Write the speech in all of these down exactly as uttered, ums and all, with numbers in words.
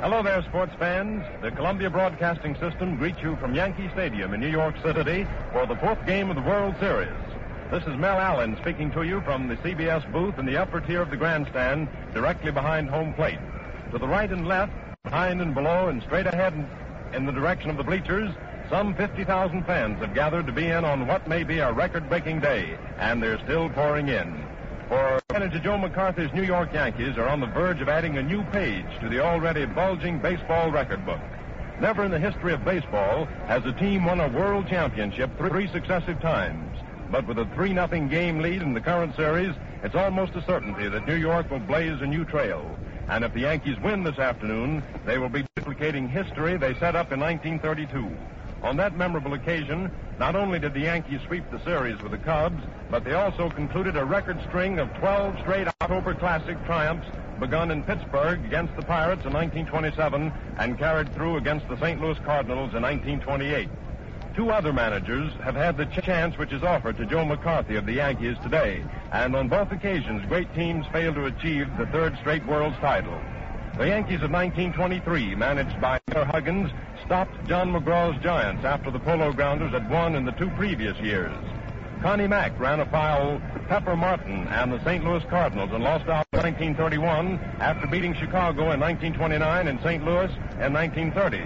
Hello there, sports fans. The Columbia Broadcasting System greets you from Yankee Stadium in New York City for the fourth game of the World Series. This is Mel Allen speaking to you from the C B S booth in the upper tier of the grandstand, directly behind home plate. To the right and left, behind and below, and straight ahead in the direction of the bleachers, some fifty thousand fans have gathered to be in on what may be a record-breaking day, and they're still pouring in. For manager Joe McCarthy's New York Yankees are on the verge of adding a new page to the already bulging baseball record book. Never in the history of baseball has a team won a world championship three successive times. But with a three nothing game lead in the current series, it's almost a certainty that New York will blaze a new trail. And if the Yankees win this afternoon, they will be duplicating history they set up in nineteen thirty-two. On that memorable occasion, not only did the Yankees sweep the series with the Cubs, but they also concluded a record string of twelve straight October Classic triumphs begun in Pittsburgh against the Pirates in nineteen twenty-seven and carried through against the Saint Louis Cardinals in nineteen twenty-eight. Two other managers have had the chance which is offered to Joe McCarthy of the Yankees today, and on both occasions, great teams failed to achieve the third straight world's title. The Yankees of nineteen twenty-three, managed by Mayor Huggins, stopped John McGraw's Giants after the Polo Grounders had won in the two previous years. Connie Mack ran afoul Pepper Martin and the Saint Louis Cardinals and lost out in nineteen thirty-one after beating Chicago in nineteen twenty-nine and Saint Louis in nineteen thirty.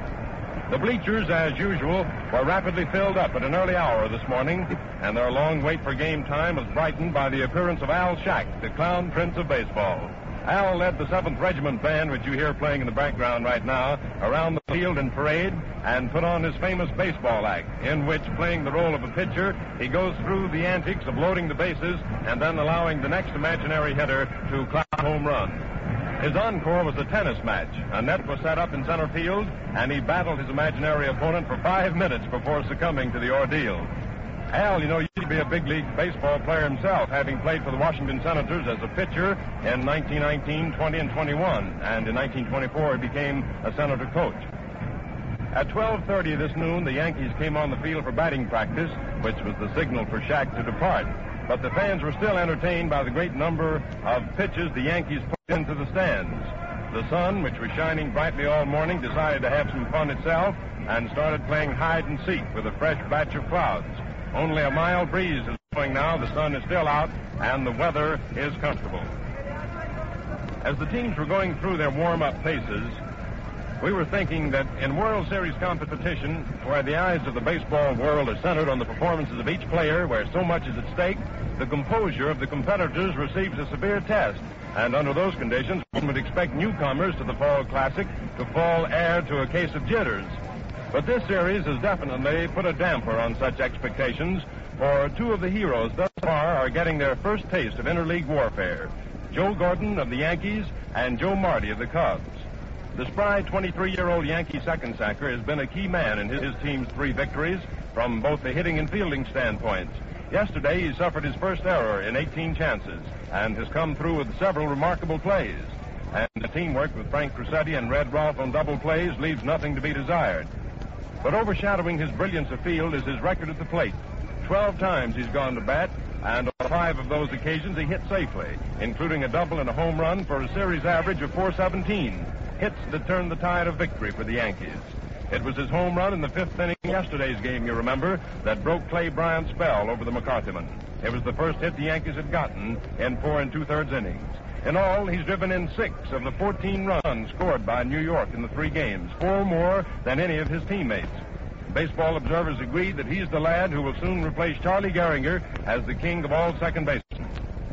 The bleachers, as usual, were rapidly filled up at an early hour this morning, and their long wait for game time was brightened by the appearance of Al Shack, the clown prince of baseball. Al led the seventh Regiment Band, which you hear playing in the background right now, around the field in parade and put on his famous baseball act, in which, playing the role of a pitcher, he goes through the antics of loading the bases and then allowing the next imaginary hitter to clap a home run. His encore was a tennis match. A net was set up in center field, and he battled his imaginary opponent for five minutes before succumbing to the ordeal. Al, you know, used to be a big league baseball player himself, having played for the Washington Senators as a pitcher in nineteen nineteen, twenty, and twenty-one, and in nineteen twenty-four he became a Senator coach. At twelve thirty this noon, the Yankees came on the field for batting practice, which was the signal for Shack to depart. But the fans were still entertained by the great number of pitches the Yankees put into the stands. The sun, which was shining brightly all morning, decided to have some fun itself and started playing hide and seek with a fresh batch of clouds. Only a mild breeze is blowing now, the sun is still out, and the weather is comfortable. As the teams were going through their warm-up paces, we were thinking that in World Series competition, where the eyes of the baseball world are centered on the performances of each player, where so much is at stake, the composure of the competitors receives a severe test. And under those conditions, one would expect newcomers to the Fall Classic to fall heir to a case of jitters. But this series has definitely put a damper on such expectations, for two of the heroes thus far are getting their first taste of interleague warfare. Joe Gordon of the Yankees and Joe Marty of the Cubs. The spry twenty-three-year-old Yankee second sacker has been a key man in his, his team's three victories from both the hitting and fielding standpoints. Yesterday, he suffered his first error in eighteen chances and has come through with several remarkable plays. And the teamwork with Frank Crusetti and Red Rolfe on double plays leaves nothing to be desired. But overshadowing his brilliance afield is his record at the plate. Twelve times he's gone to bat, and on five of those occasions he hit safely, including a double and a home run for a series average of four seventeen. Hits that turned the tide of victory for the Yankees. It was his home run in the fifth inning of yesterday's game, you remember, that broke Clay Bryant's spell over the McCarthyman. It was the first hit the Yankees had gotten in four and two-thirds innings. In all, he's driven in six of the fourteen runs scored by New York in the three games, four more than any of his teammates. Baseball observers agree that he's the lad who will soon replace Charlie Gehringer as the king of all second basemen.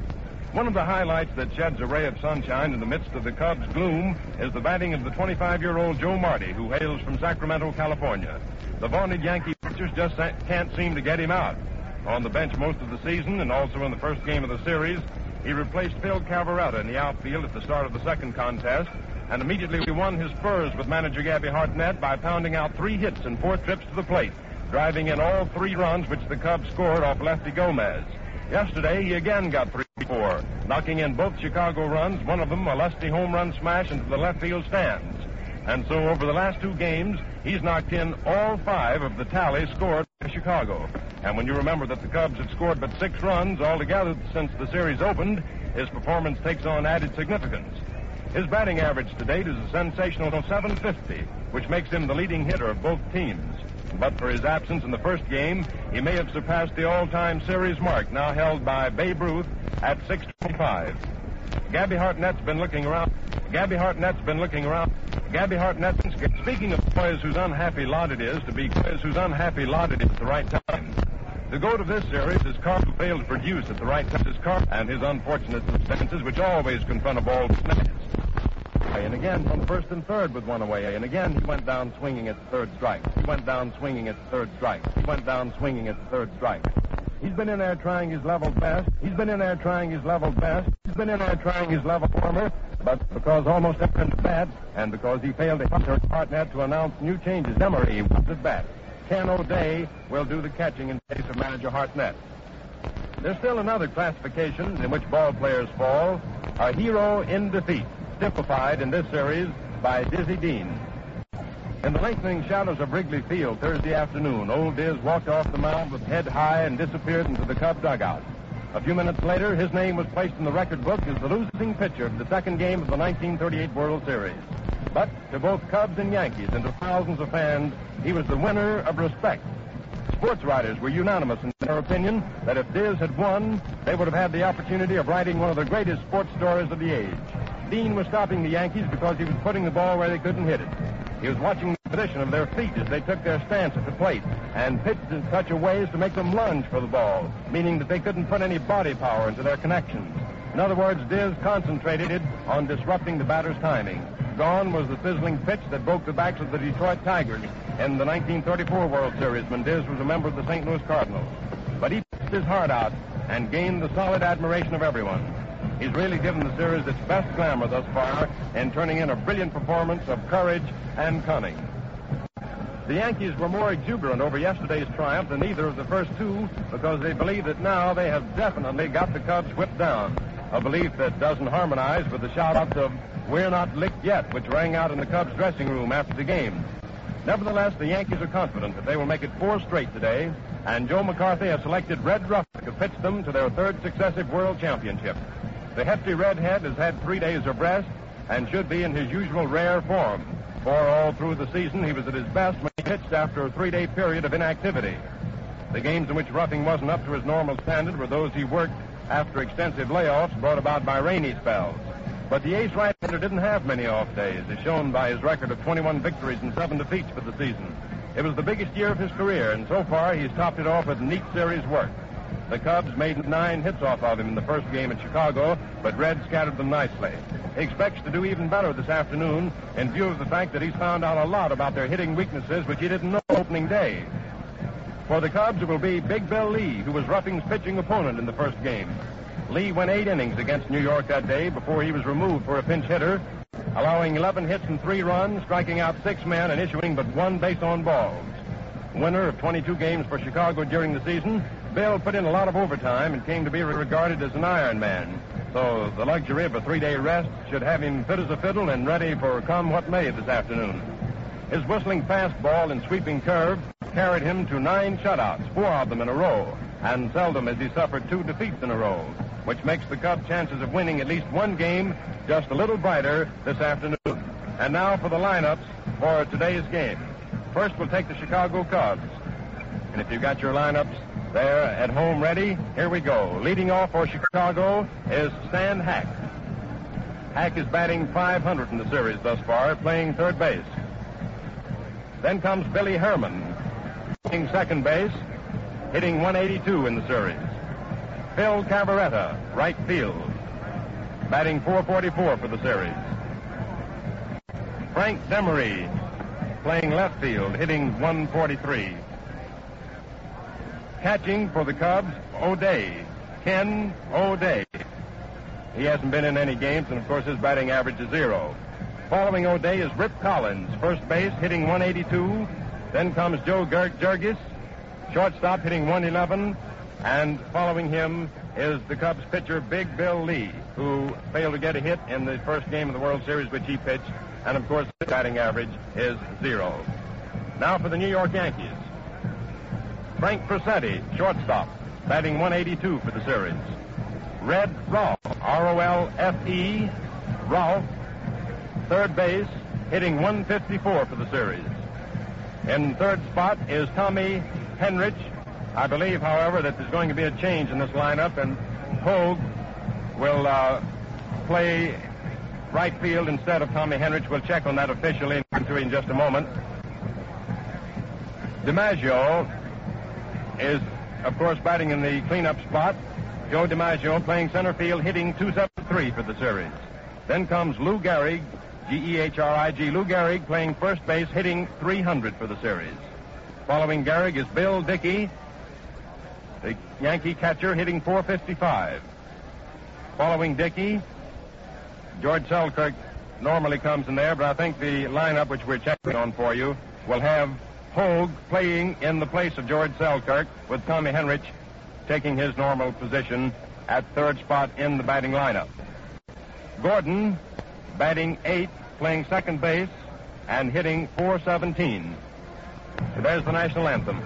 One of the highlights that sheds a ray of sunshine in the midst of the Cubs' gloom is the batting of the twenty-five-year-old Joe Marty, who hails from Sacramento, California. The vaunted Yankee pitchers just can't seem to get him out. On the bench most of the season, and also in the first game of the series, he replaced Phil Cavaretta in the outfield at the start of the second contest, and immediately won his spurs with manager Gabby Hartnett by pounding out three hits and four trips to the plate, driving in all three runs which the Cubs scored off Lefty Gomez. Yesterday, he again got three four, knocking in both Chicago runs, one of them a lusty home run smash into the left field stands. And so over the last two games, he's knocked in all five of the tally scored by Chicago. And when you remember that the Cubs have scored but six runs altogether since the series opened, his performance takes on added significance. His batting average to date is a sensational seven fifty, which makes him the leading hitter of both teams. But for his absence in the first game, he may have surpassed the all-time series mark now held by Babe Ruth at six twenty-five. Gabby Hartnett's been looking around. Gabby Hartnett's been looking around. Gabby Hartnett. Speaking of boys whose unhappy lot it is to be boys whose unhappy lot it is at the right time. The goat of this series is Carl, who failed to produce at the right time. Is Carl and his unfortunate circumstances, which always confront a ball snatch. And again from first and third with one away. And again he went down swinging at the third strike. He went down swinging at the third strike. He went down swinging at the third strike. He's been in there trying his level best. He's been in there trying his level best. He's been in there trying his level warmer. But because almost everyone's bad, and because he failed to hit Hartnett to announce new changes, Emery was at bat. Ken O'Day will do the catching in place of manager Hartnett. There's still another classification in which ball players fall, a hero in defeat, typified in this series by Dizzy Dean. In the lengthening shadows of Wrigley Field Thursday afternoon, old Diz walked off the mound with head high and disappeared into the Cub dugout. A few minutes later, his name was placed in the record book as the losing pitcher of the second game of the nineteen thirty-eight World Series. But to both Cubs and Yankees and to thousands of fans, he was the winner of respect. Sports writers were unanimous in their opinion that if Diz had won, they would have had the opportunity of writing one of the greatest sports stories of the age. Dean was stopping the Yankees because he was putting the ball where they couldn't hit it. He was watching the position of their feet as they took their stance at the plate and pitched in such a way as to make them lunge for the ball, meaning that they couldn't put any body power into their connections. In other words, Diz concentrated on disrupting the batter's timing. Gone was the sizzling pitch that broke the backs of the Detroit Tigers in the nineteen thirty-four World Series when Diz was a member of the Saint Louis Cardinals. But he pitched his heart out and gained the solid admiration of everyone. He's really given the series its best glamour thus far in turning in a brilliant performance of courage and cunning. The Yankees were more exuberant over yesterday's triumph than either of the first two because they believe that now they have definitely got the Cubs whipped down, a belief that doesn't harmonize with the shout-outs of "We're not licked yet," which rang out in the Cubs dressing room after the game. Nevertheless, the Yankees are confident that they will make it four straight today, and Joe McCarthy has selected Red Ruffick to pitch them to their third successive World Championship. The hefty redhead has had three days of rest and should be in his usual rare form, for all through the season he was at his best when he pitched after a three-day period of inactivity. The games in which Ruffing wasn't up to his normal standard were those he worked after extensive layoffs brought about by rainy spells. But the ace right-hander didn't have many off days, as shown by his record of twenty-one victories and seven defeats for the season. It was the biggest year of his career, and so far he's topped it off with neat series work. The Cubs made nine hits off of him in the first game at Chicago, but Red scattered them nicely. He expects to do even better this afternoon in view of the fact that he's found out a lot about their hitting weaknesses, which he didn't know opening day. For the Cubs, it will be Big Bill Lee, who was Ruffing's pitching opponent in the first game. Lee went eight innings against New York that day before he was removed for a pinch hitter, allowing eleven hits and three runs, striking out six men and issuing but one base on balls. Winner of twenty-two games for Chicago during the season, Bill put in a lot of overtime and came to be regarded as an Iron Man. So the luxury of a three-day rest should have him fit as a fiddle and ready for come what may this afternoon. His whistling fastball and sweeping curve carried him to nine shutouts, four of them in a row, and seldom has he suffered two defeats in a row, which makes the Cubs' chances of winning at least one game just a little brighter this afternoon. And now for the lineups for today's game. First, we'll take the Chicago Cubs. And if you've got your lineups there at home ready, here we go. Leading off for Chicago is Stan Hack. Hack is batting five hundred in the series thus far, playing third base. Then comes Billy Herman, playing second base, hitting one eighty-two in the series. Phil Cavaretta, right field, batting four forty-four for the series. Frank Demery, playing left field, hitting one forty-three. Catching for the Cubs, O'Day, Ken O'Day. He hasn't been in any games, and of course his batting average is zero. Following O'Day is Rip Collins, first base, hitting one eighty-two. Then comes Joe Ger- Jurgis, shortstop, hitting one eleven. And following him is the Cubs pitcher, Big Bill Lee, who failed to get a hit in the first game of the World Series, which he pitched. And, of course, his batting average is zero. Now for the New York Yankees. Frank Frasetti, shortstop, batting one eighty-two for the series. Red Rolfe, R O L F E, Rolfe, third base, hitting one fifty-four for the series. In third spot is Tommy Henrich. I believe, however, that there's going to be a change in this lineup, and Hogue will uh, play right field instead of Tommy Henrich. We'll check on that officially in just a moment. DiMaggio is, of course, batting in the cleanup spot. Joe DiMaggio playing center field, hitting two seventy-three for the series. Then comes Lou Gehrig, G E H R I G. Lou Gehrig playing first base, hitting three hundred for the series. Following Gehrig is Bill Dickey, the Yankee catcher, hitting four fifty-five. Following Dickey, George Selkirk normally comes in there, but I think the lineup, which we're checking on for you, will have Hogue playing in the place of George Selkirk, with Tommy Henrich taking his normal position at third spot in the batting lineup. Gordon, batting eighth, playing second base, and hitting four seventeen. So there's the national anthem.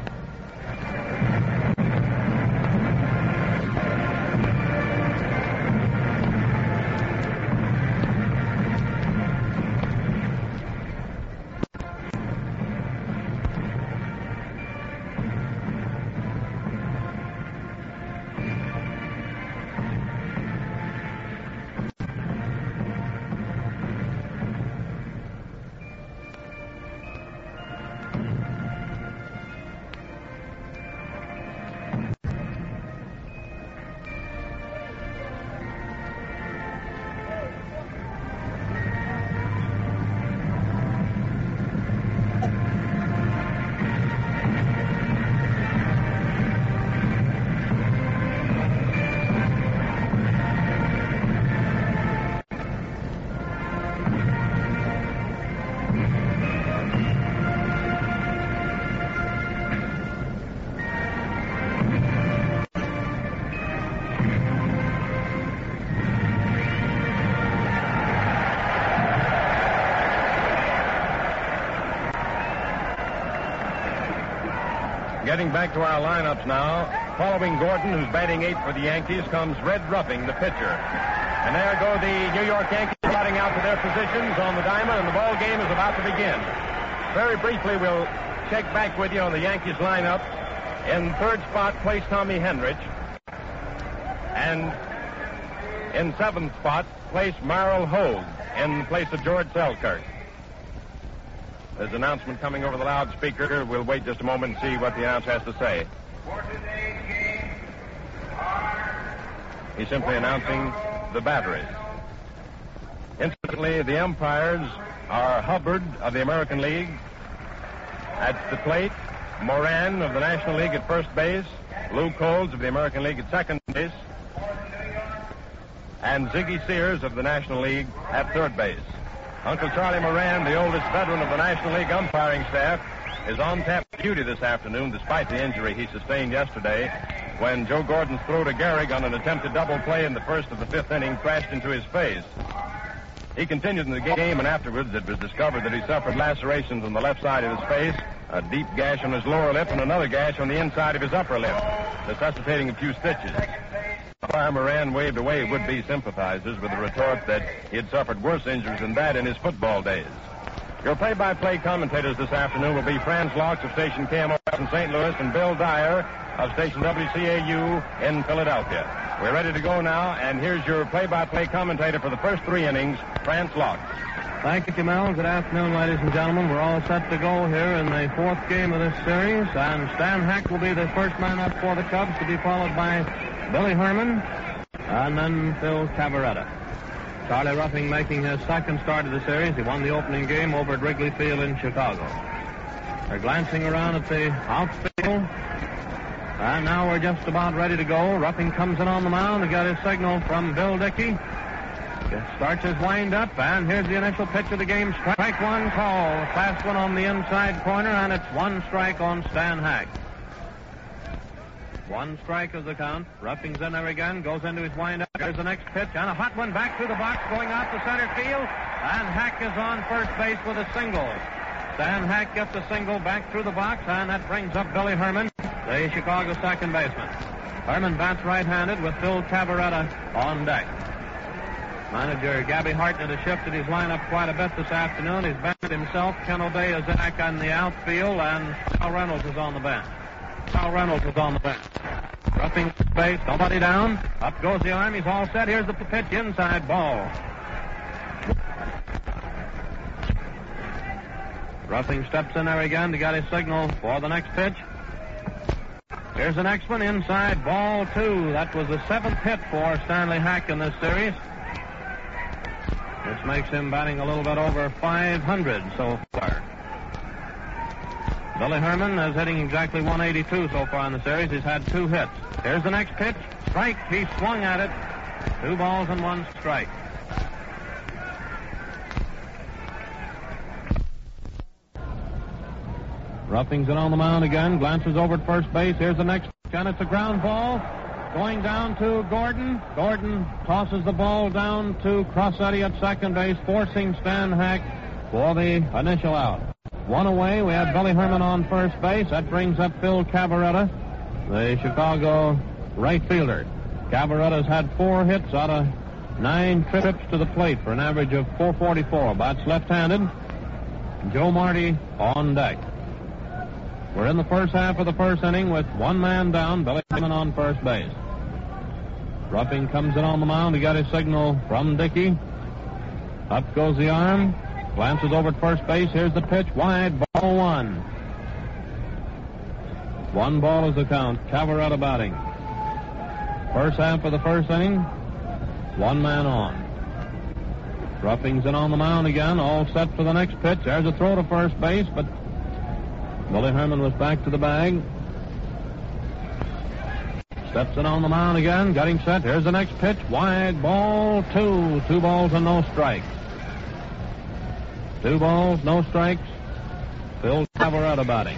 Getting back to our lineups now. Following Gordon, who's batting eighth for the Yankees, comes Red Ruffing, the pitcher. And there go the New York Yankees batting out to their positions on the diamond, and the ball game is about to begin. Very briefly, we'll check back with you on the Yankees lineup. In third spot, place Tommy Henrich. And in seventh spot, place Merrill Hogue in place of George Selkirk. There's an announcement coming over the loudspeaker. We'll wait just a moment and see what the announcer has to say. He's simply announcing the batteries. Incidentally, the umpires are Hubbard of the American League at the plate, Moran of the National League at first base, Lou Coles of the American League at second base, and Ziggy Sears of the National League at third base. Uncle Charlie Moran, the oldest veteran of the National League umpiring staff, is on tap duty this afternoon despite the injury he sustained yesterday when Joe Gordon's throw to Gehrig on an attempted double play in the first of the fifth inning crashed into his face. He continued in the game, and afterwards it was discovered that he suffered lacerations on the left side of his face, a deep gash on his lower lip, and another gash on the inside of his upper lip, necessitating a few stitches. Umpire Moran waved away would-be sympathizers with the retort that he had suffered worse injuries than that in his football days. Your play-by-play commentators this afternoon will be Franz Locks of station K M O S in Saint Louis and Bill Dyer of station W C A U in Philadelphia. We're ready to go now, and here's your play-by-play commentator for the first three innings, Franz Locks. Thank you, Mel. Good afternoon, ladies and gentlemen. We're all set to go here in the fourth game of this series, and Stan Hack will be the first man up for the Cubs, to be followed by Billy Herman, and then Phil Cavaretta. Charlie Ruffing making his second start of the series. He won the opening game over at Wrigley Field in Chicago. They're glancing around at the outfield, and now we're just about ready to go. Ruffing comes in on the mound. He got his signal from Bill Dickey. Starts his wind-up, and here's the initial pitch of the game. Strike one call. Fast one on the inside corner, and it's one strike on Stan Hack. One strike is the count. Ruffing's in there again, goes into his windup. There's the next pitch, and a hot one back through the box, going out to center field. And Hack is on first base with a single. Stan Hack gets a single back through the box, and that brings up Billy Herman, the Chicago second baseman. Herman bats right-handed with Phil Cavaretta on deck. Manager Gabby Hartnett has shifted his lineup quite a bit this afternoon. He's backed himself, Ken O'Day is back on the outfield, and Kyle Reynolds is on the bench. Kyle Reynolds is on the bench. Roughing space, nobody down. Up goes the arm. He's all set. Here's the pitch, inside ball. Roughing steps in there again to get his signal for the next pitch. Here's the next one, inside ball two. That was the seventh hit for Stanley Hack in this series, which makes him batting a little bit over five hundred so far. Billy Herman is hitting exactly one eighty-two so far in the series. He's had two hits. Here's the next pitch. Strike. He swung at it. Two balls and one strike. Roughing's it on the mound again. Glances over at first base. Here's the next pitch, and it's a ground ball. Going down to Gordon. Gordon tosses the ball down to Crossetti at second base, forcing Stan Hack for the initial out. One away, we have Billy Herman on first base. That brings up Phil Cavaretta, the Chicago right fielder. Cavaretta's had four hits out of nine trips to the plate for an average of four forty-four. Bats left-handed. Joe Marty on deck. We're in the first half of the first inning with one man down, Billy Herman on first base. Ruffing comes in on the mound to get his signal from Dickey. Up goes the arm. Glances over at first base. Here's the pitch. Wide, ball one. One ball is the count. Cavaretta batting. First half of the first inning. One man on. Ruffing's in on the mound again. All set for the next pitch. There's a throw to first base, but Billy Herman was back to the bag. Steps in on the mound again. Getting set. Here's the next pitch. Wide, ball two. Two balls and no strikes. Two balls, no strikes. Phil Cavaretta batting.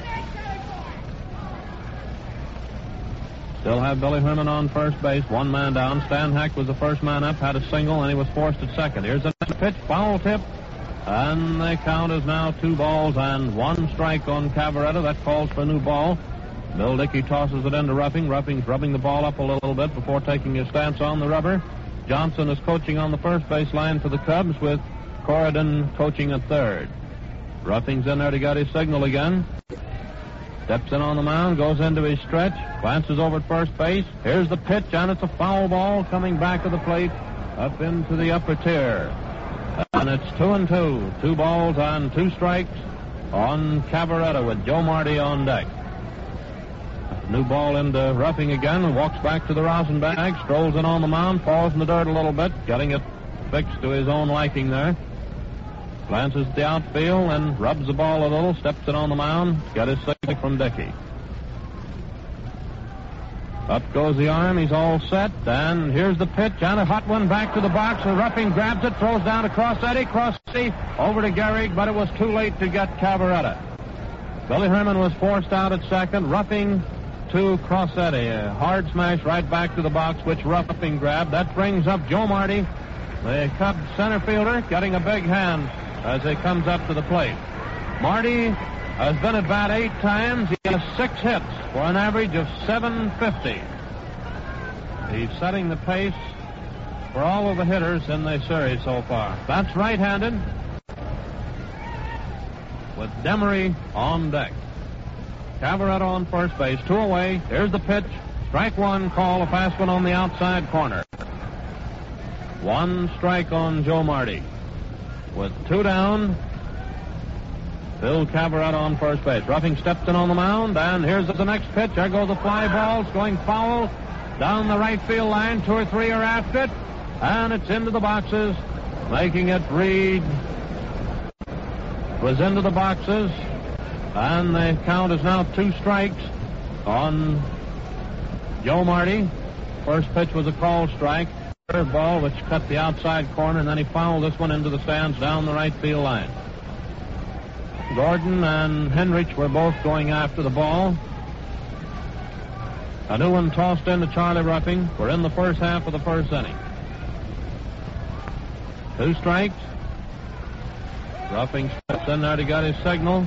Still have Billy Herman on first base, one man down. Stan Hack was the first man up, had a single, and he was forced at second. Here's the next pitch, foul tip, and the count is now two balls and one strike on Cavaretta. That calls for a new ball. Bill Dickey tosses it into Ruffing. Ruffing's rubbing the ball up a little bit before taking his stance on the rubber. Johnson is coaching on the first base line for the Cubs, with Corridon coaching at third. Ruffing's in there to get his signal again. Steps in on the mound, goes into his stretch, glances over at first base. Here's the pitch, and it's a foul ball coming back to the plate up into the upper tier. And it's two and two. Two balls and two strikes on Cavaretta with Joe Marty on deck. New ball into Ruffing again, and walks back to the rosin bag, strolls in on the mound, falls in the dirt a little bit, getting it fixed to his own liking there. Glances at the outfield and rubs the ball a little, steps it on the mound, got his signal from Dickey. Up goes the arm, he's all set, and here's the pitch, and a hot one back to the box, and Ruffing grabs it, throws down to Crossetti, Crossetti over to Gehrig, but it was too late to get Cavaretta. Billy Herman was forced out at second, Ruffing to Crossetti, a hard smash right back to the box, which Ruffing grabbed. That brings up Joe Marty, the Cubs center fielder, getting a big hand as he comes up to the plate. Marty has been at bat eight times. He has six hits for an average of seven fifty. He's setting the pace for all of the hitters in the series so far. That's right-handed with Demery on deck. Cavaretta on first base, two away. Here's the pitch. Strike one, call a fast one on the outside corner. One strike on Joe Marty. With two down, Phil Cavaretta on first base. Ruffing steps in on the mound, and here's the next pitch. There goes the fly ball. It's going foul down the right field line. Two or three are after it, and it's into the boxes, making it read. It was into the boxes, and the count is now two strikes on Joe Marty. First pitch was a called strike. Third ball, which cut the outside corner, and then he fouled this one into the stands down the right field line. Gordon and Henrich were both going after the ball. A new one tossed into Charlie Ruffing. We're in the first half of the first inning. Two strikes. Ruffing steps in there to get his signal.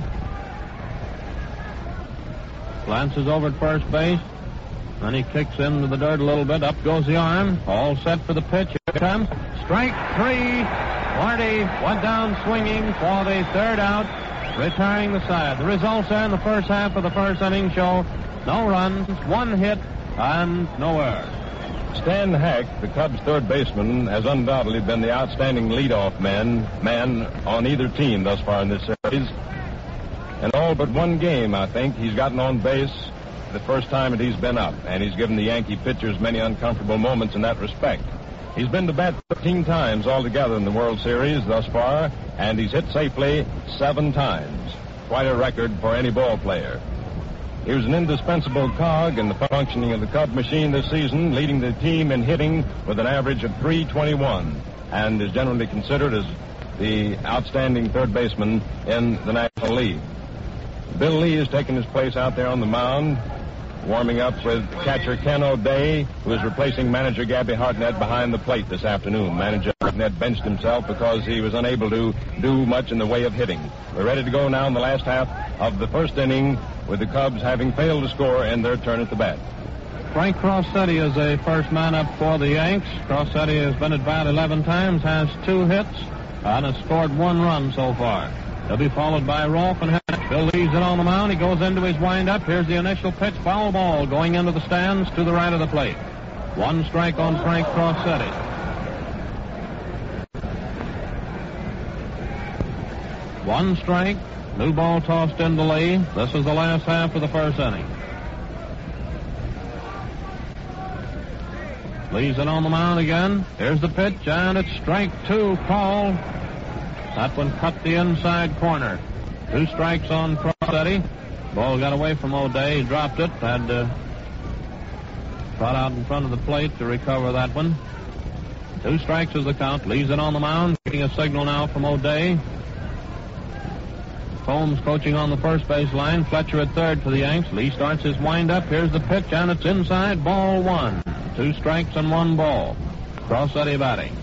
Glances over at first base. Then he kicks into the dirt a little bit. Up goes the arm. All set for the pitch. Here it comes. strike three. Marty went down swinging for the third out, retiring the side. The results are in the first half of the first inning show no runs, one hit, and no errors. Stan Hack, the Cubs' third baseman, has undoubtedly been the outstanding leadoff man, man on either team thus far in this series. In all but one game, I think, he's gotten on base the first time that he's been up, and he's given the Yankee pitchers many uncomfortable moments in that respect. He's been to bat thirteen times altogether in the World Series thus far, and he's hit safely seven times. Quite a record for any ball player. He was an indispensable cog in the functioning of the Cub machine this season, leading the team in hitting with an average of three twenty-one, and is generally considered as the outstanding third baseman in the National League. Bill Lee has taken his place out there on the mound, warming up with catcher Ken O'Day, who is replacing manager Gabby Hartnett behind the plate this afternoon. Manager Hartnett benched himself because he was unable to do much in the way of hitting. We're ready to go now in the last half of the first inning, with the Cubs having failed to score in their turn at the bat. Frank Crossetti is a first man up for the Yanks. Crossetti has been at bat eleven times, has two hits, and has scored one run so far. He'll be followed by Rolf and Henry. Bill leaves it on the mound. He goes into his windup. Here's the initial pitch. Foul ball going into the stands to the right of the plate. One strike on Frank Crossetti. One strike. New ball tossed into Lee. This is the last half of the first inning. Leaves it on the mound again. Here's the pitch, and it's strike two called. That one cut the inside corner. Two strikes on Crossetti. Ball got away from O'Day. He dropped it. Had uh, got out in front of the plate to recover that one. Two strikes is the count. Leaves it on the mound. Getting a signal now from O'Day. Combs coaching on the first base line. Fletcher at third for the Yanks. Lee starts his windup. Here's the pitch, and it's inside. Ball one. Two strikes and one ball. Crossetti batting.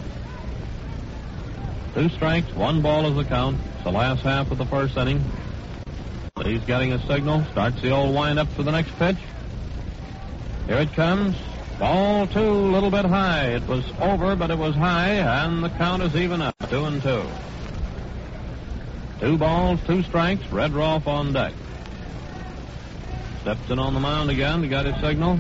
Two strikes, one ball is the count. It's the last half of the first inning. Lee's getting a signal. Starts the old windup for the next pitch. Here it comes. Ball two, a little bit high. It was over, but it was high, and the count is even up. Two and two. Two balls, two strikes. Red Rolf on deck. Steps in on the mound again to get his signal.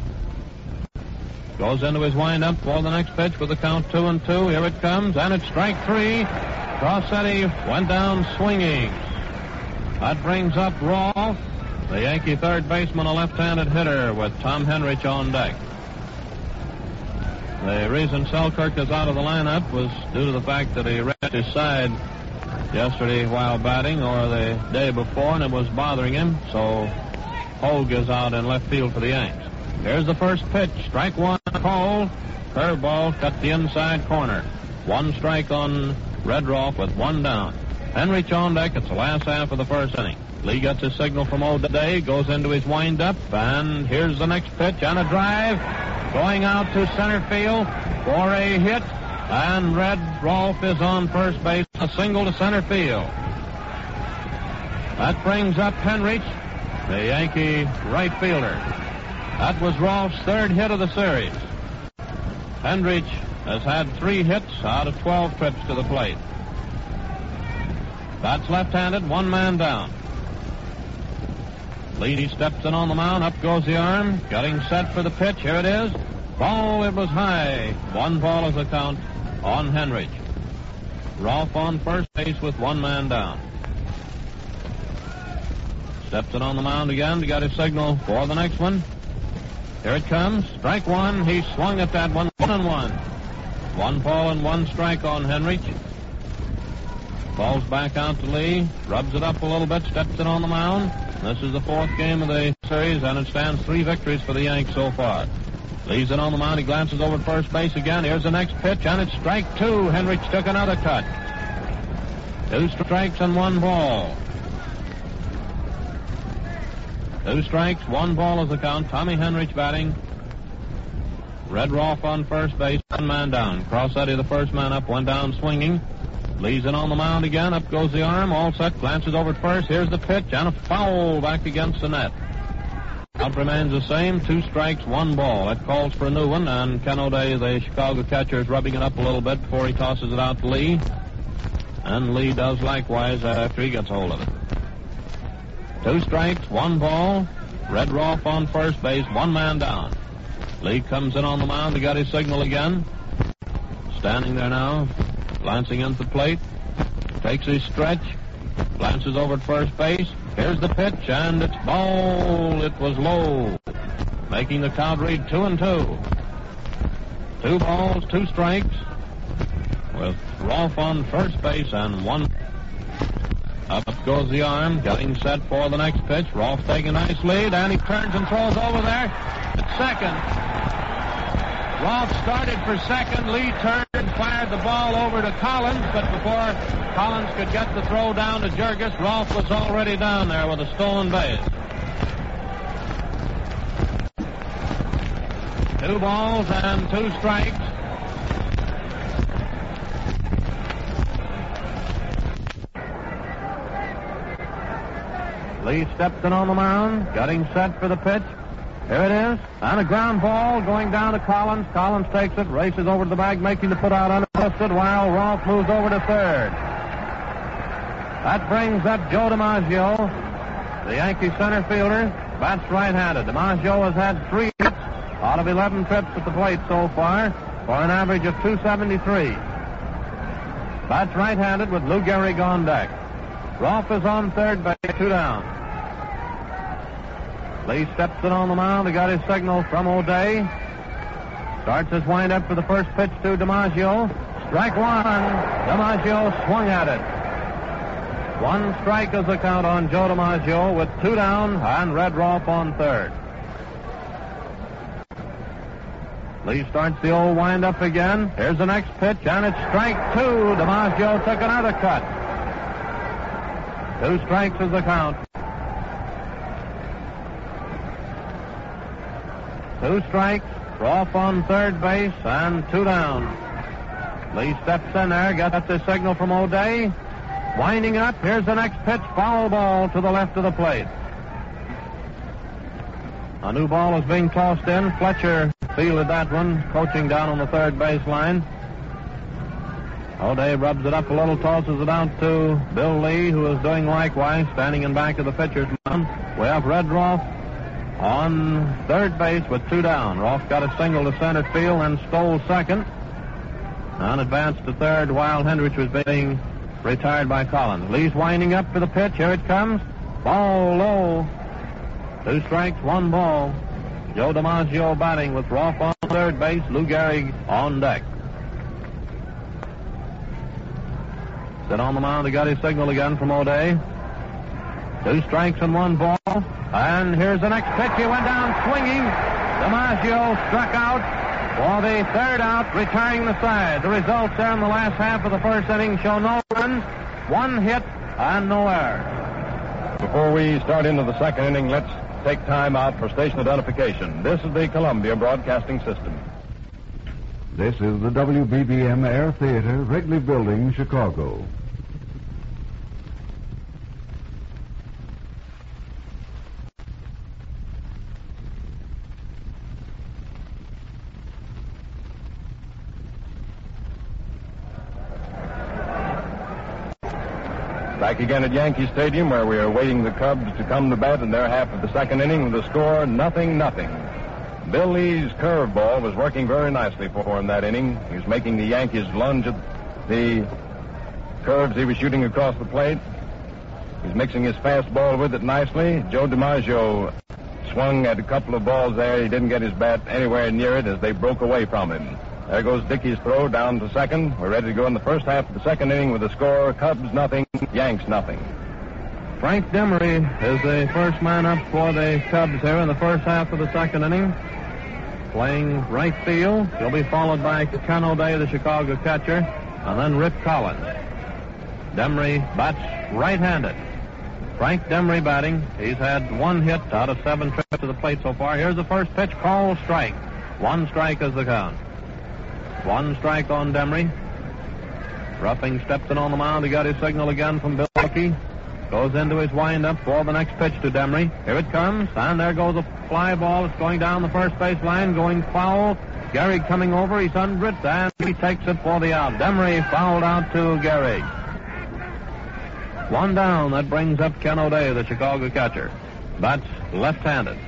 Goes into his windup for the next pitch with the count two and two. Here it comes, and it's strike three. Crossetti went down swinging. That brings up Rolf, the Yankee third baseman, a left-handed hitter with Tom Henrich on deck. The reason Selkirk is out of the lineup was due to the fact that he wrecked his side yesterday while batting, or the day before, and it was bothering him, so Hogue is out in left field for the Yanks. Here's the first pitch. Strike one called. Curveball cut the inside corner. One strike on Red Rolf with one down. Henrich on deck. It's the last half of the first inning. Lee gets a signal from O'Day. Goes into his windup. And here's the next pitch on a drive. Going out to center field for a hit. And Red Rolf is on first base. A single to center field. That brings up Henrich, the Yankee right fielder. That was Rolf's third hit of the series. Henrich has had three hits out of twelve trips to the plate. That's left-handed, one man down. Lee steps in on the mound. Up goes the arm. Getting set for the pitch. Here it is. Ball, it was high. One ball is the count on Henrich. Rolf on first base with one man down. Steps in on the mound again to get his signal for the next one. Here it comes. Strike one. He swung at that one. One and one. One ball and one strike on Henrich. Falls back out to Lee. Rubs it up a little bit. Steps in on the mound. This is the fourth game of the series, and it stands three victories for the Yanks so far. Lee's in on the mound. He glances over at first base again. Here's the next pitch, and it's strike two. Henrich took another cut. Two strikes and one ball. Two strikes, one ball is the count. Tommy Henrich batting. Red Rolf on first base, one man down. Crossetti, the first man up, went down swinging. Lee's in on the mound again. Up goes the arm. All set. Glances over at first. Here's the pitch, and a foul back against the net. Count remains the same. Two strikes, one ball. That calls for a new one, and Ken O'Day, the Chicago catcher, is rubbing it up a little bit before he tosses it out to Lee. And Lee does likewise after he gets hold of it. Two strikes, one ball. Red Rolfe on first base, one man down. Lee comes in on the mound to get his signal again. Standing there now, glancing into the plate. Takes his stretch. Glances over at first base. Here's the pitch, and it's ball. It was low. Making the count read two and two. Two balls, two strikes. With Rolfe on first base and one. Up goes the arm, getting set for the next pitch. Rolfe taking a nice lead, and he turns and throws over there at second. Rolfe started for second. Lee turned and fired the ball over to Collins, but before Collins could get the throw down to Jurgis, Rolfe was already down there with a stolen base. Two balls and two strikes. Lee steps in on the mound, getting set for the pitch. Here it is, and a ground ball going down to Collins. Collins takes it, races over to the bag, making the put out unassisted, while Rolfe moves over to third. That brings up Joe DiMaggio, the Yankee center fielder, bats right-handed. DiMaggio has had three hits out of eleven trips at the plate so far, for an average of two seventy-three. Bats right-handed with Lou Gehrig on deck. Rolfe is on third base, two down. Lee steps in on the mound. He got his signal from O'Day. Starts his windup for the first pitch to DiMaggio. Strike one. DiMaggio swung at it. One strike is the count on Joe DiMaggio with two down and Red Rolfe on third. Lee starts the old windup again. Here's the next pitch, and it's strike two. DiMaggio took another cut. Two strikes is the count. Two strikes, Rolfe on third base, and two down. Lee steps in there, gets the signal from O'Day. Winding up, here's the next pitch, foul ball to the left of the plate. A new ball is being tossed in. Fletcher fielded that one, coaching down on the third base line. O'Day rubs it up a little, tosses it out to Bill Lee, who is doing likewise, standing in back of the pitcher's mound. We have Red Rolfe on third base with two down. Rolfe got a single to center field and stole second. And advanced to third while Hendricks was being retired by Collins. Lee's winding up for the pitch. Here it comes. Ball low. Two strikes, one ball. Joe DiMaggio batting with Rolfe on third base, Lou Gehrig on deck. Sit on the mound. He got his signal again from O'Day. Two strikes and one ball. And here's the next pitch. He went down swinging. DiMaggio struck out for the third out, retiring the side. The results there in the last half of the first inning show no runs, one hit, and no error. Before we start into the second inning, let's take time out for station identification. This is the Columbia Broadcasting System. This is the W B B M Air Theater, Wrigley Building, Chicago. Back again at Yankee Stadium, where we are waiting the Cubs to come to bat in their half of the second inning with the score nothing, nothing. Bill Lee's curveball was working very nicely for him that inning. He was making the Yankees lunge at the curves he was shooting across the plate. He's mixing his fastball with it nicely. Joe DiMaggio swung at a couple of balls there. He didn't get his bat anywhere near it as they broke away from him. There goes Dickey's throw down to second. We're ready to go in the first half of the second inning with the score Cubs nothing, Yanks nothing. Frank Demery is the first man up for the Cubs here in the first half of the second inning, playing right field. He'll be followed by Ken O'Day, the Chicago catcher, and then Rip Collins. Demery bats right-handed. Frank Demery batting. He's had one hit out of seven trips to the plate so far. Here's the first pitch, called strike. One strike is the count. One strike on Demery. Ruffing steps in on the mound. He got his signal again from Bill Hickey. goes into his windup for the next pitch to Demery. Here it comes, and there goes a fly ball. It's going down the first base line, going foul. Gehrig coming over, he's under it, and he takes it for the out. Demery fouled out to Gehrig. One down, that brings up Ken O'Day, the Chicago catcher. Bats left-handed.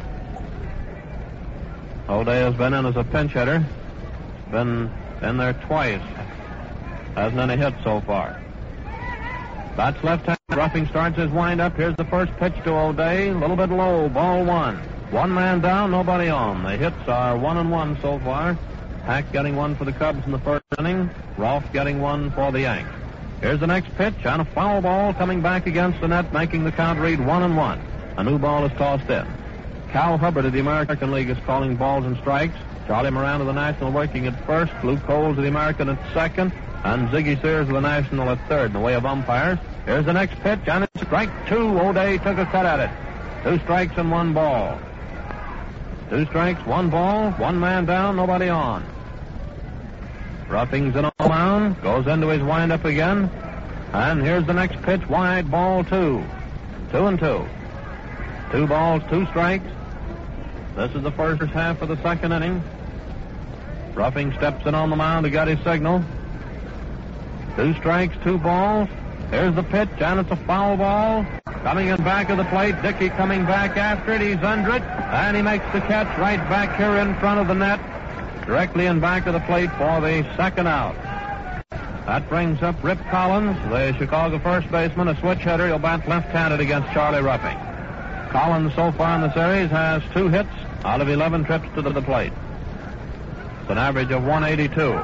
O'Day has been in as a pinch hitter. Been in there twice. Hasn't any hits so far. Bats left-handed. Ruffing starts his wind-up. Here's the first pitch to O'Day. A little bit low. Ball one. One man down, nobody on. The hits are one and one so far. Hack getting one for the Cubs in the first inning. Rolfe getting one for the Yanks. Here's the next pitch, and a foul ball coming back against the net, making the count read one and one. A new ball is tossed in. Cal Hubbard of the American League is calling balls and strikes. Charlie Moran of the National working at first. Luke Coles of the American at second. And Ziggy Sears of the National at third in the way of umpires. Here's the next pitch, and it's strike two. O'Day took a cut at it. Two strikes and one ball. Two strikes, one ball, one man down, nobody on. Ruffing's in on the mound, goes into his windup again. And here's the next pitch, wide, ball two. Two and two. Two balls, two strikes. This is the first half of the second inning. Ruffing steps in on the mound to get his signal. Two strikes, two balls. Here's the pitch, and it's a foul ball. Coming in back of the plate, Dickey coming back after it. He's under it, and he makes the catch right back here in front of the net, directly in back of the plate for the second out. That brings up Rip Collins, the Chicago first baseman, a switch hitter. He'll bat left-handed against Charlie Ruffing. Collins, so far in the series, has two hits out of eleven trips to the plate. It's an average of one eighty-two.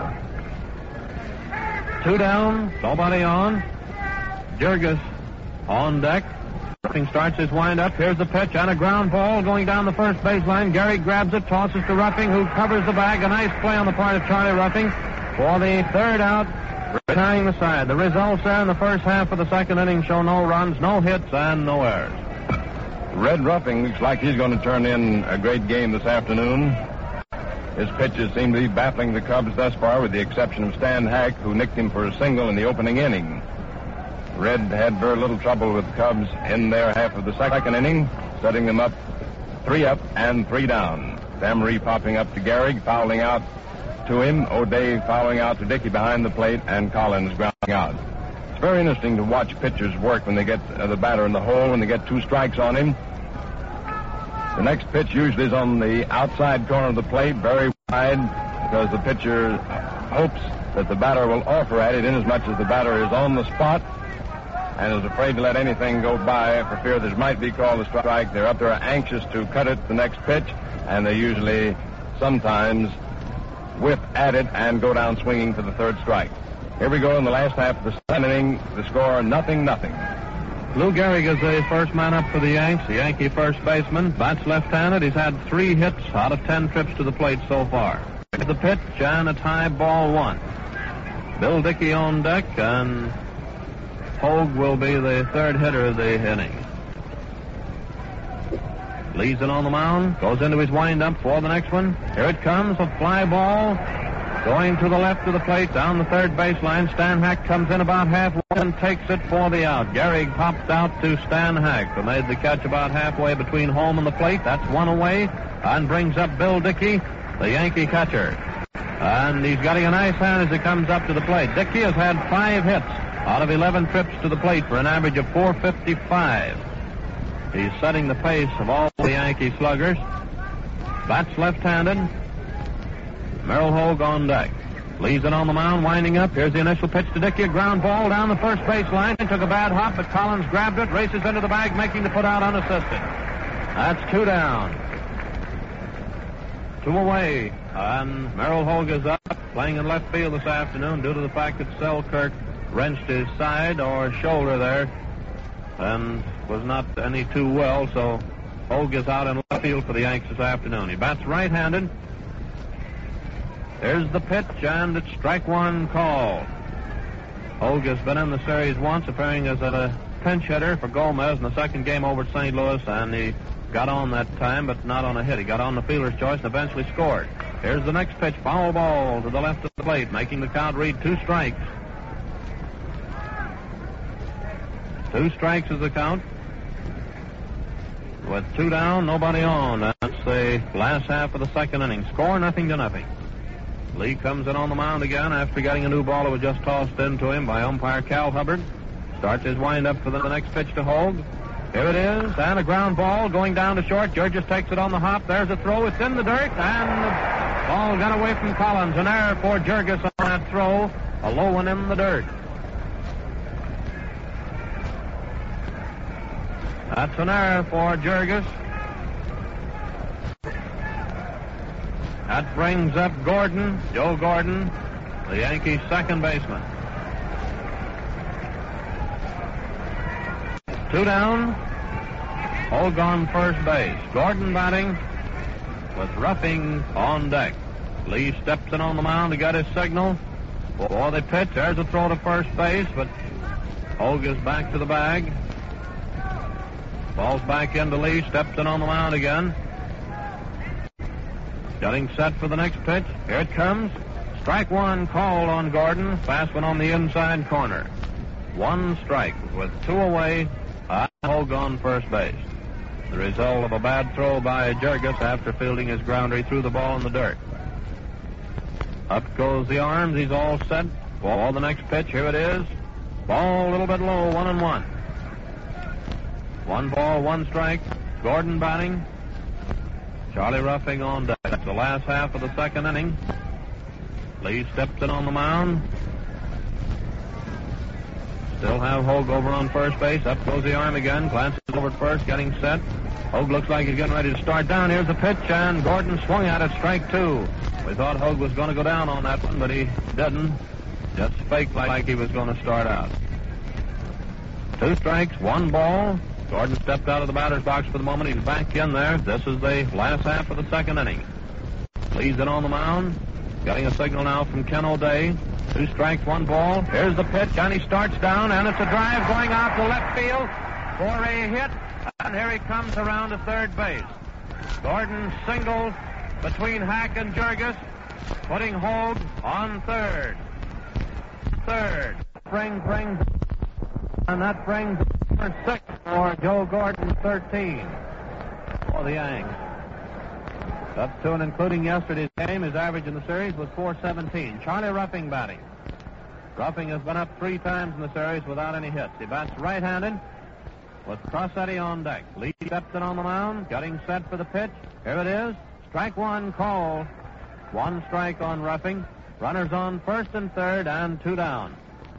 Two down, nobody on. Jurgis on deck. Ruffing starts his wind-up. Here's the pitch, and a ground ball going down the first baseline. Gehrig grabs it, tosses to Ruffing, who covers the bag. A nice play on the part of Charlie Ruffing for the third out, retiring the side. The results there in the first half of the second inning show no runs, no hits, and no errors. Red Ruffing looks like he's going to turn in a great game this afternoon. His pitches seem to be baffling the Cubs thus far, with the exception of Stan Hack, who nicked him for a single in the opening inning. Red had very little trouble with the Cubs in their half of the second inning, setting them up three up and three down. Demery popping up to Gehrig, fouling out to him. O'Day fouling out to Dickey behind the plate, and Collins grounding out. It's very interesting to watch pitchers work when they get uh, the batter in the hole, when they get two strikes on him. The next pitch usually is on the outside corner of the plate, very wide, because the pitcher hopes that the batter will offer at it, inasmuch as the batter is on the spot and is afraid to let anything go by for fear this might be called a strike. They're up there anxious to cut it the next pitch, and they usually sometimes whip at it and go down swinging for the third strike. Here we go in the last half of the second inning. The score, nothing, nothing. Lou Gehrig is the first man up for the Yanks, the Yankee first baseman. Bats left-handed. He's had three hits out of ten trips to the plate so far. The pitch, and it's high, ball one. Bill Dickey on deck, and Hogue will be the third hitter of the inning. Leads it on the mound, goes into his wind-up for the next one. Here it comes, a fly ball going to the left of the plate, down the third baseline. Stan Hack comes in about halfway and takes it for the out. Gehrig popped out to Stan Hack, who made the catch about halfway between home and the plate. That's one away, and brings up Bill Dickey, the Yankee catcher. And he's getting a nice hand as he comes up to the plate. Dickey has had five hits out of eleven trips to the plate for an average of four fifty-five. He's setting the pace of all the Yankee sluggers. Bats left-handed. Merrill Hogue on deck. Leaves it on the mound, winding up. Here's the initial pitch to Dickey. A ground ball down the first base line. Took a bad hop, but Collins grabbed it, races into the bag, making the put out unassisted. That's two down. Two away. And Merrill Hogue is up, playing in left field this afternoon due to the fact that Selkirk wrenched his side or shoulder there and was not any too well, so Hogue is out in left field for the Yanks this afternoon. He bats right-handed. There's the pitch, and it's strike one called. Hogue has been in the series once, appearing as a pinch hitter for Gomez in the second game over at Saint Louis, and he got on that time, but not on a hit. He got on the fielder's choice and eventually scored. Here's the next pitch, foul ball to the left of the plate, making the count read two strikes. Two strikes is the count. With two down, nobody on. That's the last half of the second inning. Score nothing to nothing. Lee comes in on the mound again after getting a new ball that was just tossed into him by umpire Cal Hubbard. Starts his windup for the next pitch to Hogue. Here it is, and a ground ball going down to short. Georges takes it on the hop. There's a throw. It's in the dirt, and the ball got away from Collins. An error for Georges on that throw. A low one in the dirt. That's an error for Georges. That brings up Gordon, Joe Gordon, the Yankees' second baseman. Two down. Hogue on first base. Gordon batting with Ruffing on deck. Lee steps in on the mound to get his signal for the pitch. There's a throw to first base, but Hogue is back to the bag. Ball's back into Lee. Steps in on the mound again. Getting set for the next pitch. Here it comes. Strike one called on Gordon. Fast one on the inside corner. One strike with two away. Hogue on first base. The result of a bad throw by Georges after fielding his grounder. He threw the ball in the dirt. Up goes the arms. He's all set for the next pitch. Here it is. Ball a little bit low. One and one. One ball, one strike. Gordon batting. Charlie Ruffing on deck. That's the last half of the second inning. Lee steps in on the mound. Still have Hogue over on first base. Up goes the arm again. Glances over at first, getting set. Hogue looks like he's getting ready to start down. Here's the pitch, and Gordon swung at it. Strike two. We thought Hogue was going to go down on that one, but he didn't. Just faked like he was going to start out. Two strikes, one ball. Gordon stepped out of the batter's box for the moment. He's back in there. This is the last half of the second inning. Leads in on the mound. Getting a signal now from Ken O'Day. Two strikes, one ball. Here's the pitch, and he starts down, and it's a drive going out to left field for a hit. And here he comes around to third base. Gordon singles between Hack and Georges, putting Hogue on third. Third. Bring, bring, and that brings number six for Joe Gordon, thirteen for the Yanks. Up to and including yesterday's game, his average in the series was four seventeen. Charlie Ruffing batting. Ruffing has been up three times in the series without any hits. He bats right-handed with Crossetti on deck. Lee steps in on the mound, getting set for the pitch. Here it is. Strike one called. One strike on Ruffing. Runners on first and third, and two down.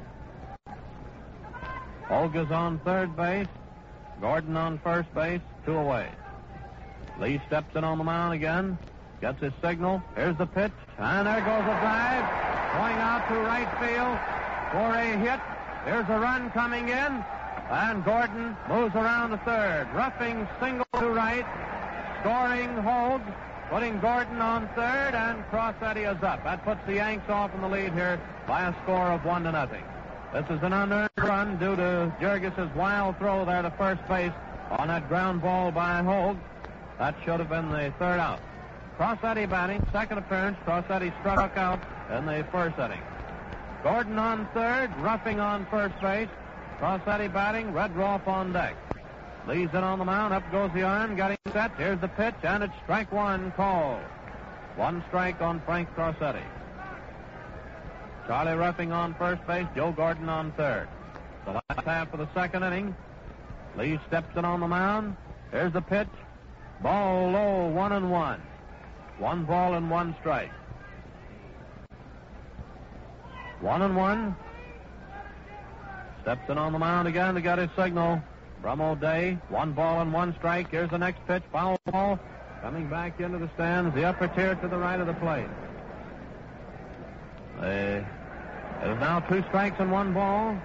Olga's on third base. Gordon on first base. Two away. Lee steps in on the mound again. Gets his signal. Here's the pitch. And there goes a drive. Going out to right field for a hit. There's a run coming in. And Gordon moves around to third. Ruffing single to right. Scoring Hogue. Putting Gordon on third. And Crossetti is up. That puts the Yanks off in the lead here by a score of one to nothing. This is an unearned run due to Georges' wild throw there to first base on that ground ball by Hogue. That should have been the third out. Crossetti batting, second appearance. Crossetti struck out in the first inning. Gordon on third, Ruffing on first base. Crossetti batting, Redroff on deck. Lee's in on the mound, up goes the arm, getting set. Here's the pitch, and it's strike one called. One strike on Frank Crossetti. Charlie Ruffing on first base, Joe Gordon on third. The last half of the second inning. Lee steps in on the mound. Here's the pitch. Ball low, one and one. One ball and one strike. One and one. Steps in on the mound again to get his signal from O'Day. One ball and one strike. Here's the next pitch. Foul ball. Coming back into the stands. The upper tier to the right of the plate. Uh, it is now two strikes and one ball.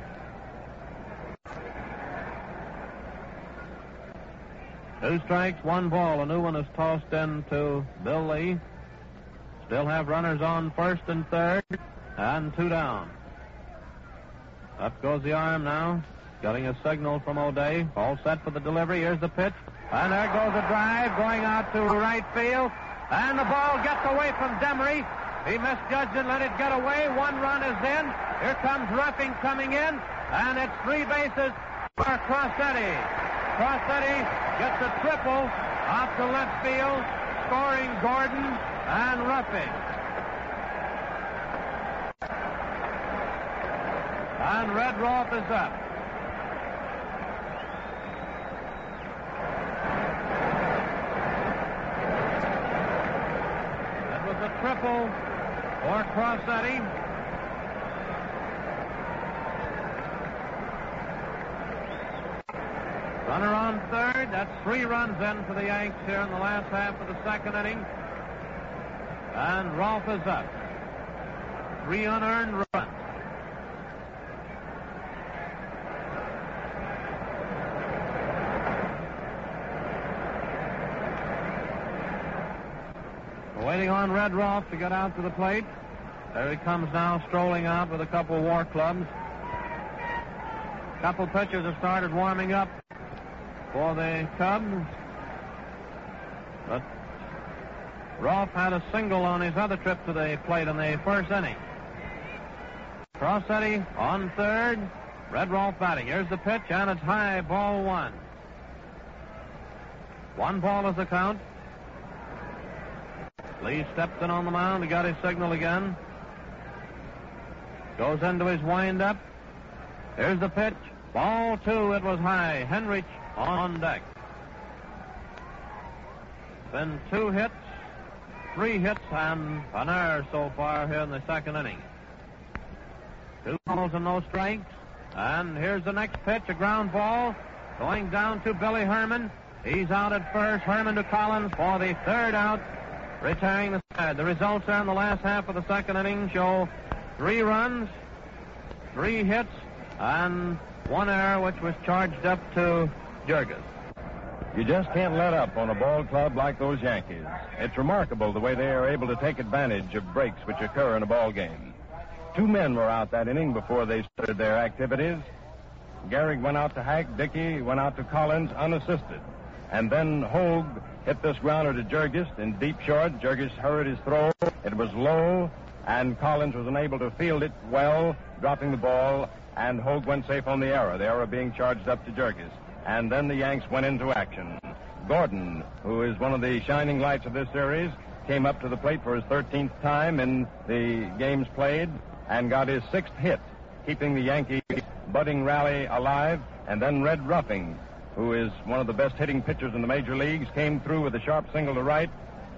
Two strikes, one ball. A new one is tossed in to Bill Lee. Still have runners on first and third, and two down. Up goes the arm now, getting a signal from O'Day. All set for the delivery. Here's the pitch. And there goes a drive going out to right field. And the ball gets away from Demery. He misjudged and let it get away. One run is in. Here comes Ruffing coming in. And it's three bases Crossetti. Crossetti gets a triple out to left field, scoring Gordon and Ruffing. And Red Rolfe is up. That was a triple for Crossetti. Runner on third. That's three runs in for the Yanks here in the last half of the second inning. And Rolfe is up. Three unearned runs. Waiting on Red Rolfe to get out to the plate. There he comes now, strolling out with a couple of war clubs. A couple pitchers have started warming up for the Cubs. But Rolfe had a single on his other trip to the plate in the first inning. Crossetti on third. Red Rolfe batting. Here's the pitch, and it's high, ball one. One ball is the count. Lee steps in on the mound. He got his signal again. Goes into his windup. Here's the pitch. Ball two. It was high. Henrich on deck. Been two hits, three hits, and an error so far here in the second inning. Two balls and no strikes. And here's the next pitch, a ground ball going down to Billy Herman. He's out at first. Herman to Collins for the third out, retiring the side. The results there in the last half of the second inning show three runs, three hits, and one error, which was charged up to Jurges. You just can't let up on a ball club like those Yankees. It's remarkable the way they are able to take advantage of breaks which occur in a ball game. Two men were out that inning before they started their activities. Gehrig went out to Hack. Dickey went out to Collins unassisted. And then Hogue hit this grounder to Jurges in deep short. Jurges hurried his throw. It was low, and Collins was unable to field it well, dropping the ball, and Hogue went safe on the error, the error being charged up to Jurges. And then the Yanks went into action. Gordon, who is one of the shining lights of this series, came up to the plate for his thirteenth time in the games played and got his sixth hit, keeping the Yankee budding rally alive. And then Red Ruffing, who is one of the best hitting pitchers in the major leagues, came through with a sharp single to right,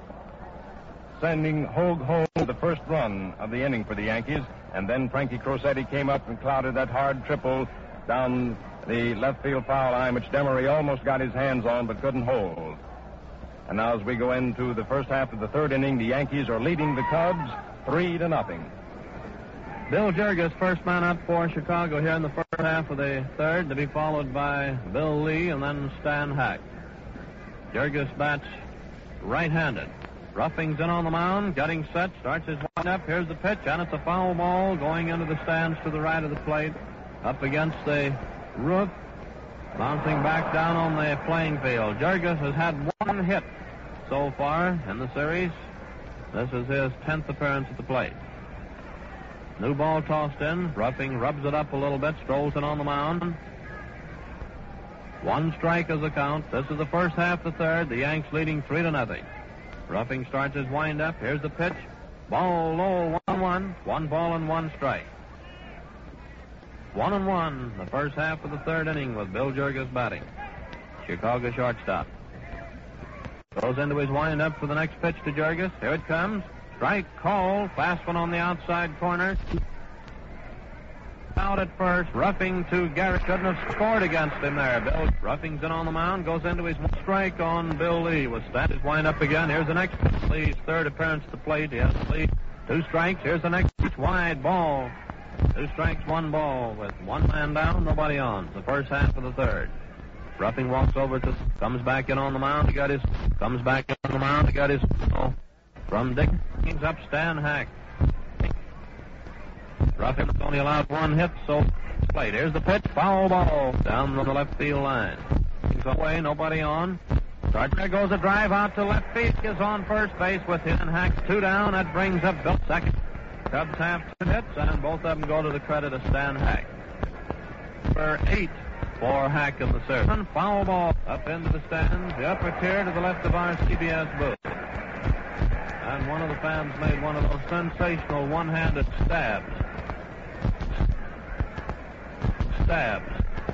sending Hogue home the first run of the inning for the Yankees. And then Frankie Crossetti came up and clouded that hard triple down the left field foul line, which Demery almost got his hands on but couldn't hold. And now as we go into the first half of the third inning, the Yankees are leading the Cubs three to nothing. Bill Jurges, first man up for Chicago here in the first half of the third, to be followed by Bill Lee and then Stan Hack. Jurges bats right-handed. Ruffing's in on the mound, getting set, starts his wind-up. Here's the pitch, and it's a foul ball going into the stands to the right of the plate, up against the roof, bouncing back down on the playing field. Jurges has had one hit so far in the series. This is his tenth appearance at the plate. New ball tossed in. Ruffing rubs it up a little bit, strolls in on the mound. One strike is the count. This is the first half of the third. The Yanks leading three to nothing. Ruffing starts his wind-up. Here's the pitch. Ball low, one one. One ball and one strike. One and one, the first half of the third inning with Bill Jurges batting. Chicago shortstop. Goes into his wind-up for the next pitch to Jurges. Here it comes. Strike call. Fast one on the outside corner. Out at first. Ruffing to Gehrig. Couldn't have scored against him there. Bill Ruffing's in on the mound. Goes into his one strike on Bill Lee. With Stan his wind-up again. Here's the next pitch. Lee's third appearance at the plate. Yes, Lee. Two strikes. Here's the next pitch. Wide ball. Two strikes, one ball, with one man down, nobody on. The first half of the third. Ruffing walks over to, comes back in on the mound. He got his, comes back in on the mound. He got his, oh, from Dick, brings up Stan Hack. Ruffing's only allowed one hit, so played. Here's the pitch, foul ball down the left field line. He's away, nobody on. Start, there goes a drive out to left field. Is on first base with him and Hack two down. That brings up Bill second. Cubs have two hits, and both of them go to the credit of Stan Hack. Number eight for Hack in the series. Foul ball up into the stands, the upper tier to the left of our C B S booth. And one of the fans made one of those sensational one-handed stabs. Stabs.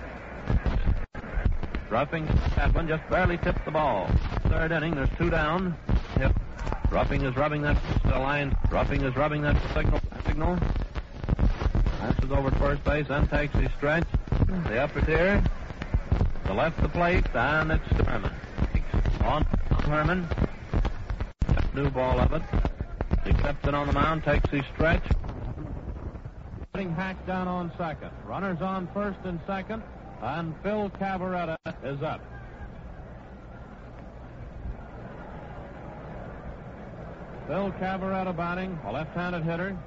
Ruffing Chapman just barely tipped the ball. Third inning, there's two down. Yep. Ruffing is rubbing that the line. Ruffing is rubbing that signal. Signal. Passes over to first base, then takes his stretch. The upper tier. The left the plate, and it's Herman. On Herman. New ball of it. He steps in on the mound, takes his stretch. Putting Hack down on second. Runners on first and second, and Phil Cavaretta is up. Phil Cavaretta batting, a left-handed hitter.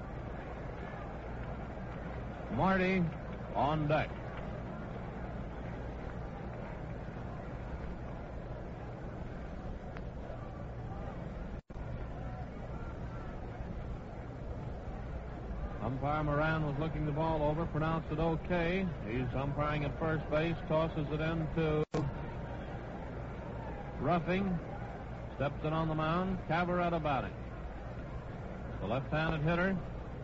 Marty on deck. Umpire Moran was looking the ball over, pronounced it okay. He's umpiring at first base, tosses it in to Ruffing. Steps in on the mound, Cavaretta batting. The left-handed hitter.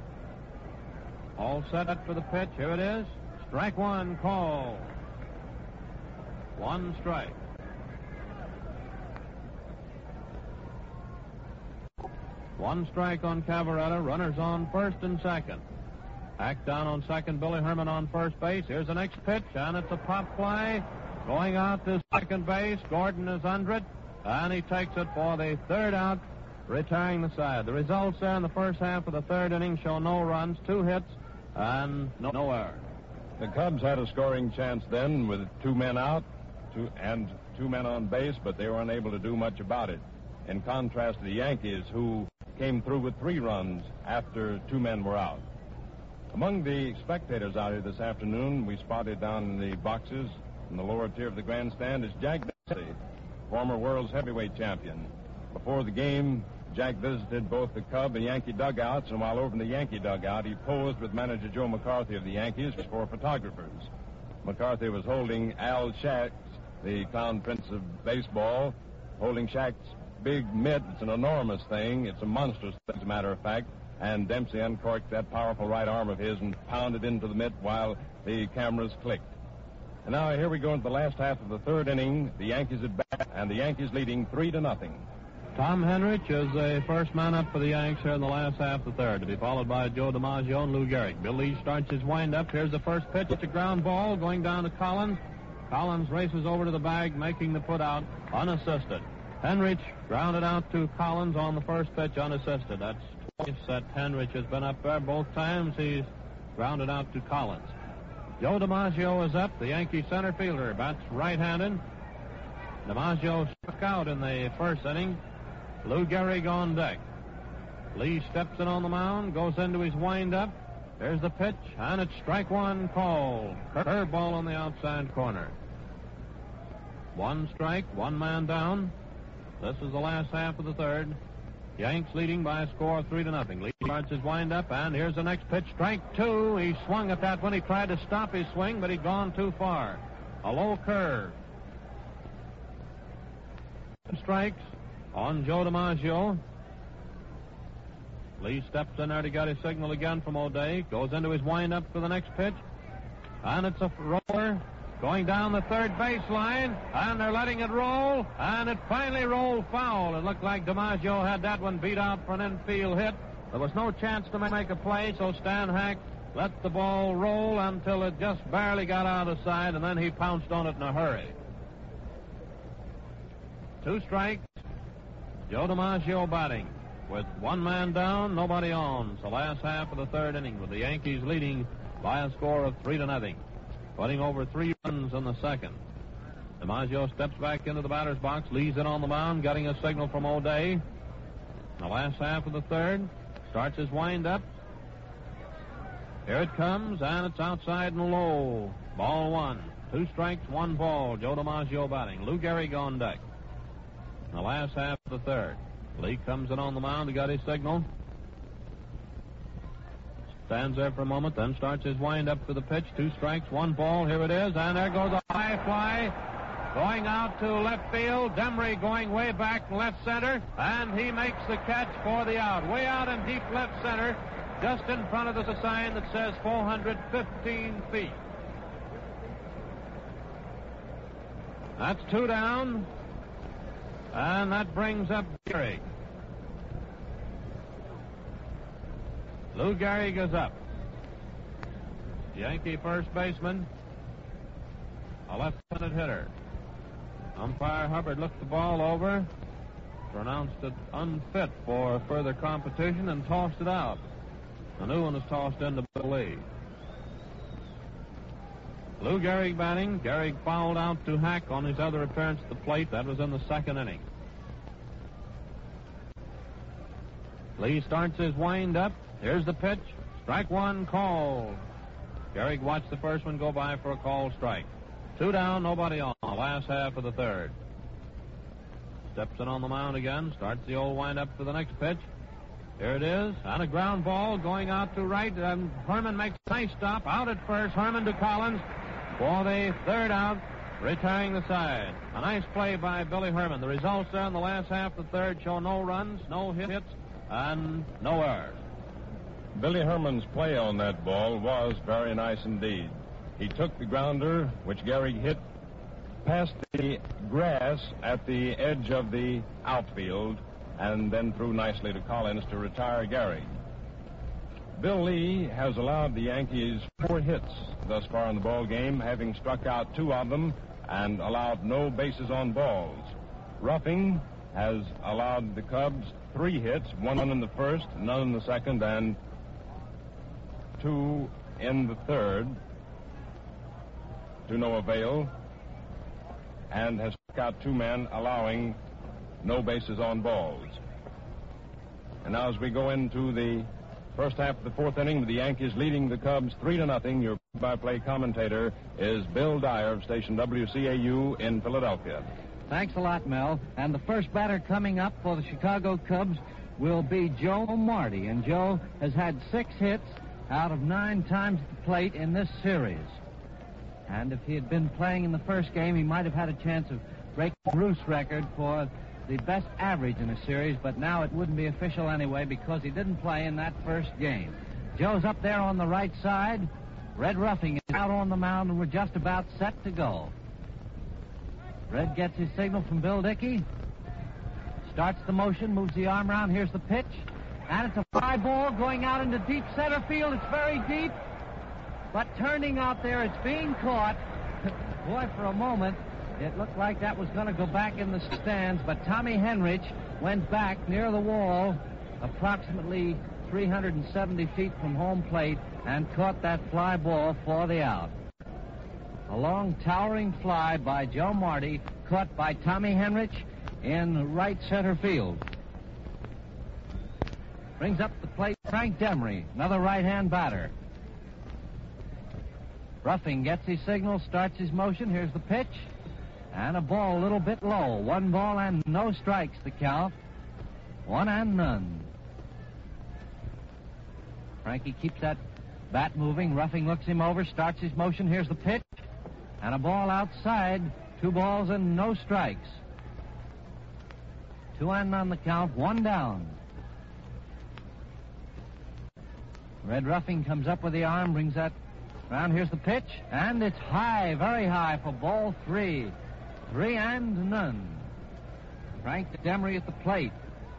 All set for the pitch. Here it is. Strike one, call. One strike. One strike on Cavaretta. Runners on first and second. Hack down on second. Billy Herman on first base. Here's the next pitch, and it's a pop fly. Going out to second base. Gordon is under it, and he takes it for the third out, retiring the side. The results there in the first half of the third inning show no runs, two hits, and no, no error. The Cubs had a scoring chance then with two men out two, and two men on base, but they were unable to do much about it. In contrast to the Yankees, who came through with three runs after two men were out. Among the spectators out here this afternoon, we spotted down in the boxes in the lower tier of the grandstand is Jack Dempsey, former world's heavyweight champion. Before the game, Jack visited both the Cub and Yankee dugouts, and while over in the Yankee dugout, he posed with manager Joe McCarthy of the Yankees for photographers. McCarthy was holding Al Schacht, the Clown Prince of baseball, holding Schacht's big mitt. It's an enormous thing. It's a monstrous thing, as a matter of fact. And Dempsey uncorked that powerful right arm of his and pounded into the mitt while the cameras clicked. And now here we go into the last half of the third inning. The Yankees at bat, and the Yankees leading three to nothing. Tom Henrich is the first man up for the Yanks here in the last half of the third, to be followed by Joe DiMaggio and Lou Gehrig. Bill Lee starts his windup. Here's the first pitch. It's a ground ball going down to Collins. Collins races over to the bag, making the put out unassisted. Henrich grounded out to Collins on the first pitch unassisted. That's twice that Henrich has been up there. Both times he's grounded out to Collins. Joe DiMaggio is up, the Yankee center fielder. Bats right-handed. DiMaggio struck out in the first inning. Lou Gehrig on deck. Lee steps in on the mound, goes into his windup. There's the pitch, and it's strike one call. Curveball on the outside corner. One strike, one man down. This is the last half of the third. Yanks leading by a score of three to nothing. Lee starts his windup, and here's the next pitch. Strike two. He swung at that one. He tried to stop his swing, but he'd gone too far. A low curve. Strikes on Joe DiMaggio. Lee steps in there to get his signal again from O'Day. Goes into his windup for the next pitch. And it's a roller going down the third baseline. And they're letting it roll. And it finally rolled foul. It looked like DiMaggio had that one beat out for an infield hit. There was no chance to make a play, so Stan Hack let the ball roll until it just barely got out of sight, and then he pounced on it in a hurry. Two strikes. Joe DiMaggio batting. With one man down, nobody on. It's the last half of the third inning, with the Yankees leading by a score of three to nothing. Putting over three runs in the second. DiMaggio steps back into the batter's box, leaves it on the mound, getting a signal from O'Day. In the last half of the third, starts his windup. Here it comes, and it's outside and low. Ball one. Two strikes, one ball. Joe DiMaggio batting. Lou Gehrig on deck. In the last half of the third. Lee comes in on the mound to get his signal. Stands there for a moment, then starts his wind-up for the pitch. Two strikes, one ball. Here it is, and there goes a high fly. Going out to left field. Demery going way back left center, and he makes the catch for the out. Way out in deep left center, just in front of us a sign that says four hundred fifteen feet. That's two down, and that brings up Gehrig. Lou Gehrig is up. Yankee first baseman, a left-handed hitter. Umpire Hubbard looked the ball over, pronounced it unfit for further competition, and tossed it out. A new one is tossed into Bill Lee. Lou Gehrig batting. Gehrig fouled out to Hack on his other appearance at the plate. That was in the second inning. Lee starts his wind-up. Here's the pitch. Strike one called. Gehrig watched the first one go by for a called strike. Two down, nobody on. Last half of the third. Steps in on the mound again. Starts the old wind-up for the next pitch. Here it is. On a ground ball going out to right. And Herman makes a nice stop. Out at first. Herman to Collins for the third out. Retiring the side. A nice play by Billy Herman. The results there in the last half of the third show no runs, no hits, and no errors. Billy Herman's play on that ball was very nice indeed. He took the grounder, which Gehrig hit past the grass at the edge of the outfield, and then threw nicely to Collins to retire Gehrig. Bill Lee has allowed the Yankees four hits thus far in the ball game, having struck out two of them and allowed no bases on balls. Ruffing has allowed the Cubs three hits, one in the first, none in the second, and two in the third, to no avail, and has struck out two men, allowing no bases on balls. And now as we go into the first half of the fourth inning, with the Yankees leading the Cubs three to nothing, your play-by-play commentator is Bill Dyer of station W C A U in Philadelphia. Thanks a lot, Mel. And the first batter coming up for the Chicago Cubs will be Joe Marty. And Joe has had six hits out of nine times at the plate in this series. And if he had been playing in the first game, he might have had a chance of breaking Ruth's record for the best average in a series, but now it wouldn't be official anyway because he didn't play in that first game. Joe's up there on the right side. Red Ruffing is out on the mound, and we're just about set to go. Red gets his signal from Bill Dickey. Starts the motion, moves the arm around. Here's the pitch. And it's a fly ball going out into deep center field. It's very deep. But turning out there, it's being caught. Boy, for a moment, it looked like that was going to go back in the stands. But Tommy Henrich went back near the wall, approximately three hundred seventy feet from home plate, and caught that fly ball for the out. A long, towering fly by Joe Marty, caught by Tommy Henrich in right center field. Brings up the plate Frank Demery, another right-hand batter. Ruffing gets his signal, starts his motion. Here's the pitch. And a ball a little bit low. One ball and no strikes the count. One and none. Frankie keeps that bat moving. Ruffing looks him over, starts his motion. Here's the pitch. And a ball outside. Two balls and no strikes. Two and none the count. One down. Red Ruffing comes up with the arm, brings that round. Here's the pitch, and it's high, very high for ball three. Three and none. Frank Demery at the plate.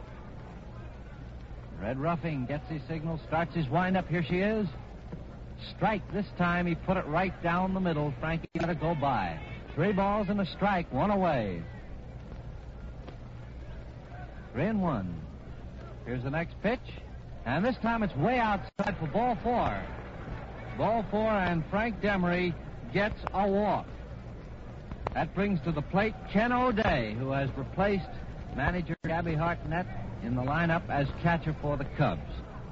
Red Ruffing gets his signal, starts his windup. Here she is. Strike this time. He put it right down the middle. Frankie got to go by. Three balls and a strike, one away. Three and one. Here's the next pitch. And this time it's way outside for ball four. Ball four, and Frank Demery gets a walk. That brings to the plate Ken O'Day, who has replaced manager Gabby Hartnett in the lineup as catcher for the Cubs.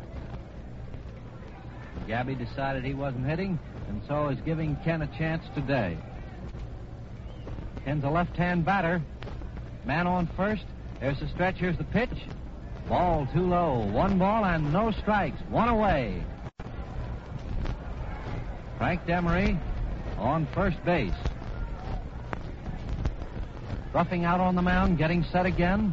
Gabby decided he wasn't hitting, and so is giving Ken a chance today. Ken's a left-hand batter. Man on first. There's the stretch. Here's the pitch. Ball too low. One ball and no strikes. One away. Frank Demery on first base. Roughing out on the mound, getting set again.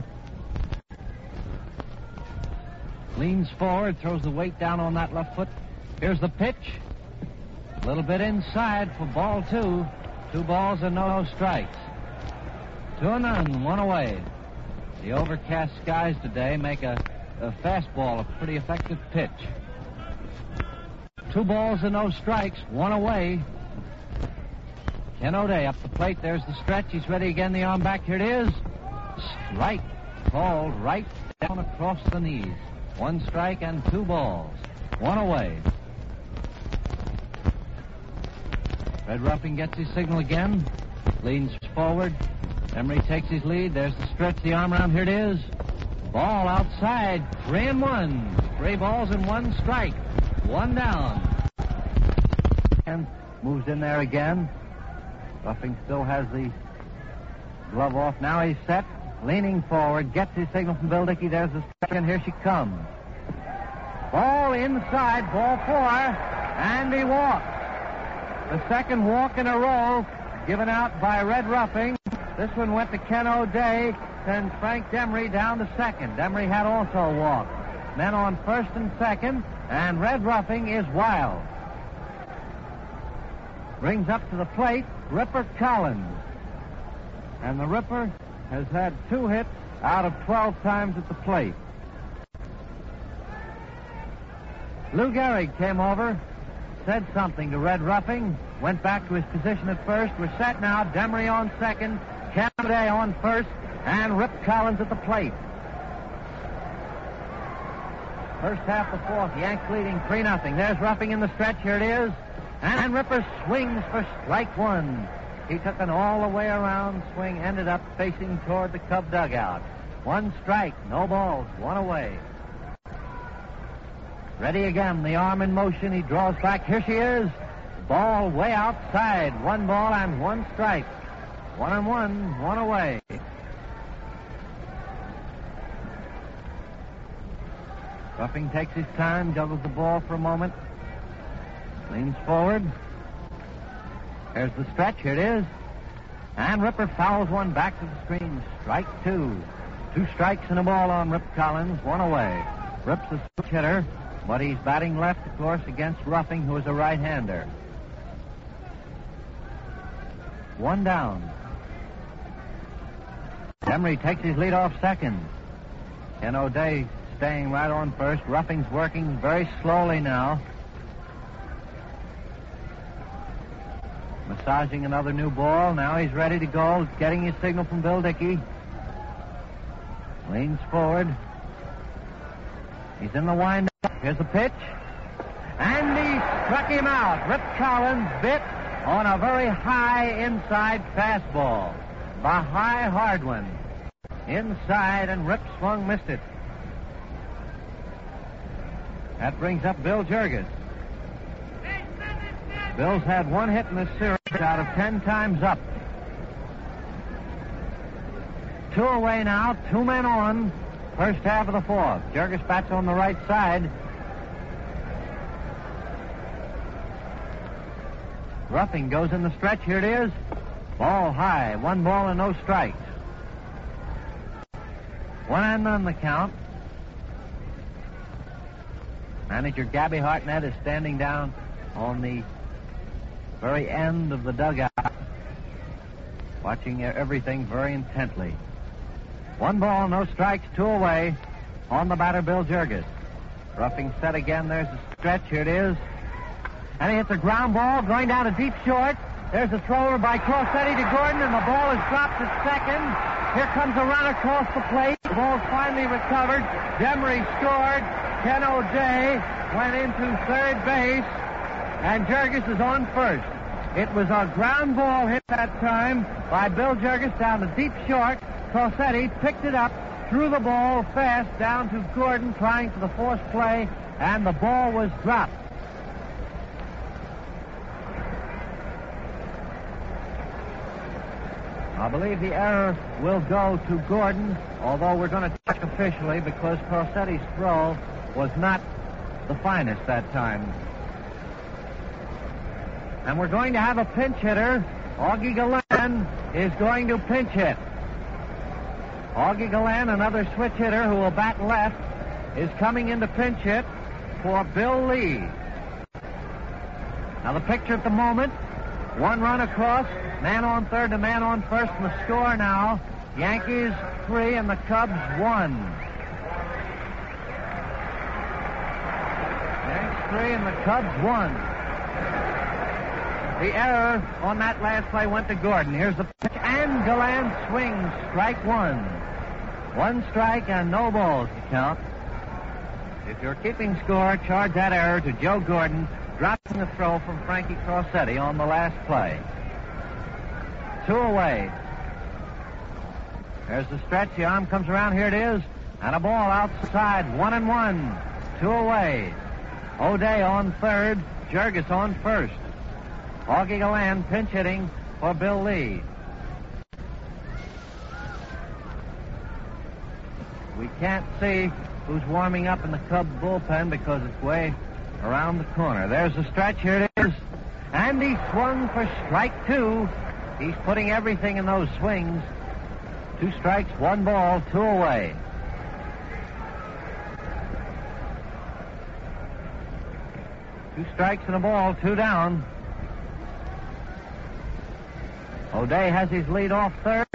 Leans forward, throws the weight down on that left foot. Here's the pitch. A little bit inside for ball two. Two balls and no strikes. Two and none, one away. The overcast skies today make a, a fastball a pretty effective pitch. Two balls and no strikes, one away. Ken O'Day up the plate. There's the stretch. He's ready again. The arm back. Here it is. Strike called right down across the knees. One strike and two balls. One away. Red Ruffing gets his signal again. Leans forward. Emery takes his lead. There's the stretch. The arm around. Here it is. Ball outside. Three and one. Three balls and one strike. One down. And moves in there again. Ruffing still has the glove off. Now he's set. Leaning forward. Gets his signal from Bill Dickey. There's the stretch. And here she comes. Ball inside. Ball four. And he walks. The second walk in a row given out by Red Ruffing. This one went to Ken O'Day, sends Frank Demery down to second. Demery had also walked. Men on first and second, and Red Ruffing is wild. Brings up to the plate Ripper Collins. And the Ripper has had two hits out of twelve times at the plate. Lou Gehrig came over, said something to Red Ruffing, went back to his position at first. We're set now. Demery on second, Ken O'Day on first, and Rip Collins at the plate. First half of the fourth, Yanks leading three nothing. There's Ruffing in the stretch. Here it is. And Ripper swings for strike one. He took an all-the-way around swing, ended up facing toward the Cub dugout. One strike, no balls, one away. Ready again, the arm in motion. He draws back. Here she is. Ball way outside. One ball and one strike. One and one, one away. Ruffing takes his time, juggles the ball for a moment. Leans forward. There's the stretch. Here it is. And Ripper fouls one back to the screen. Strike two. Two strikes and a ball on Rip Collins. One away. Rip's a switch hitter, but he's batting left, of course, against Ruffing, who is a right-hander. One down. Demery takes his lead off second. Ken O'Day staying right on first. Ruffing's working very slowly now. Massaging another new ball. Now he's ready to go, getting his signal from Bill Dickey. Leans forward. He's in the windup. Here's the pitch. And he struck him out. Rip Collins bit on a very high inside fastball. The high hard one. Inside, and Rip swung, missed it. That brings up Bill Jurges. Bill's had one hit in this series out of ten times up. Two away now, two men on. First half of the fourth. Jurges bats on the right side. Ruffing goes in the stretch. Here it is. Ball high. One ball and no strikes. One and none the count. Manager Gabby Hartnett is standing down on the very end of the dugout, watching everything very intently. One ball, no strikes, two away. On the batter, Bill Jurges. Ruffing set again. There's the stretch. Here it is. And he hits a ground ball going down to deep short. There's a thrower by Corsetti to Gordon, and the ball is dropped at second. Here comes a run across the plate. The ball's finally recovered. Demery scored. Ken O'Day went into third base, and Jurges is on first. It was a ground ball hit that time by Bill Jurges down to deep short. Corsetti picked it up, threw the ball fast down to Gordon, trying for the force play, and the ball was dropped. I believe the error will go to Gordon, although we're going to check officially because Corsetti's throw was not the finest that time. And we're going to have a pinch hitter. Augie Gallen is going to pinch hit. Augie Gallen, another switch hitter who will bat left, is coming in to pinch hit for Bill Lee. Now the picture at the moment, one run across, man on third to man on first, and the score now, Yankees three and the Cubs one. Yankees three and the Cubs one. The error on that last play went to Gordon. Here's the pitch, and Gallen swings, strike one. One strike and no balls to count. If you're keeping score, charge that error to Joe Gordon, dropping the throw from Frankie Crossetti on the last play. Two away. There's the stretch. The arm comes around. Here it is. And a ball outside. One and one. Two away. O'Day on third. Jurgis on first. Augie Gallen pinch hitting for Bill Lee. We can't see who's warming up in the Cub bullpen because it's way around the corner. There's the stretch. Here it is. And he swung for strike two. He's putting everything in those swings. Two strikes, one ball, two away. Two strikes and a ball, two down. O'Day has his lead off third.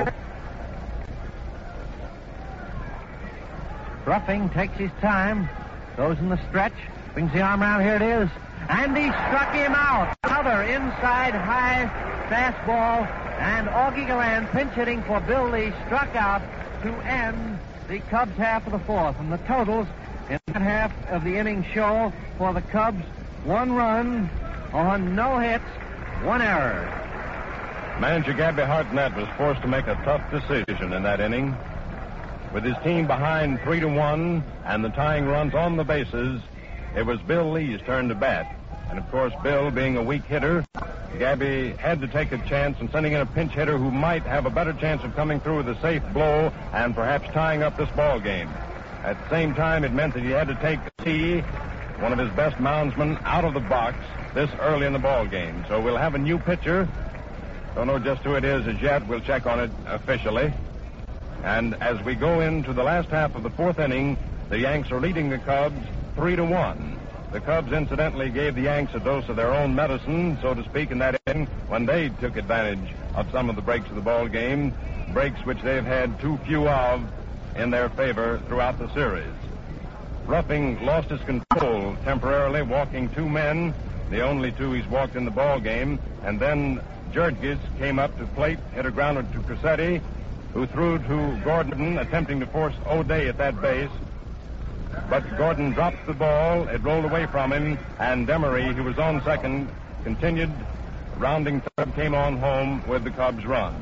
Ruffing takes his time, goes in the stretch, brings the arm around. Here it is. And he struck him out. Another inside high fastball. And Augie Gallen, pinch hitting for Bill Lee, struck out to end the Cubs half of the fourth. And the totals in that half of the inning show for the Cubs, one run on no hits, one error. Manager Gabby Hartnett was forced to make a tough decision in that inning. With his team behind three to one and the tying runs on the bases, it was Bill Lee's turn to bat. And of course, Bill being a weak hitter, Gabby had to take a chance in sending in a pinch hitter who might have a better chance of coming through with a safe blow and perhaps tying up this ball game. At the same time, it meant that he had to take T, one of his best moundsmen, out of the box this early in the ball game. So we'll have a new pitcher. Don't know just who it is as yet. We'll check on it officially. And as we go into the last half of the fourth inning, the Yanks are leading the Cubs three to one. The Cubs, incidentally, gave the Yanks a dose of their own medicine, so to speak, in that inning when they took advantage of some of the breaks of the ball game, breaks which they've had too few of in their favor throughout the series. Ruffing lost his control temporarily, walking two men, the only two he's walked in the ball game, and then Jurgis came up to plate, hit a grounder to Crossetti, who threw to Gordon, attempting to force O'Day at that base. But Gordon dropped the ball. It rolled away from him, and Demery, who was on second, continued. Rounding third came on home with the Cubs' run.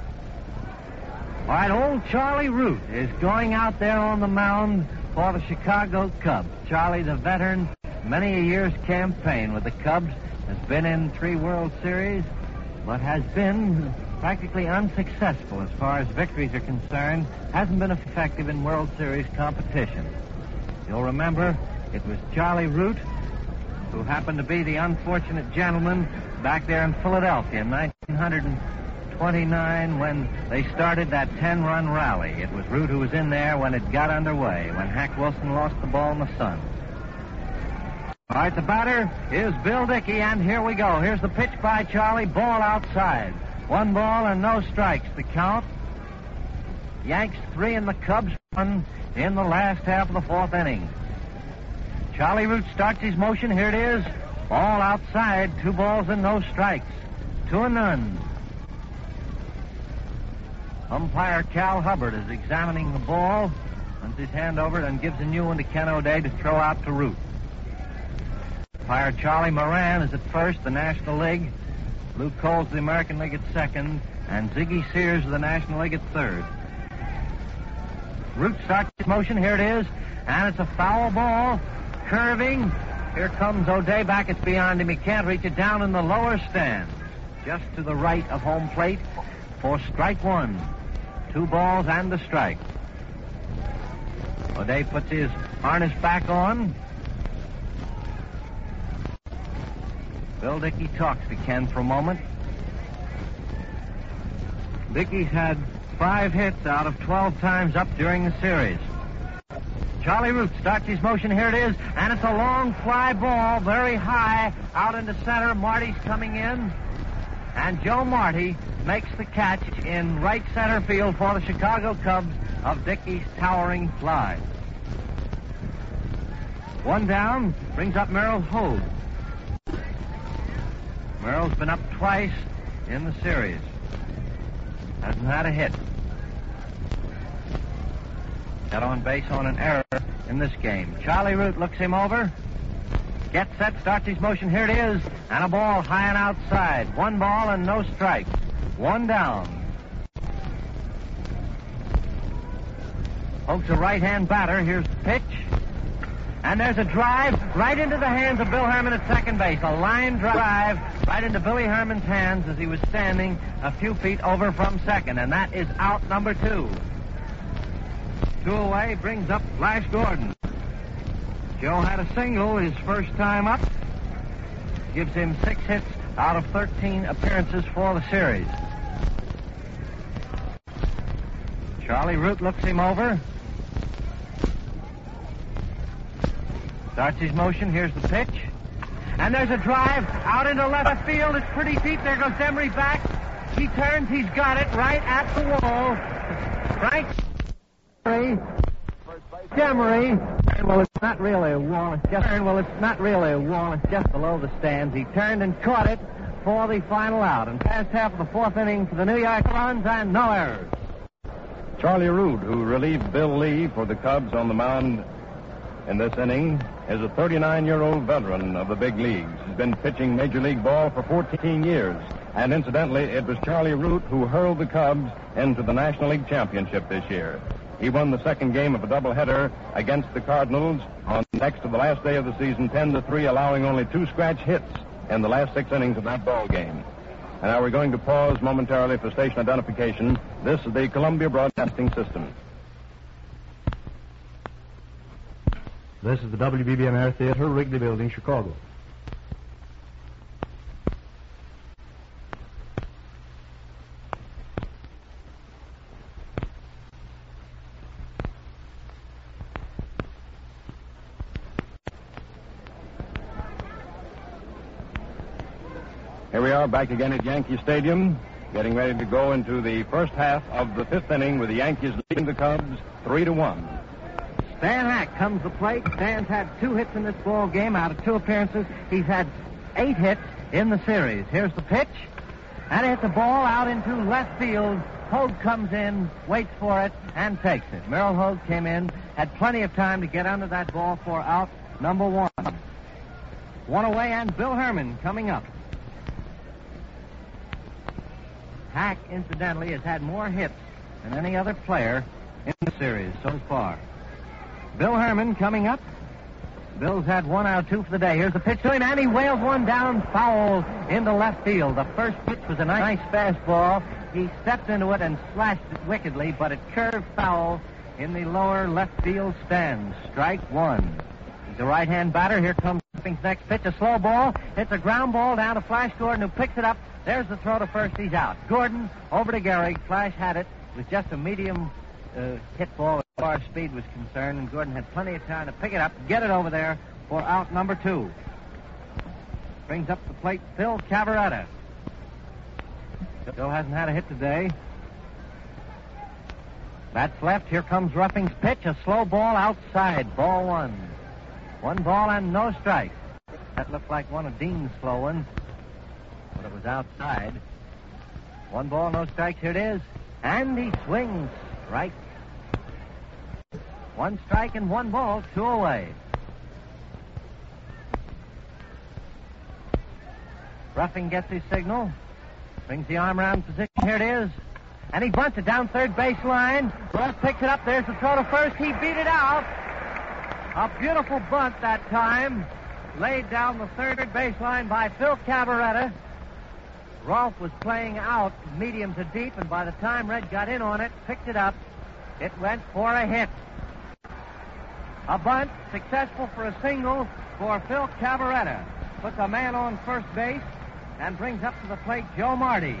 All right, old Charlie Root is going out there on the mound for the Chicago Cubs. Charlie's a veteran, many a year's campaign with the Cubs, has been in three World Series, but has been practically unsuccessful as far as victories are concerned, hasn't been effective in World Series competition. You'll remember it was Charlie Root who happened to be the unfortunate gentleman back there in Philadelphia in nineteen twenty-nine when they started that ten-run rally. It was Root who was in there when it got underway, when Hack Wilson lost the ball in the sun. All right, the batter is Bill Dickey, and here we go. Here's the pitch by Charlie, ball outside. One ball and no strikes to count. Yanks three and the Cubs one in the last half of the fourth inning. Charlie Root starts his motion. Here it is. Ball outside. Two balls and no strikes. Two and none. Umpire Cal Hubbard is examining the ball, runs his hand over it, and gives a new one to Ken O'Day to throw out to Root. Umpire Charlie Moran is at first, the National League. Lou Cole's the American League at second, and Ziggy Sears of the National League at third. Root starts his motion. Here it is, and it's a foul ball, curving. Here comes O'Day back. It's beyond him. He can't reach it, down in the lower stand, just to the right of home plate for strike one. Two balls and a strike. O'Day puts his harness back on. Bill Dickey talks to Ken for a moment. Dickey's had five hits out of twelve times up during the series. Charlie Root starts his motion. Here it is, and it's a long fly ball, very high, out into center. Marty's coming in, and Joe Marty makes the catch in right center field for the Chicago Cubs of Dickey's towering fly. One down, brings up Merrill Hogue. Merrill's been up twice in the series. Hasn't had a hit. Got on base on an error in this game. Charlie Root looks him over. Gets set, starts his motion. Here it is. And a ball high and outside. One ball and no strike. One down. Hogue's a right-hand batter. Here's the pitch. And there's a drive right into the hands of Bill Herman at second base. A line drive right into Billy Herman's hands as he was standing a few feet over from second. And that is out number two. Two away, brings up Flash Gordon. Joe had a single his first time up. Gives him six hits out of thirteen appearances for the series. Charlie Root looks him over. Starts his motion. Here's the pitch. And there's a drive out into left field. It's pretty deep. There goes Demery back. He turns. He's got it right at the wall. Frank Demery. Well, it's not really a wall. It's just, well, it's not really a wall. It's just below the stands. He turned and caught it for the final out. And past half of the fourth inning for the New York runs and no errors. Charlie Root, who relieved Bill Lee for the Cubs on the mound in this inning, is a thirty-nine-year-old veteran of the big leagues. He's been pitching Major League ball for fourteen years. And incidentally, it was Charlie Root who hurled the Cubs into the National League Championship this year. He won the second game of a doubleheader against the Cardinals on next to the last day of the season, ten to three, allowing only two scratch hits in the last six innings of that ball game. And now we're going to pause momentarily for station identification. This is the Columbia Broadcasting System. This is the W B B M Air Theater, Wrigley Building, Chicago. Here we are back again at Yankee Stadium, getting ready to go into the first half of the fifth inning with the Yankees leading the Cubs three to one. Stan Hack comes to the plate. Stan's had two hits in this ball game out of two appearances. He's had eight hits in the series. Here's the pitch. And it hits the ball out into left field. Hogue comes in, waits for it, and takes it. Merrill Hogue came in, had plenty of time to get under that ball for out number one. One away, and Bill Herman coming up. Hack, incidentally, has had more hits than any other player in the series so far. Bill Herman coming up. Bill's had one out, two for the day. Here's the pitch to him, and he wails one down foul into left field. The first pitch was a nice fastball. He stepped into it and slashed it wickedly, but it curved foul in the lower left field stands. Strike one. He's a right-hand batter. Here comes His next pitch, a slow ball. It's a ground ball down to Flash Gordon, who picks it up. There's the throw to first. He's out. Gordon over to Gehrig. Flash had it. It was just a medium uh, hit ball as far as speed was concerned, and Gordon had plenty of time to pick it up, get it over there for out number two. Brings up the plate Phil Cavarretta. Phil hasn't had a hit today. That's left. Here comes Ruffing's pitch. A slow ball outside. Ball one. One ball and no strike. That looked like one of Dean's slow ones, but it was outside. One ball, no strikes. Here it is. And he swings. Strike. One strike and one ball, two away. Ruffing gets his signal. Brings the arm around position. Here it is. And he bunts it down third base line. Ross picks it up. There's the throw to first. He beat it out. A beautiful bunt that time. Laid down the third baseline by Phil Cavarretta. Rolfe was playing out medium to deep, and by the time Red got in on it, picked it up, it went for a hit. A bunt, successful for a single for Phil Cavarretta. puts a man on first base, and brings up to the plate Joe Marty.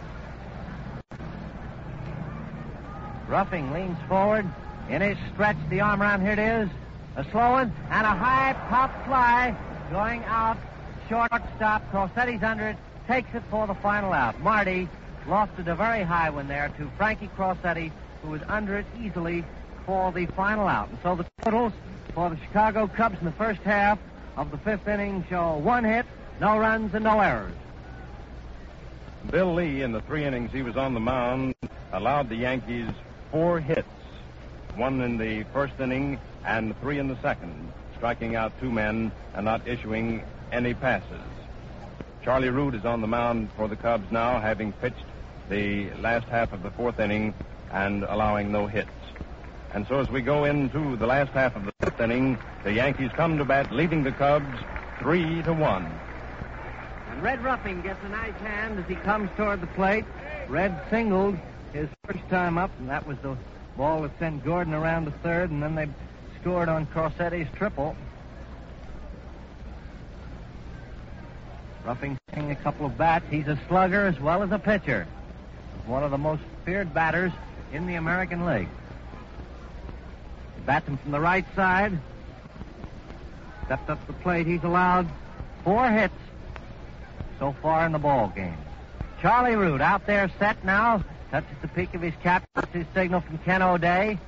Ruffing leans forward. In his stretch, the arm around, here it is. A slow one, and a high pop fly going out. Shortstop, Crossetti's under it, takes it for the final out. Marty lofted a very high one there to Frankie Crossetti, who was under it easily for the final out. And so the totals for the Chicago Cubs in the first half of the fifth inning show one hit, no runs, and no errors. Bill Lee, in the three innings he was on the mound, allowed the Yankees four hits, one in the first inning and three in the second, striking out two men and not issuing any passes. Charlie Root is on the mound for the Cubs now, having pitched the last half of the fourth inning and allowing no hits. And so as we go into the last half of the fifth inning, the Yankees come to bat, leading the Cubs three to one. And Red Ruffing gets a nice hand as he comes toward the plate. Red singled his first time up, and that was the ball that sent Gordon around to third, and then they scored on Crossetti's triple. Ruffing taking a couple of bats. He's a slugger as well as a pitcher. One of the most feared batters in the American League. He bats him from the right side. Stepped up to the plate. He's allowed four hits so far in the ball game. Charlie Root out there set now. Touches the peak of his cap. That's his signal from Ken O'Day.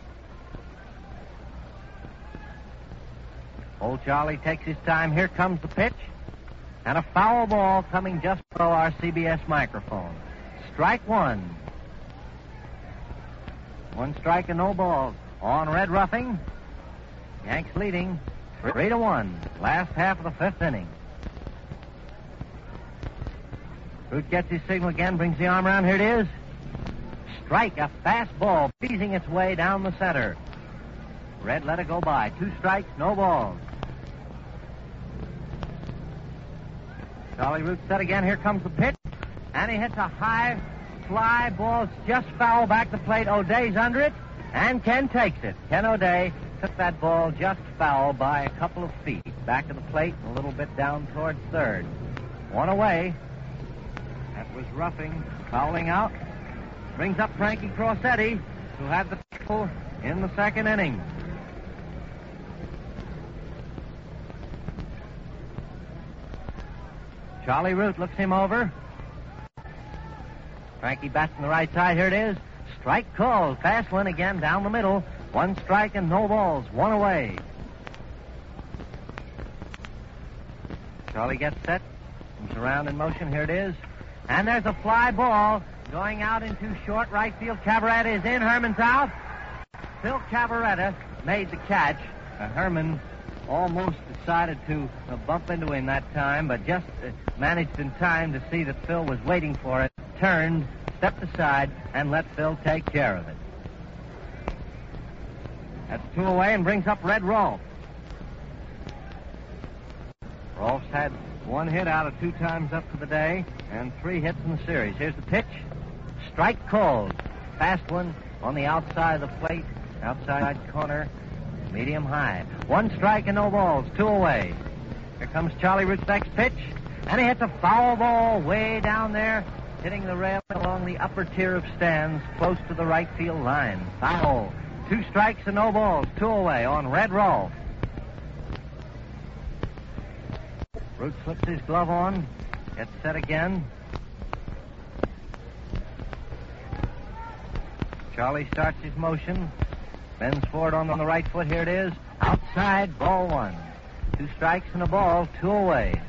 Old Charlie takes his time. Here comes the pitch. And a foul ball coming just below our C B S microphone. Strike one. One strike and no balls on Red Ruffing. Yanks leading three to one. Last half of the fifth inning. Root gets his signal again, brings the arm around. Here it is. Strike, a fast ball, breezing its way down the center. Red let it go by. Two strikes, no balls. Charlie Root set again. Here comes the pitch. And he hits a high fly ball. It's just foul back the plate. O'Day's under it. And Ken takes it. Ken O'Day took that ball just foul by a couple of feet. Back of the plate and a little bit down towards third. One away. That was Ruffing fouling out. Brings up Frankie Crossetti, who had the tackle in the second inning. Charlie Root looks him over. Frankie bats on the right side. Here it is. Strike called. Fast one again down the middle. One strike and no balls. One away. Charlie gets set. Comes around in motion. Here it is. And there's a fly ball going out into short right field. Cavaretta is in. Herman's out. Phil Cavaretta made the catch. Uh, Herman almost decided to uh, bump into him that time, but just uh, managed in time to see that Phil was waiting for it. Turned, stepped aside, and let Phil take care of it. That's two away and brings up Red Rolfe. Rolfe's had one hit out of two times up for the day and three hits in the series. Here's the pitch. Strike called. Fast one on the outside of the plate, outside corner, medium high. One strike and no balls, two away. Here comes Charlie Root's next pitch, and he hits a foul ball way down there, hitting the rail along the upper tier of stands, close to the right field line. Foul. Two strikes and no balls, two away on Red Rolfe. Root slips his glove on, gets set again. Charlie starts his motion, bends forward on the right foot. Here it is. Outside, ball one. Two strikes and a ball, two away.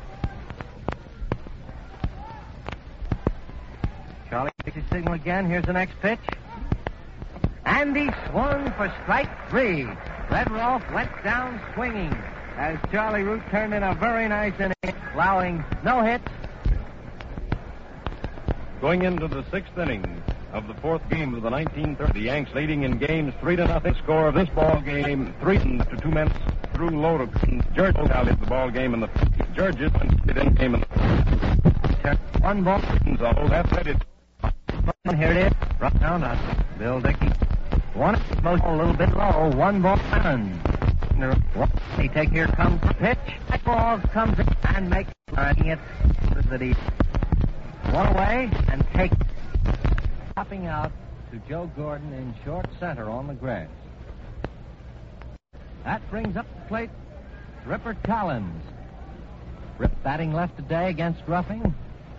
Charlie takes his signal again. Here's the next pitch. And he swung for strike three. Red Rolfe went down swinging as Charlie Root turned in a very nice inning, allowing no hits. Going into the sixth inning of the fourth game of the nineteen thirty, the Yanks leading in games three to nothing. Score of this ball game, three to two minutes through low to George O'Galley the ball game in the Georges in game in the one ball. So that's it. Here it is. Right now, not Bill Dickey. One motion a little bit low. One ball. Run. He take here comes the pitch. That ball comes in and makes it that he one away and take popping out to Joe Gordon in short center on the grass. That brings up the plate Ripper Collins. Rip batting left today against Ruffing.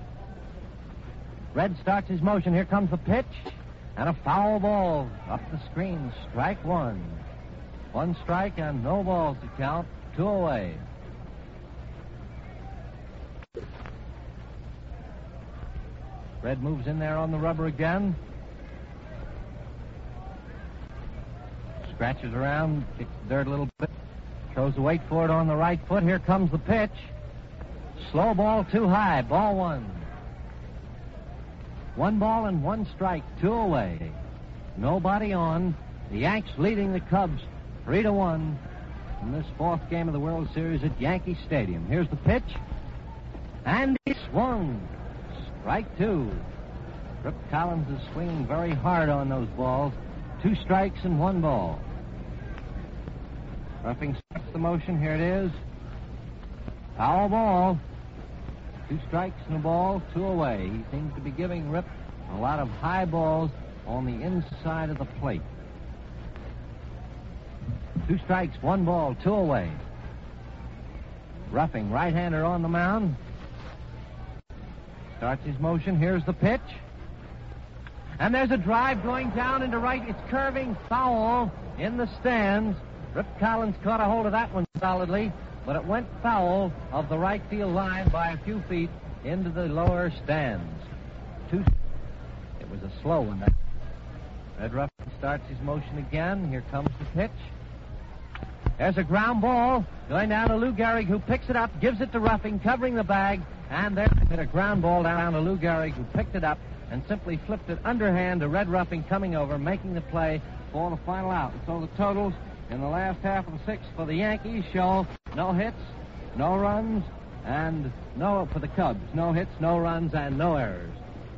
Red starts his motion. Here comes the pitch. And a foul ball up the screen. Strike one. One strike and no balls to count. Two away. Red moves in there on the rubber again. Scratches around, kicks the dirt a little bit. Throws the weight for it on the right foot. Here comes the pitch. Slow ball too high. Ball one. One ball and one strike. Two away. Nobody on. The Yanks leading the Cubs three to one in this fourth game of the World Series at Yankee Stadium. Here's the pitch. And he swung. Strike two. Rip Collins is swinging very hard on those balls. Two strikes and one ball. Ruffing starts the motion. Here it is. Foul ball. Two strikes and a ball, two away. He seems to be giving Rip a lot of high balls on the inside of the plate. Two strikes, one ball, two away. Ruffing, right-hander on the mound. Starts his motion. Here's the pitch. And there's a drive going down into right. It's curving foul in the stands. Rip Collins caught a hold of that one solidly, but it went foul of the right field line by a few feet into the lower stands. Two. It was a slow one. Red Ruffing starts his motion again. Here comes the pitch. There's a ground ball going down to Lou Gehrig, who picks it up, gives it to Ruffing, covering the bag, and there's a ground ball down to Lou Gehrig, who picked it up and simply flipped it underhand to Red Ruffing coming over, making the play for the final out. And so the totals in the last half of the sixth for the Yankees show no hits, no runs, and no for the Cubs. No hits, no runs, and no errors.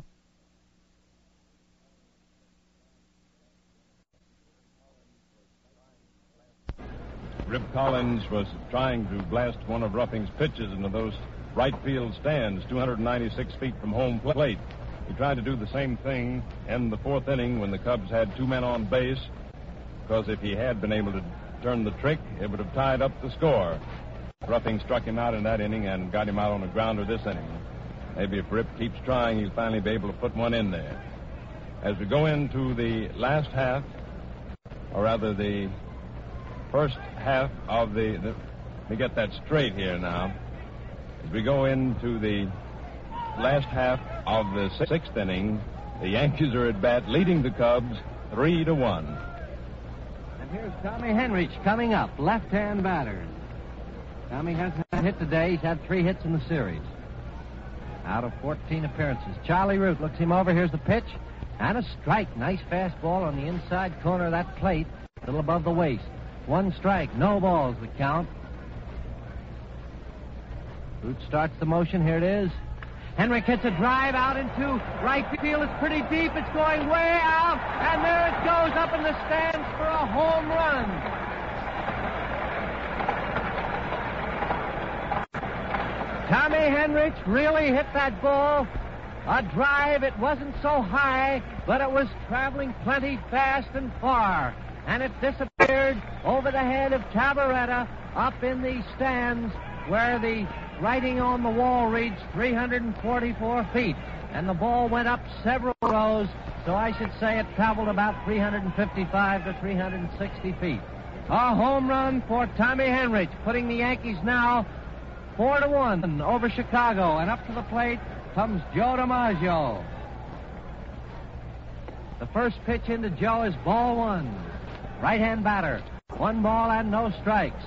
Rip Collins was trying to blast one of Ruffing's pitches into those right field stands, two hundred ninety-six feet from home plate. He tried to do the same thing in the fourth inning when the Cubs had two men on base, because if he had been able to turn the trick, it would have tied up the score. Ruffing struck him out in that inning and got him out on a grounder this inning. Maybe if Rip keeps trying, he'll finally be able to put one in there. As we go into the last half, or rather the first half of the, the let me get that straight here now. As we go into the last half of the sixth inning, the Yankees are at bat, leading the Cubs three to one. And here's Tommy Henrich coming up, left-hand batter. Tommy hasn't had a hit today. He's had three hits in the series out of fourteen appearances. Charlie Root looks him over. Here's the pitch and a strike. Nice fastball on the inside corner of that plate, a little above the waist. One strike, no balls the count. Root starts the motion. Here it is. Henrich hits a drive out into right field. It's pretty deep. It's going way out. And there it goes up in the stands for a home run. Tommy Henrich really hit that ball. A drive. It wasn't so high, but it was traveling plenty fast and far. And it disappeared over the head of Tabaretta up in the stands where the writing on the wall reads three hundred forty-four feet. And the ball went up several rows, so I should say it traveled about three hundred fifty-five to three hundred sixty feet. A home run for Tommy Henrich, putting the Yankees now four to one over Chicago. And up to the plate comes Joe DiMaggio. The first pitch into Joe is ball one. Right-hand batter. One ball and no strikes.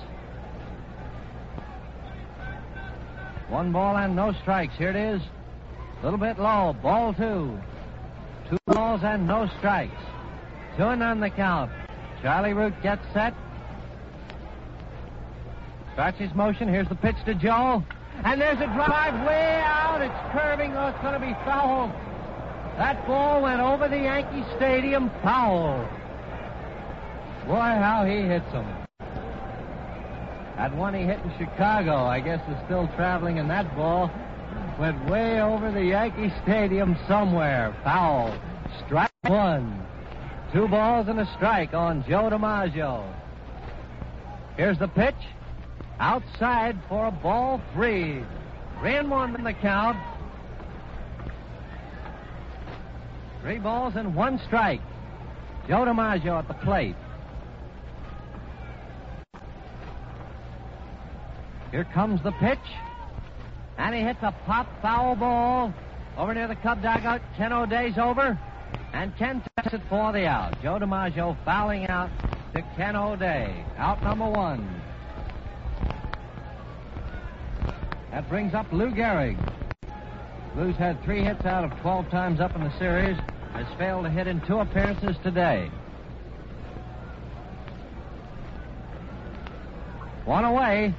One ball and no strikes. Here it is. A little bit low. Ball two. Two balls and no strikes. Two and none the count. Charlie Root gets set. Starts his motion. Here's the pitch to Joe. And there's a drive way out. It's curving. Oh, it's going to be foul. That ball went over the Yankee Stadium foul. Boy, how he hits them. That one he hit in Chicago, I guess, is still traveling, and that ball went way over the Yankee Stadium somewhere. Foul. Strike one. Two balls and a strike on Joe DiMaggio. Here's the pitch. Outside for a ball three. Three and one in the count. Three balls and one strike. Joe DiMaggio at the plate. Here comes the pitch. And he hits a pop foul ball over near the Cub dugout. Ken O'Day's over. And Ken takes it for the out. Joe DiMaggio fouling out to Ken O'Day. Out number one. That brings up Lou Gehrig. Lou's had three hits out of twelve times up in the series. Has failed to hit in two appearances today. One away.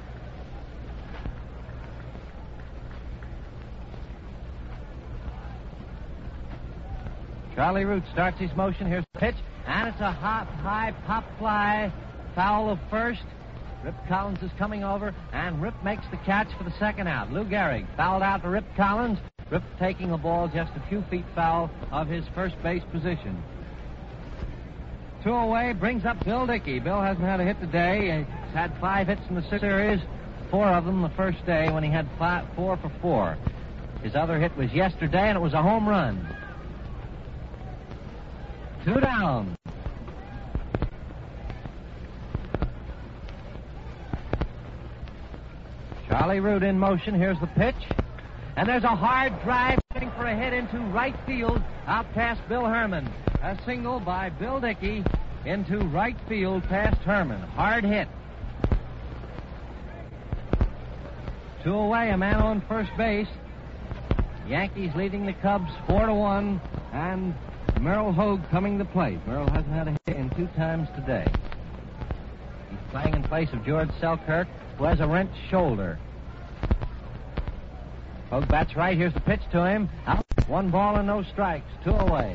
Charlie Root starts his motion. Here's the pitch. And it's a hot, high pop fly. Foul of first. Rip Collins is coming over. And Rip makes the catch for the second out. Lou Gehrig fouled out to Rip Collins. Rip taking the ball just a few feet foul of his first base position. Two away brings up Bill Dickey. Bill hasn't had a hit today. He's had five hits in the series. Four of them the first day when he had five, four for four. His other hit was yesterday, and it was a home run. Two down. Charlie Root in motion. Here's the pitch. And there's a hard drive getting for a hit into right field out past Bill Herman. A single by Bill Dickey into right field past Herman. Hard hit. Two away, a man on first base. Yankees leading the Cubs four to one, and Merrill Hogue coming to plate. Merrill hasn't had a hit in two times today. He's playing in place of George Selkirk, who has a wrenched shoulder. Hogue bats right. Here's the pitch to him. Out. One ball and no strikes. Two away.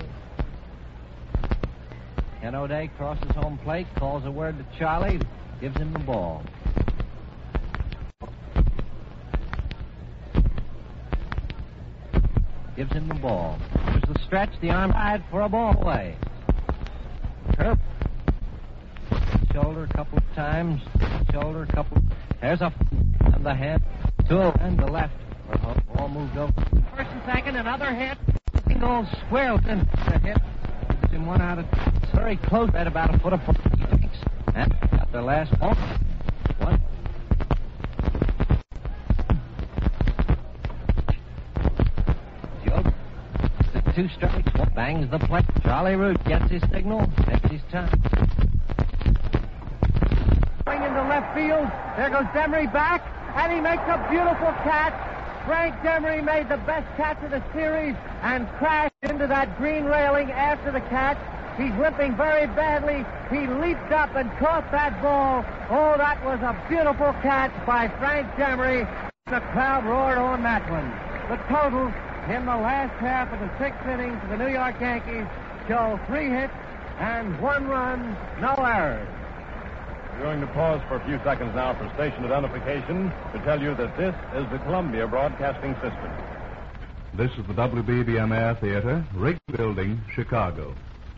Ken O'Day crosses home plate, calls a word to Charlie, gives him the ball. Gives him the ball. Here's the stretch, the arm side for a ball play. Curve. Shoulder a couple of times. Shoulder a couple. There's a on the head. Two and the left. Ball moved over. First and second, another hit. Single square in the hit. Gives him one out of very close at about a foot of four. And got the last ball. One. Two strikes, bangs the plate. Charlie Root gets his signal, takes his time. Going into left field. There goes Demery back, and he makes a beautiful catch. Frank Demery made the best catch of the series and crashed into that green railing after the catch. He's limping very badly. He leaped up and caught that ball. Oh, that was a beautiful catch by Frank Demery. The crowd roared on that one. The total in the last half of the sixth inning for the New York Yankees show three hits and one run, no errors. We're going to pause for a few seconds now for station identification to tell you that this is the Columbia Broadcasting System. This is the W B B M Air Theater, Wrigley Building, Chicago.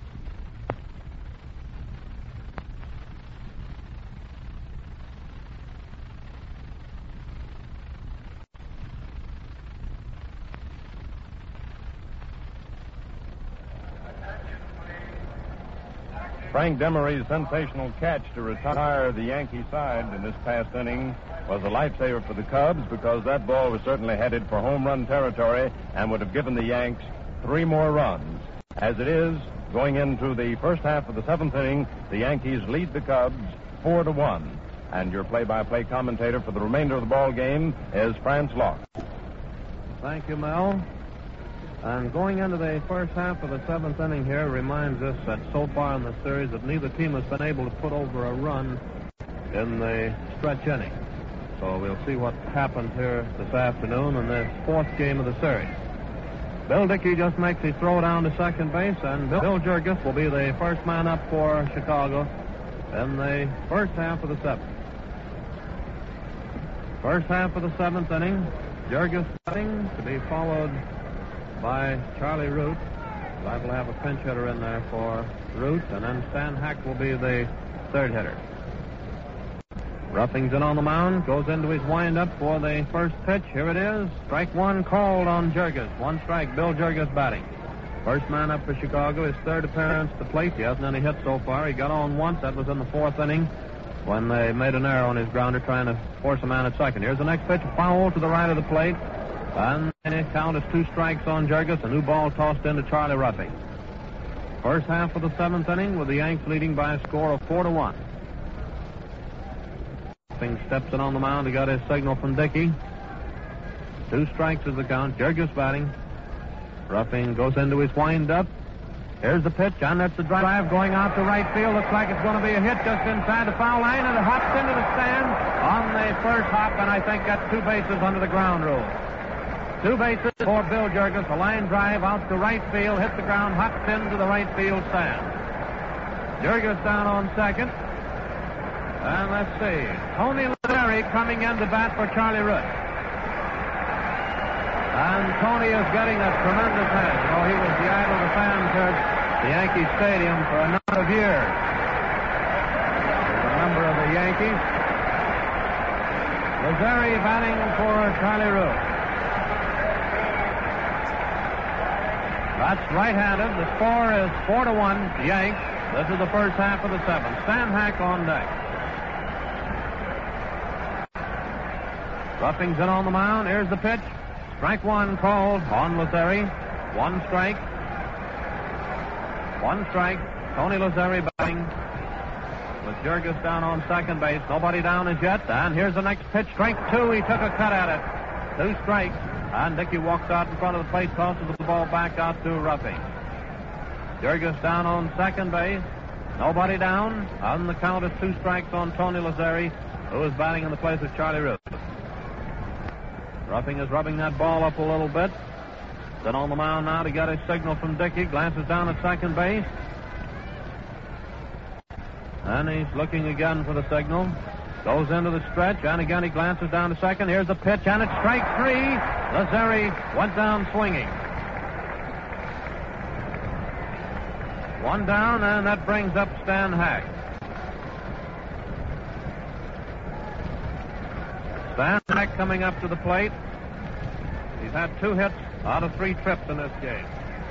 Frank Demery's sensational catch to retire the Yankee side in this past inning was a lifesaver for the Cubs because that ball was certainly headed for home run territory and would have given the Yanks three more runs. As it is, going into the first half of the seventh inning, the Yankees lead the Cubs four to one. And your play-by-play commentator for the remainder of the ball game is Franz Locke. Thank you, Mel. And going into the first half of the seventh inning here reminds us that so far in the series that neither team has been able to put over a run in the stretch inning. So we'll see what happens here this afternoon in this fourth game of the series. Bill Dickey just makes his throw down to second base, and Bill, Bill Jurgis will be the first man up for Chicago in the first half of the seventh. First half of the seventh inning, Jurgis batting to be followed by Charlie Root. I will have a pinch hitter in there for Root, and then Stan Hack will be the third hitter. Ruffing's in on the mound, goes into his windup for the first pitch. Here it is. Strike one called on Jurgis. One strike, Bill Jurgis batting. First man up for Chicago, his third appearance at the plate. He hasn't any hits so far. He got on once. That was in the fourth inning when they made an error on his grounder trying to force a man at second. Here's the next pitch, a foul to the right of the plate. And the count is two strikes on Jurgis. A new ball tossed into Charlie Ruffing. First half of the seventh inning with the Yanks leading by a score of four to one. Ruffing steps in on the mound. He got his signal from Dickey. Two strikes is the count. Jurgis batting. Ruffing goes into his windup. Here's the pitch, and that's the drive going out to right field. Looks like it's going to be a hit just inside the foul line, and it hops into the stand on the first hop, and I think that's two bases under the ground rule. Two bases for Bill Jurgis. A line drive out to right field, hits the ground, hops into the right field stand. Jurgis down on second. And let's see. Tony Lazzeri coming in to bat for Charlie Root. And Tony is getting a tremendous hand. You know, he was the idol of the fans here at the Yankee Stadium for a number of years. He's a member of the Yankees. Lazzeri batting for Charlie Root. That's right-handed. The score is four to one, Yanks. This is the first half of the seventh. Stan Hack on deck. Ruffing's in on the mound. Here's the pitch. Strike one called on Lazzeri. One strike. One strike. Tony Lazzeri batting with Jurgis down on second base. Nobody down as yet. And here's the next pitch. Strike two. He took a cut at it. Two strikes. And Dickey walks out in front of the plate, tosses the ball back out to Ruffing. Jurgis down on second base. Nobody down. On the count is two strikes on Tony Lazzeri, who is batting in the place of Charlie Root. Ruffing is rubbing that ball up a little bit. Then on the mound now to get his signal from Dickey. Glances down at second base. And he's looking again for the signal. Goes into the stretch, and again he glances down to second. Here's the pitch, and it's strike three. Lazzeri went down swinging. One down, and that brings up Stan Hack. Stan Hack coming up to the plate. He's had two hits out of three trips in this game.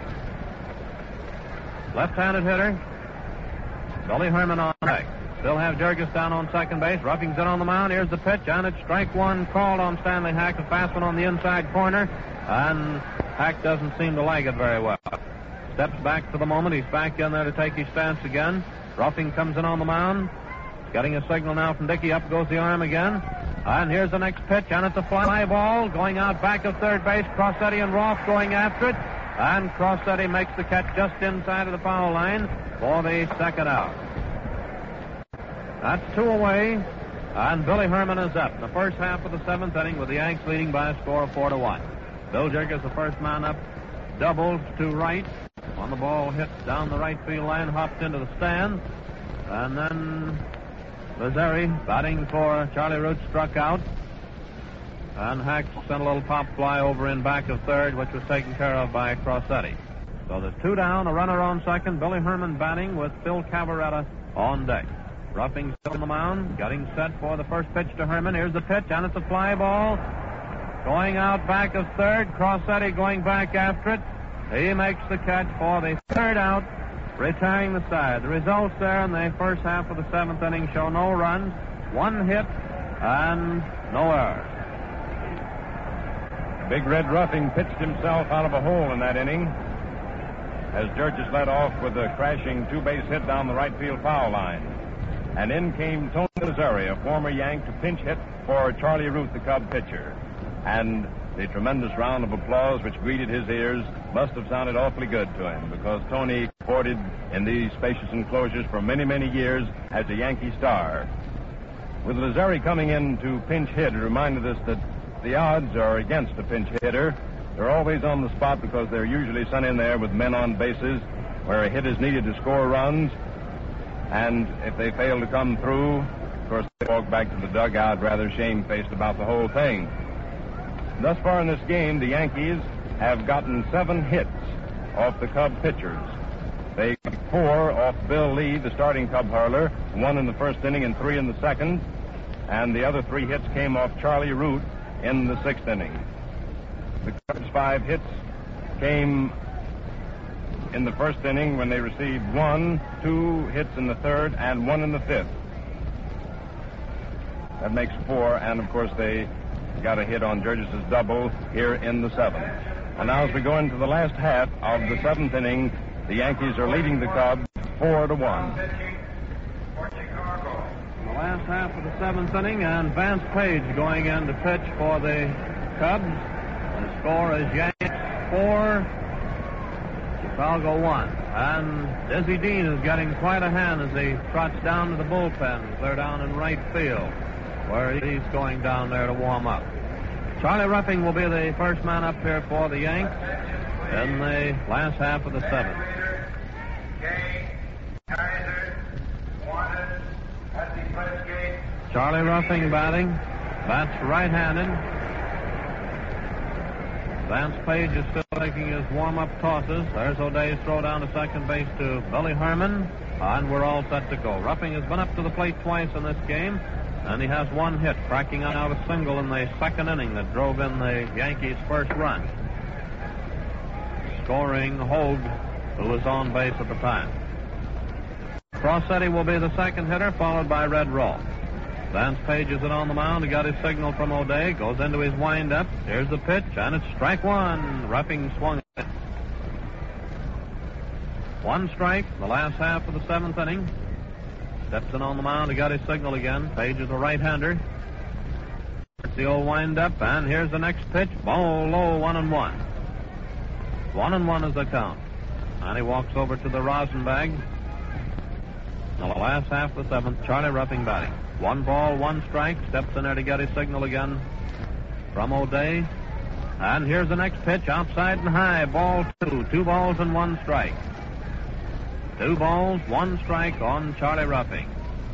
Left-handed hitter, Billy Herman on deck. Still have Jurgis down on second base. Ruffing's in on the mound. Here's the pitch, and it's strike one called on Stanley Hack. A fast one on the inside corner, and Hack doesn't seem to like it very well. Steps back for the moment. He's back in there to take his stance again. Ruffing comes in on the mound. Getting a signal now from Dickey. Up goes the arm again. And here's the next pitch, and it's a fly ball going out back of third base. Crossetti and Rolfe going after it, and Crossetti makes the catch just inside of the foul line for the second out. That's two away, and Billy Herman is up in the first half of the seventh inning with the Yanks leading by a score of four to one. Bill Jurgis, the first man up, doubled to right. On the ball hit down the right field line, hopped into the stand, and then Lazzeri, batting for Charlie Root, struck out, and Hack sent a little pop fly over in back of third, which was taken care of by Crossetti. So there's two down, a runner on second. Billy Herman batting with Phil Cavaretta on deck. Ruffing still on the mound, getting set for the first pitch to Herman. Here's the pitch, and it's a fly ball. Going out back of third, Crossetti going back after it. He makes the catch for the third out, retiring the side. The results there in the first half of the seventh inning show no runs, one hit, and no errors. Big Red Ruffing pitched himself out of a hole in that inning as Jurgis led off with a crashing two-base hit down the right field foul line. And in came Tony Lazzeri, a former Yank, to pinch hit for Charlie Root, the Cub pitcher. And the tremendous round of applause which greeted his ears must have sounded awfully good to him, because Tony sported in these spacious enclosures for many, many years as a Yankee star. With Lazzeri coming in to pinch hit, it reminded us that the odds are against a pinch hitter. They're always on the spot because they're usually sent in there with men on bases where a hit is needed to score runs. And if they fail to come through, course, they walked back to the dugout rather shamefaced about the whole thing. Thus far in this game, the Yankees have gotten seven hits off the Cub pitchers. They got four off Bill Lee, the starting Cub hurler, one in the first inning and three in the second, and the other three hits came off Charlie Root in the sixth inning. The Cubs' five hits came in the first inning when they received one, two hits in the third, and one in the fifth. That makes four, and of course they got a hit on Georges' double here in the seventh. And now as we go into the last half of the seventh inning, the Yankees are leading the Cubs four to one. In the last half of the seventh inning, and Vance Page going in to pitch for the Cubs. The score is Yankees four, Chicago one. And Dizzy Dean is getting quite a hand as he trots down to the bullpen. They're down in right field, where he's going down there to warm up. Charlie Ruffing will be the first man up here for the Yanks in the last half of the seventh. Charlie Ruffing batting. Bats right-handed. Vance Page is still making his warm-up tosses. There's O'Day's throw down to second base to Billy Herman, and we're all set to go. Ruffing has been up to the plate twice in this game, and he has one hit, cracking out a single in the second inning that drove in the Yankees' first run, scoring Hogue, who was on base at the time. Crossetti will be the second hitter, followed by Red Rolfe. Vance Page is in on the mound. He got his signal from O'Day, goes into his windup. Here's the pitch, and it's strike one. Ruffing swung it. One strike, the last half of the seventh inning. Steps in on the mound. He got his signal again. Page is a right-hander. It's the old wind-up, and here's the next pitch. Ball low, one and one. One and one is the count. And he walks over to the rosin bag. The last half of the seventh, Charlie Ruffing batting. One ball, one strike. Steps in there to get his signal again from O'Day. And here's the next pitch, outside and high. Ball two. Two balls and one strike. Two balls, one strike on Charlie Ruffing.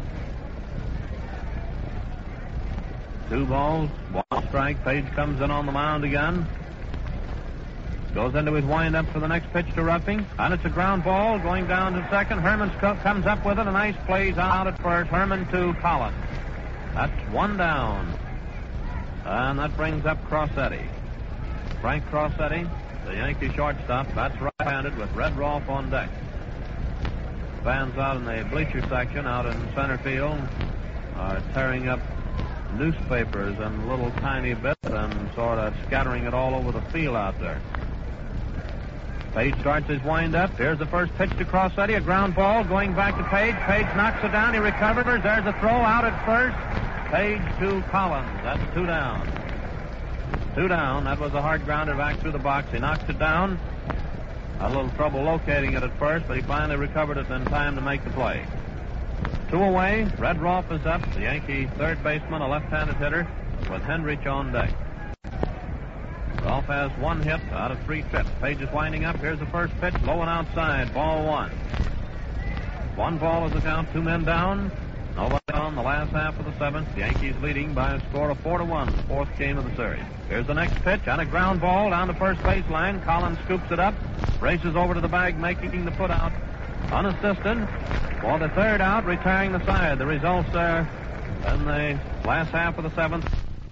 Two balls, one strike. Page comes in on the mound again. Goes into his windup for the next pitch to Ruffing. And it's a ground ball going down to second. Herman comes up with it. A nice plays out at first. Herman to Collins. That's one down. And that brings up Crossetti. Frank Crossetti, the Yankee shortstop. That's right-handed with Red Rolfe on deck. Fans out in the bleacher section out in center field are tearing up newspapers in little tiny bits and sort of scattering it all over the field out there. Page starts his wind-up. Here's the first pitch to Crossetti, a ground ball going back to Page. Page knocks it down. He recovers. There's a throw out at first. Page to Collins. That's two down. Two down. That was a hard grounder back through the box. He knocks it down. Had a little trouble locating it at first, but he finally recovered it in time to make the play. Two away. Red Rolfe is up. The Yankee third baseman, a left-handed hitter, with Hendrich on deck. Rolfe has one hit out of three trips. Page is winding up. Here's the first pitch, low and outside. Ball one. One ball is the count. Two men down. Nobody on the last half of the seventh. The Yankees leading by a score of four to one. The fourth game of the series. Here's the next pitch on a ground ball down the first baseline. Collins scoops it up, races over to the bag, making the put out unassisted for the third out, retiring the side. The results there in the last half of the seventh.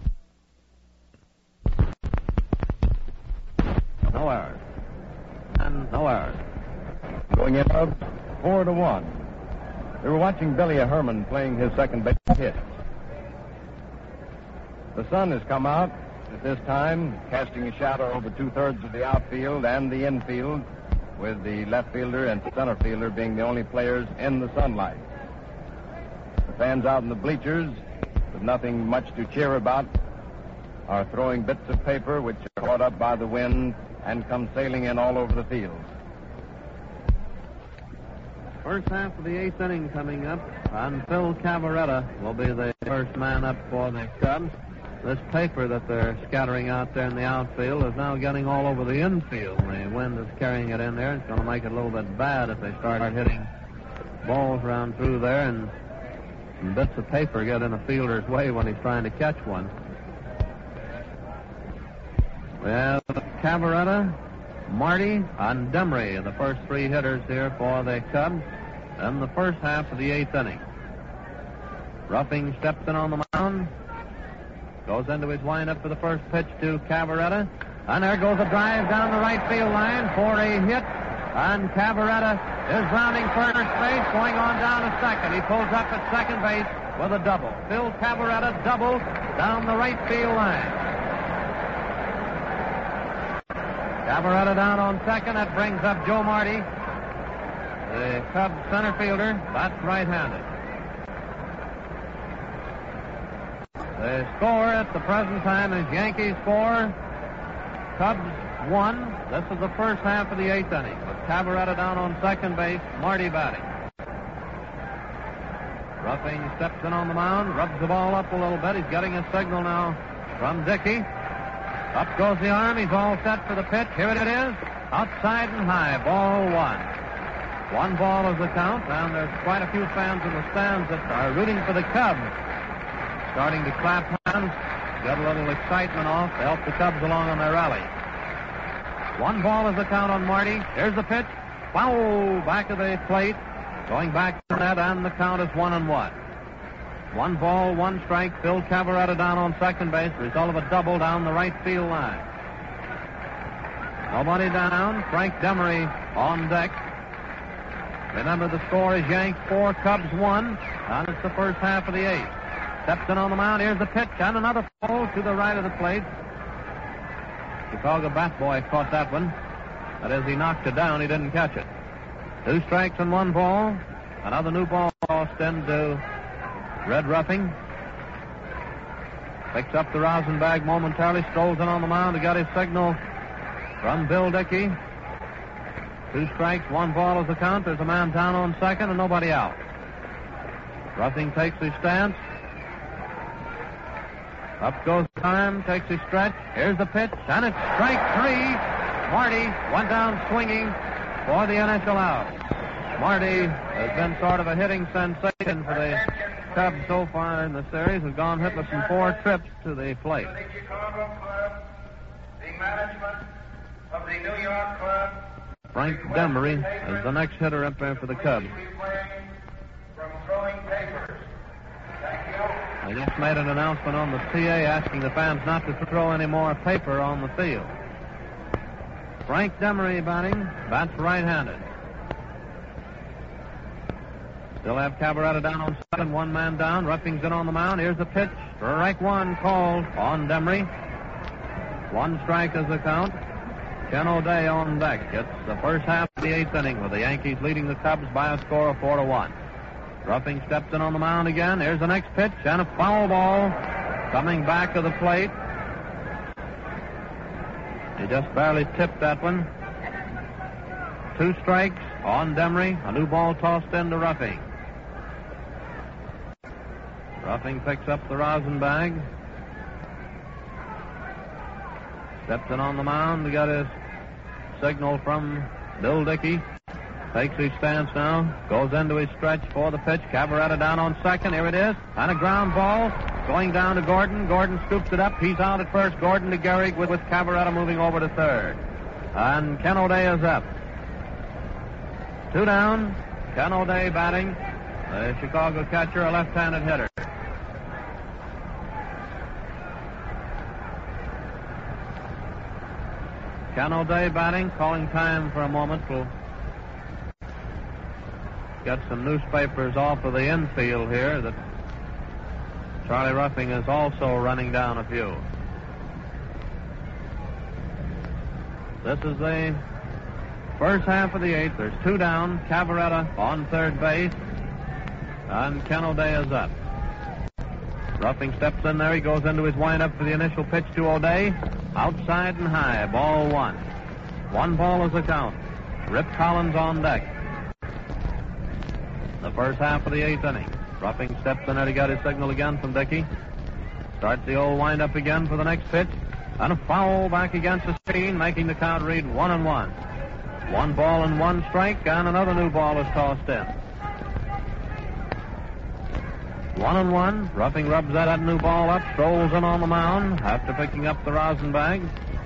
No errors. And no errors. Going in up four to one. We were watching Billy Herman playing his second base hit. The sun has come out at this time, casting a shadow over two-thirds of the outfield and the infield, with the left fielder and center fielder being the only players in the sunlight. The fans out in the bleachers, with nothing much to cheer about, are throwing bits of paper which are caught up by the wind and come sailing in all over the field. First half of the eighth inning coming up, and Phil Cavaretta will be the first man up for the Cubs. This paper that they're scattering out there in the outfield is now getting all over the infield. The wind is carrying it in there. It's going to make it a little bit bad if they start hitting balls around through there. And Some bits of paper get in a fielder's way when he's trying to catch one. We have Cavaretta, Marty, and Demery, the first three hitters here for the Cubs in the first half of the eighth inning. Ruffing steps in on the mound, goes into his windup for the first pitch to Cavaretta, and there goes a drive down the right field line for a hit, and Cavaretta is rounding first base, going on down to second. He pulls up at second base with a double. Phil Cavaretta double down the right field line. Cavaretta down on second. That brings up Joe Marty, the Cubs center fielder. That's right-handed. The score at the present time is Yankees four, Cubs one. This is the first half of the eighth inning with Cavaretta down on second base, Marty batting. Ruffing steps in on the mound, rubs the ball up a little bit. He's getting a signal now from Dickey. Up goes the arm. He's all set for the pitch. Here it is. Outside and high. Ball one. One ball is the count, and there's quite a few fans in the stands that are rooting for the Cubs. Starting to clap hands, get a little excitement off to help the Cubs along on their rally. One ball is the count on Marty. Here's the pitch. Foul back of the plate. Going back to that, and the count is one and one. One ball, one strike. Phil Cavaretta down on second base. Result of a double down the right field line. Nobody down. Frank Demery on deck. Remember, the score is Yanks four, Cubs one, and it's the first half of the eighth. Steps in on the mound. Here's the pitch, and another ball to the right of the plate. Chicago bat boy caught that one. But as he knocked it down, he didn't catch it. Two strikes and one ball. Another new ball tossed into Red Ruffing. Picks up the rosin bag momentarily, strolls in on the mound to get his signal from Bill Dickey. Two strikes, one ball is the count. There's a man down on second and nobody out. Ruffing takes his stance. Up goes time, takes his stretch. Here's the pitch, and it's strike three. Marty went down swinging for the initial out. Marty has been sort of a hitting sensation for the Cubs so far in the series. Has gone hitless in four trips to the plate. The Chicago Club, the management of the New York Club. Frank Demery is the next hitter up there for the Cubs. From throwing papers. Thank you. They just made an announcement on the P A asking the fans not to throw any more paper on the field. Frank Demery batting, bats right-handed. Still have Cavaretta down on second, one man down. Ruffing's in on the mound. Here's the pitch. Strike one called on Demery. One strike is the count. Ken O'Day on deck. It's the first half of the eighth inning with the Yankees leading the Cubs by a score of four to one. Ruffing steps in on the mound again. Here's the next pitch, and a foul ball coming back to the plate. He just barely tipped that one. Two strikes on Demery. A new ball tossed into Ruffing. Ruffing picks up the rosin bag. Steps in on the mound to get his signal from Bill Dickey. Takes his stance now. Goes into his stretch for the pitch. Cavaretta down on second. Here it is. And a ground ball going down to Gordon. Gordon scoops it up. He's out at first. Gordon to Gehrig with, with Cavaretta moving over to third. And Ken O'Day is up. Two down. Ken O'Day batting. The Chicago catcher, a left-handed hitter. Ken O'Day batting, calling time for a moment. We'll get some newspapers off of the infield here that Charlie Ruffing is also running down a few. This is the first half of the eighth. There's two down. Cavaretta on third base. And Ken O'Day is up. Ruffing steps in there. He goes into his windup for the initial pitch to O'Day. Outside and high. Ball one. One ball is the count. Rip Collins on deck. The first half of the eighth inning. Ruffing steps in there to get his signal again from Dickey. Starts the old windup again for the next pitch. And a foul back against the screen, making the count read one and one. One ball and one strike, and another new ball is tossed in. One and one. Ruffing rubs that new ball up, strolls in on the mound after picking up the rosin bag.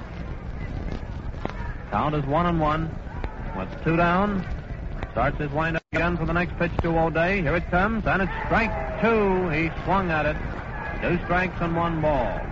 Count is one and one. With two down, starts his windup again for the next pitch to O'Day. Here it comes, and it's strike two. He swung at it. Two strikes and one ball.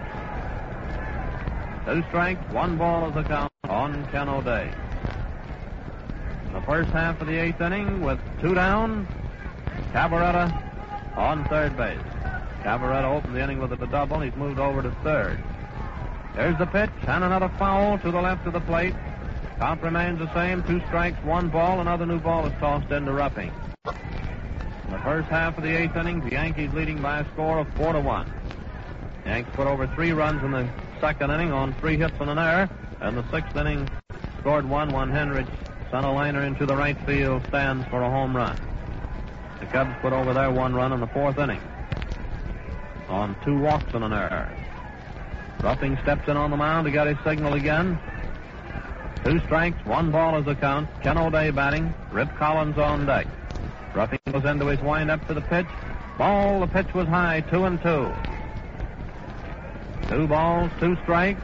Two strikes, one ball is the count on Ken O'Day. The first half of the eighth inning with two down, Cavaretta on third base. Cavaretta opened the inning with a double. He's moved over to third. There's the pitch, and another foul to the left of the plate. Count remains the same, two strikes, one ball. Another new ball is tossed into Ruffing. In the first half of the eighth inning, the Yankees leading by a score of four to one. The Yankees put over three runs in the second inning on three hits and an error. And the sixth inning scored one when Henrich sent a liner into the right field stands for a home run. The Cubs put over their one run in the fourth inning on two walks and an error. Ruffing steps in on the mound to get his signal again. Two strikes, one ball is the count. Ken O'Day batting. Rip Collins on deck. Ruffing goes into his windup to the pitch. Ball, the pitch was high, two and two. Two balls, two strikes.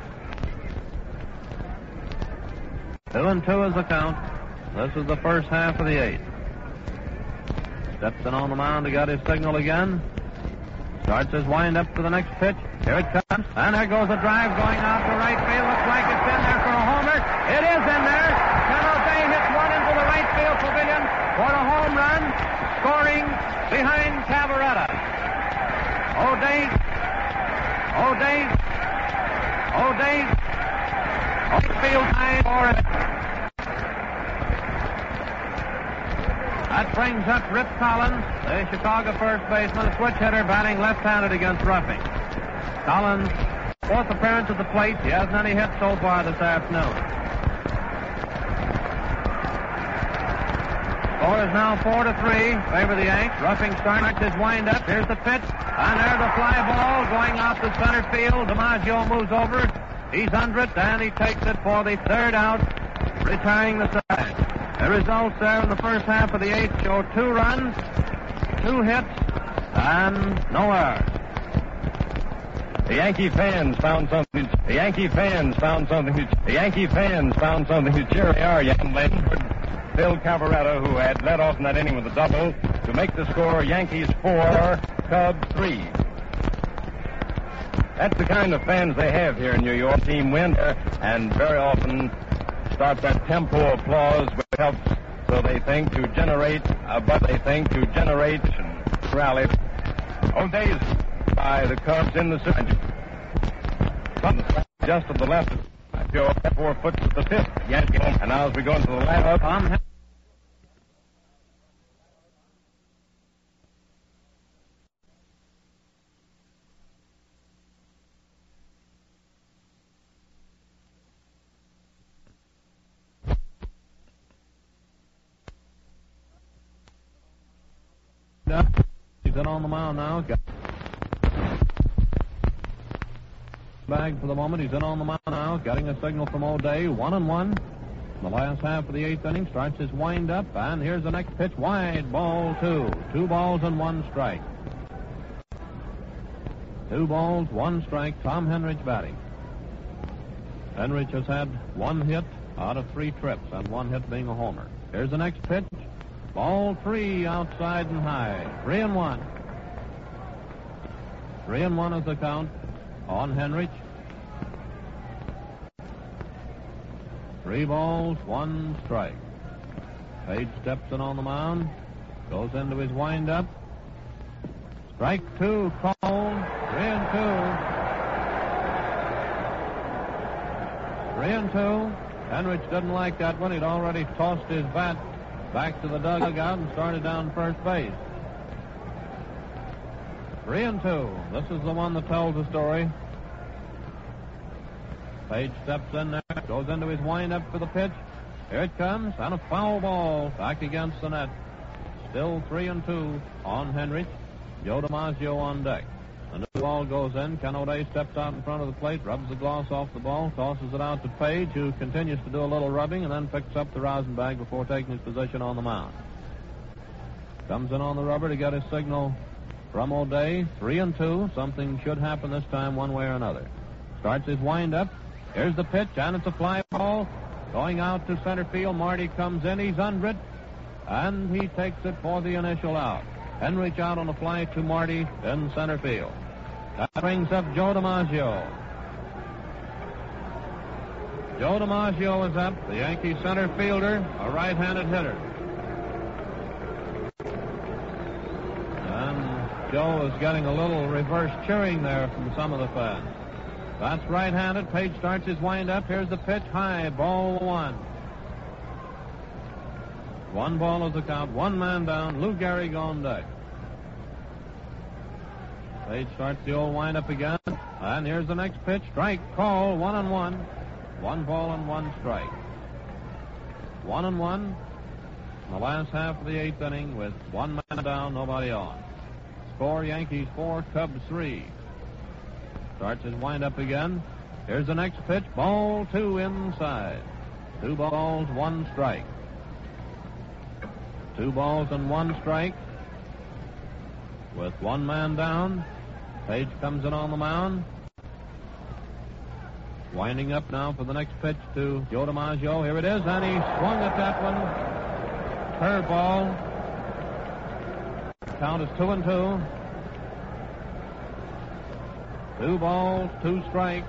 Two and two is the count. This is the first half of the eighth. Steps in on the mound to get his signal again. Starts his windup to the next pitch. Here it comes. And there goes a drive going out to right field. Looks like it's in there for a homer. It is in there. Ken O'Day hits one into the right field pavilion for a home run, scoring behind Cavaretta. O'Day, O'Day, O'Day, right field high for it. That brings up Rip Collins, the Chicago first baseman, a switch hitter batting left-handed against Ruffing. Collins, fourth appearance at the plate. He hasn't any hits so far this afternoon. Score is now four to three. Favor the Yanks. Ruffing starts his wind-up. Here's the pitch. And there's the fly ball going out to center field. DiMaggio moves over. He's under it, and he takes it for the third out, retiring the side. The results there in the first half of the eighth show two runs, two hits, and no errors. The Yankee fans found something. The Yankee fans found something. The Yankee fans found something to cheer our young legend, Phil Cavaretta, who had led off in that inning with a double, to make the score Yankees four, Cubs three. That's the kind of fans they have here in New York. Team win, and very often start that tempo applause, which helps, so they think, to generate, uh, but they think to generate and rally. O'Day's by the Cubs in the center. Just to the left, four foot to the fifth. Yankee home. And now as we go into the lineup, Tom. He's in on the mound now. Got bag for the moment. He's in on the mound now, getting a signal from O'Day. One and one. In the last half of the eighth inning, starts his wind up, and here's the next pitch. Wide ball two. Two balls and one strike. Two balls, one strike. Tom Henrich batting. Henrich has had one hit out of three trips, and one hit being a homer. Here's the next pitch. Ball three, outside and high. Three and one. Three and one is the count on Henrich. Three balls, one strike. Page steps in on the mound, goes into his windup. Strike two, called. Three and two. Three and two. Henrich didn't like that one. He'd already tossed his bat back to the dugout and started down first base. Three and two. This is the one that tells the story. Page steps in there, goes into his windup for the pitch. Here it comes, and a foul ball back against the net. Still three and two on Henrich. Joe DiMaggio on deck. The new ball goes in. Ken O'Day steps out in front of the plate, rubs the gloss off the ball, tosses it out to Page, who continues to do a little rubbing, and then picks up the rosin bag before taking his position on the mound. Comes in on the rubber to get his signal from O'Day, three and two. Something should happen this time one way or another. Starts his windup. Here's the pitch, and it's a fly ball. Going out to center field. Marty comes in. He's under it, and he takes it for the initial out. Henrich out on the fly to Marty in center field. That brings up Joe DiMaggio. Joe DiMaggio is up, the Yankee center fielder, a right-handed hitter. And Joe is getting a little reverse cheering there from some of the fans. That's right-handed. Page starts his wind-up. Here's the pitch. High. Ball one. One ball is the count. One man down. Lou Gehrig on deck. Page starts the old wind-up again. And here's the next pitch. Strike. Call. One and one. One ball and one strike. One and one in the last half of the eighth inning with one man down, nobody on. Score Yankees four, Cubs three. Starts his wind-up again. Here's the next pitch. Ball two inside. Two balls, one strike. Two balls and one strike with one man down. Page comes in on the mound. Winding up now for the next pitch to Joe DiMaggio. Here it is, and he swung at that one. Curveball. Count is two and two. Two balls, two strikes.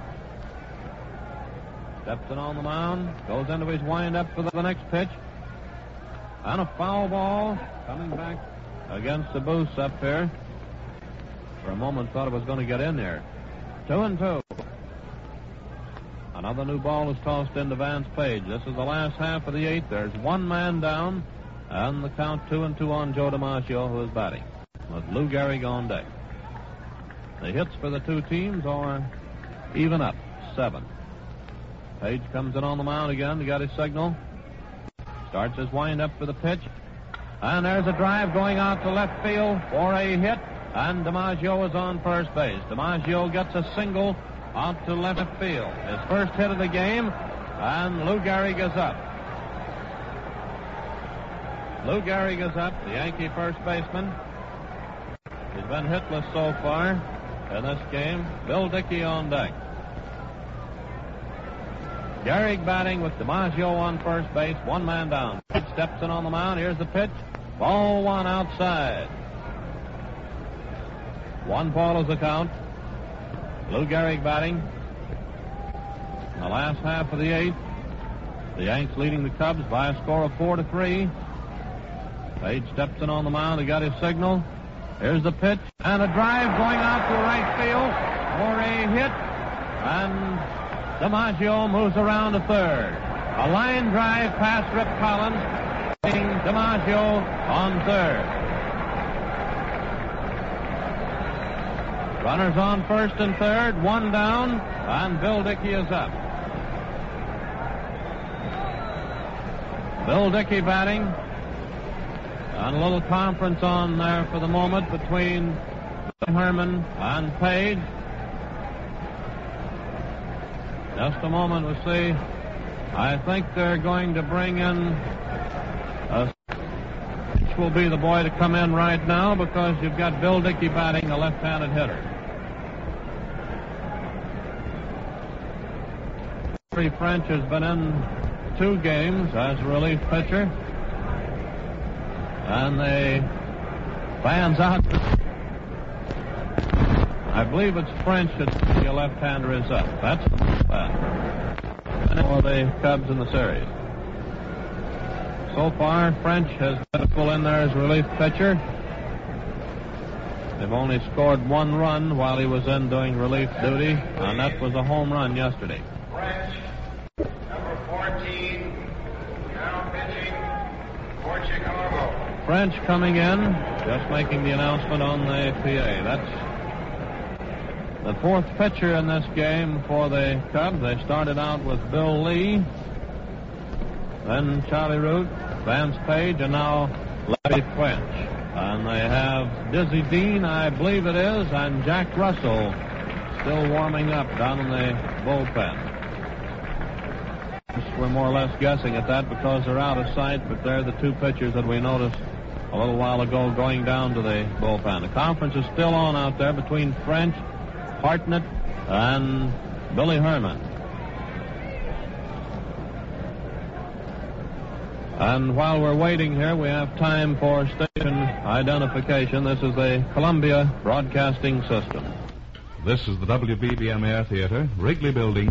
Steps in on the mound. Goes into his windup for the next pitch. And a foul ball coming back against the booth up there. For a moment thought it was going to get in there. Two and two. Another new ball is tossed into Vance Page. This is the last half of the eighth. There's one man down, and the count two and two on Joe DiMaggio, who is batting, with Lou Gehrig on deck. The hits for the two teams are even up, seven. Page comes in on the mound again to get his signal. Starts his wind-up for the pitch. And there's a drive going out to left field for a hit, and DiMaggio is on first base. DiMaggio gets a single out to left field. His first hit of the game, and Lou Gehrig is up. Lou Gehrig is up, the Yankee first baseman. He's been hitless so far in this game. Bill Dickey on deck. Gehrig batting with DiMaggio on first base, one man down. Page steps in on the mound. Here's the pitch. Ball one outside. One ball is the count. Lou Gehrig batting. In the last half of the eighth, the Yanks leading the Cubs by a score of four to three. Page steps in on the mound. He got his signal. Here's the pitch, and a drive going out to right field for a hit. And DiMaggio moves around to third. A line drive past Rip Collins, putting DiMaggio on third. Runners on first and third, one down, and Bill Dickey is up. Bill Dickey batting. And a little conference on there for the moment between Herman and Page. Just a moment, we'll see. I think they're going to bring in a which will be the boy to come in right now, because you've got Bill Dickey batting, a left-handed hitter. Terry French has been in two games as relief pitcher, and the fans out. I believe it's French that the left-hander is up. That's for the Cubs in the series. So far, French has been full in there as relief pitcher. They've only scored one run while he was in doing relief duty, and that was a home run yesterday. French, number fourteen, now pitching for Chicago. French coming in, just making the announcement on the P A. That's the fourth pitcher in this game for the Cubs. They started out with Bill Lee, then Charlie Root, Vance Page, and now Larry French. And they have Dizzy Dean, I believe it is, and Jack Russell still warming up down in the bullpen. We're more or less guessing at that because they're out of sight, but they're the two pitchers that we noticed a little while ago going down to the bullpen. The conference is still on out there between French, Hartnett, and Billy Herman. And while we're waiting here, we have time for station identification. This is the Columbia Broadcasting System. This is the W B B M Air Theater, Wrigley Building.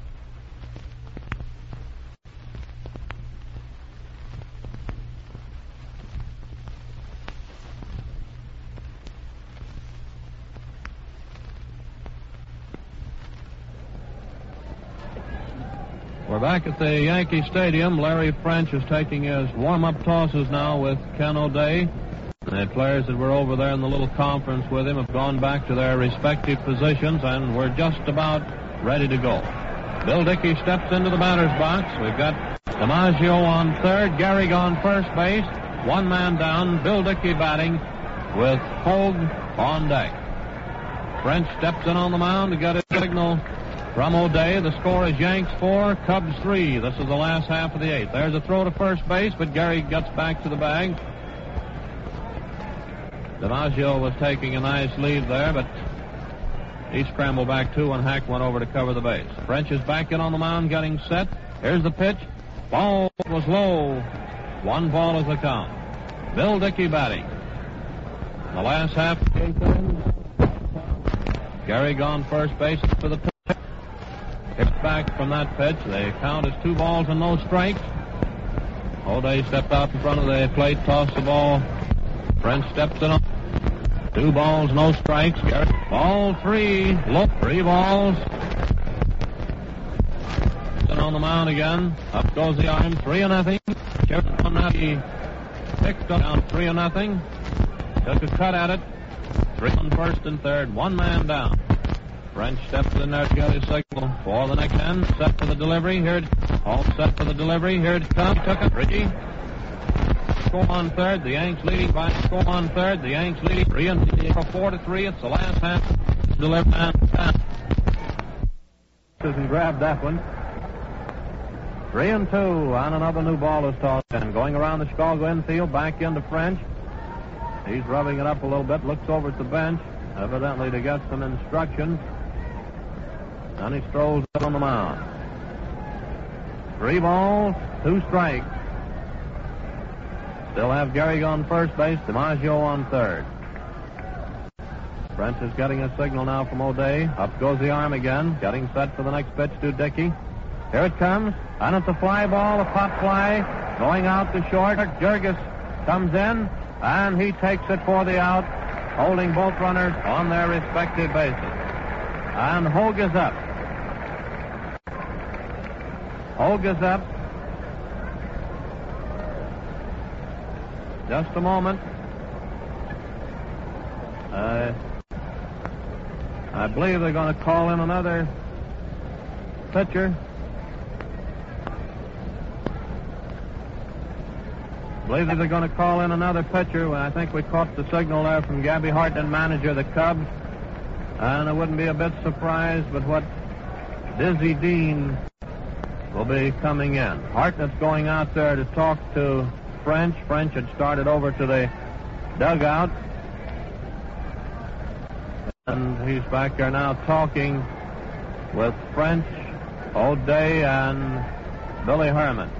We're back at the Yankee Stadium. Larry French is taking his warm-up tosses now with Ken O'Day. The players that were over there in the little conference with him have gone back to their respective positions, and we're just about ready to go. Bill Dickey steps into the batter's box. We've got DiMaggio on third, Gehrig on first base, one man down, Bill Dickey batting with Hogue on deck. French steps in on the mound to get his signal from O'Day. The score is Yanks four, Cubs three. This is the last half of the eighth. There's a throw to first base, but Gehrig gets back to the bag. DiMaggio was taking a nice lead there, but he scrambled back too when Hack went over to cover the base. French is back in on the mound, getting set. Here's the pitch. Ball was low. One ball is the count. Bill Dickey batting. The last half of the eighth inning. Gehrig on first base for the pitch. Gets back from that pitch. The count is two balls and no strikes. O'Day stepped out in front of the plate, tossed the ball. French steps in on two balls, no strikes. Gehrig. Ball three. Look, three balls. And on the mound again. Up goes the arm. Three and nothing. He picked up down three and nothing. Took a cut at it. Three on first and third. One man down. French steps in there to get his signal for the next end. Set for the delivery. Here it all set for the delivery. Here it comes. Took it. Richie. Score on third. The Yanks leading by score on third. The Yanks leading three and for four to three. It's the last half. Delivered and and grabbed that one. Three and two, and another new ball is tossed in. Going around the Chicago infield, back into French. He's rubbing it up a little bit. Looks over at the bench, evidently to get some instructions. And he strolls up on the mound. Three balls, two strikes. Still have Gehrig on first base, DiMaggio on third. French is getting a signal now from O'Day. Up goes the arm again, getting set for the next pitch to Dickey. Here it comes, and it's a fly ball, a pop fly, going out to short. Jurgis comes in, and he takes it for the out, holding both runners on their respective bases. And Hogue is up. Hogue is up. Just a moment. Uh, I believe they're going to call in another pitcher. I believe they're going to call in another pitcher. I think we caught the signal there from Gabby Hartnett, manager of the Cubs. And I wouldn't be a bit surprised, but what Dizzy Dean will be coming in. Hartnett's going out there to talk to French. French had started over to the dugout. And he's back there now talking with French, O'Day, and Billy Herman.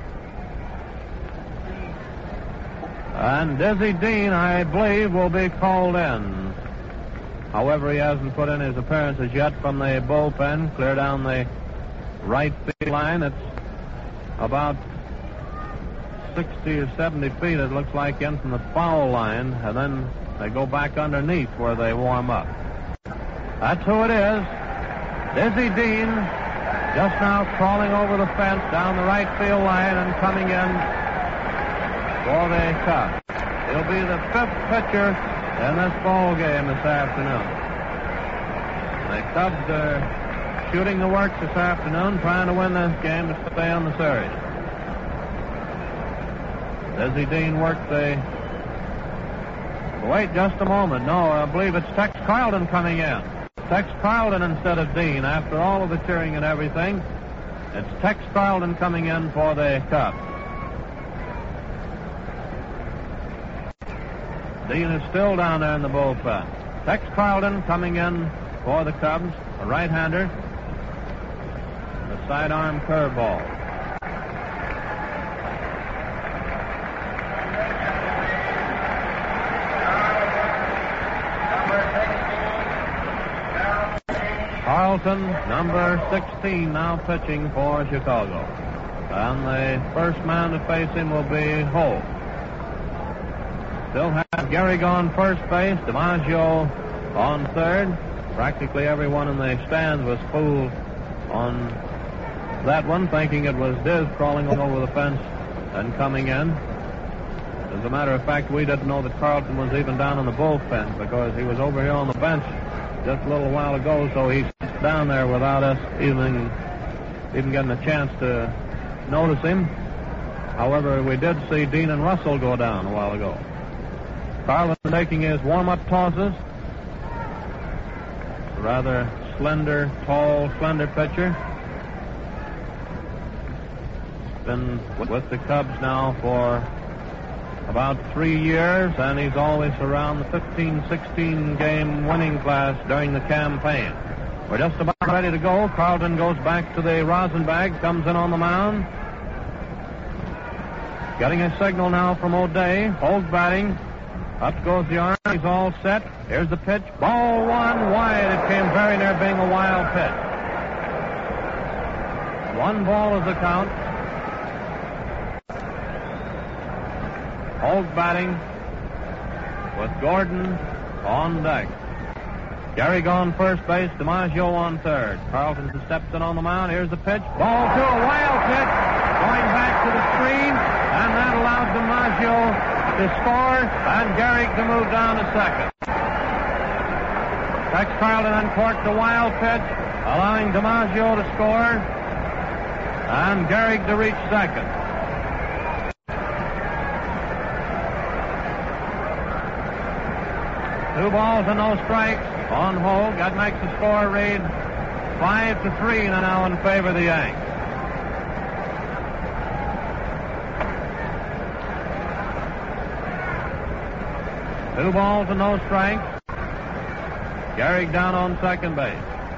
And Dizzy Dean, I believe, will be called in. However, he hasn't put in his appearances yet from the bullpen, clear down the right field line. It's about sixty or seventy feet, it looks like, in from the foul line, and then they go back underneath where they warm up. That's who it is. Dizzy Dean, just now crawling over the fence down the right field line and coming in for the Cubs. He'll be the fifth pitcher in this ball game this afternoon. The Cubs are shooting the works this afternoon, trying to win this game to stay on the series. Dizzy Dean worked the... Wait just a moment. No, I believe it's Tex Carlton coming in. Tex Carlton instead of Dean. After all of the cheering and everything, it's Tex Carlton coming in for the Cubs. Dean is still down there in the bullpen. Tex Carlton coming in for the Cubs, a right-hander. The sidearm curveball. Carlton, number sixteen, now pitching for Chicago. And the first man to face him will be Hogue. Still have Gehrig on first base, DiMaggio on third. Practically everyone in the stands was fooled on that one, thinking it was Diz crawling over the fence and coming in. As a matter of fact, we didn't know that Carlton was even down in the bullpen because he was over here on the bench just a little while ago, so he sits down there without us even, even getting a chance to notice him. However, we did see Dean and Russell go down a while ago. Carlton taking his warm-up tosses. A rather slender, tall, slender pitcher. Been with the Cubs now for about three years, and he's always around the fifteen, sixteen game winning class during the campaign. We're just about ready to go. Carlton goes back to the rosin bag, comes in on the mound. Getting a signal now from O'Day. Hogue batting. Up goes the arm. He's all set. Here's the pitch. Ball one wide. It came very near being a wild pitch. One ball is the count. Hogue batting with Gordon on deck. Gehrig on first base, DiMaggio on third. Carlton steps in on the mound. Here's the pitch. Ball two, a wild pitch. Going back to the screen, and that allowed DiMaggio to score and Gehrig to move down to second. Tex Carlton uncorked a wild pitch, allowing DiMaggio to score and Gehrig to reach second. Two balls and no strikes on Hogue. That makes the score read five to three now in favor of the Yanks. Two balls and no strikes. Gehrig down on second base.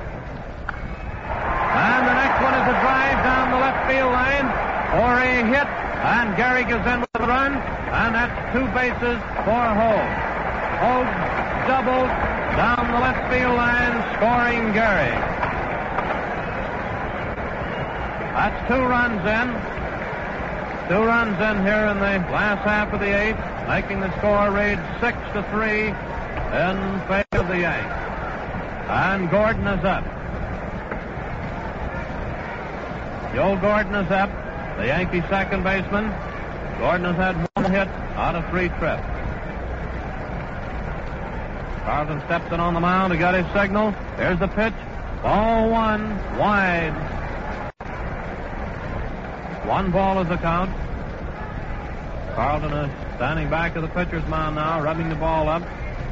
And the next one is a drive down the left field line for a hit. And Gehrig is in with a run. And that's two bases for Hogue. Hogue doubled down the left field line, scoring Gehrig. That's two runs in. Two runs in here in the last half of the eighth, making the score read six to three in favor of the Yanks. And Gordon is up. Joe Gordon is up, the Yankee second baseman. Gordon has had one hit out of three trips. Carlton steps in on the mound. He got his signal. Here's the pitch. Ball one, wide. One ball is the count. Carlton is standing back of the pitcher's mound now, rubbing the ball up.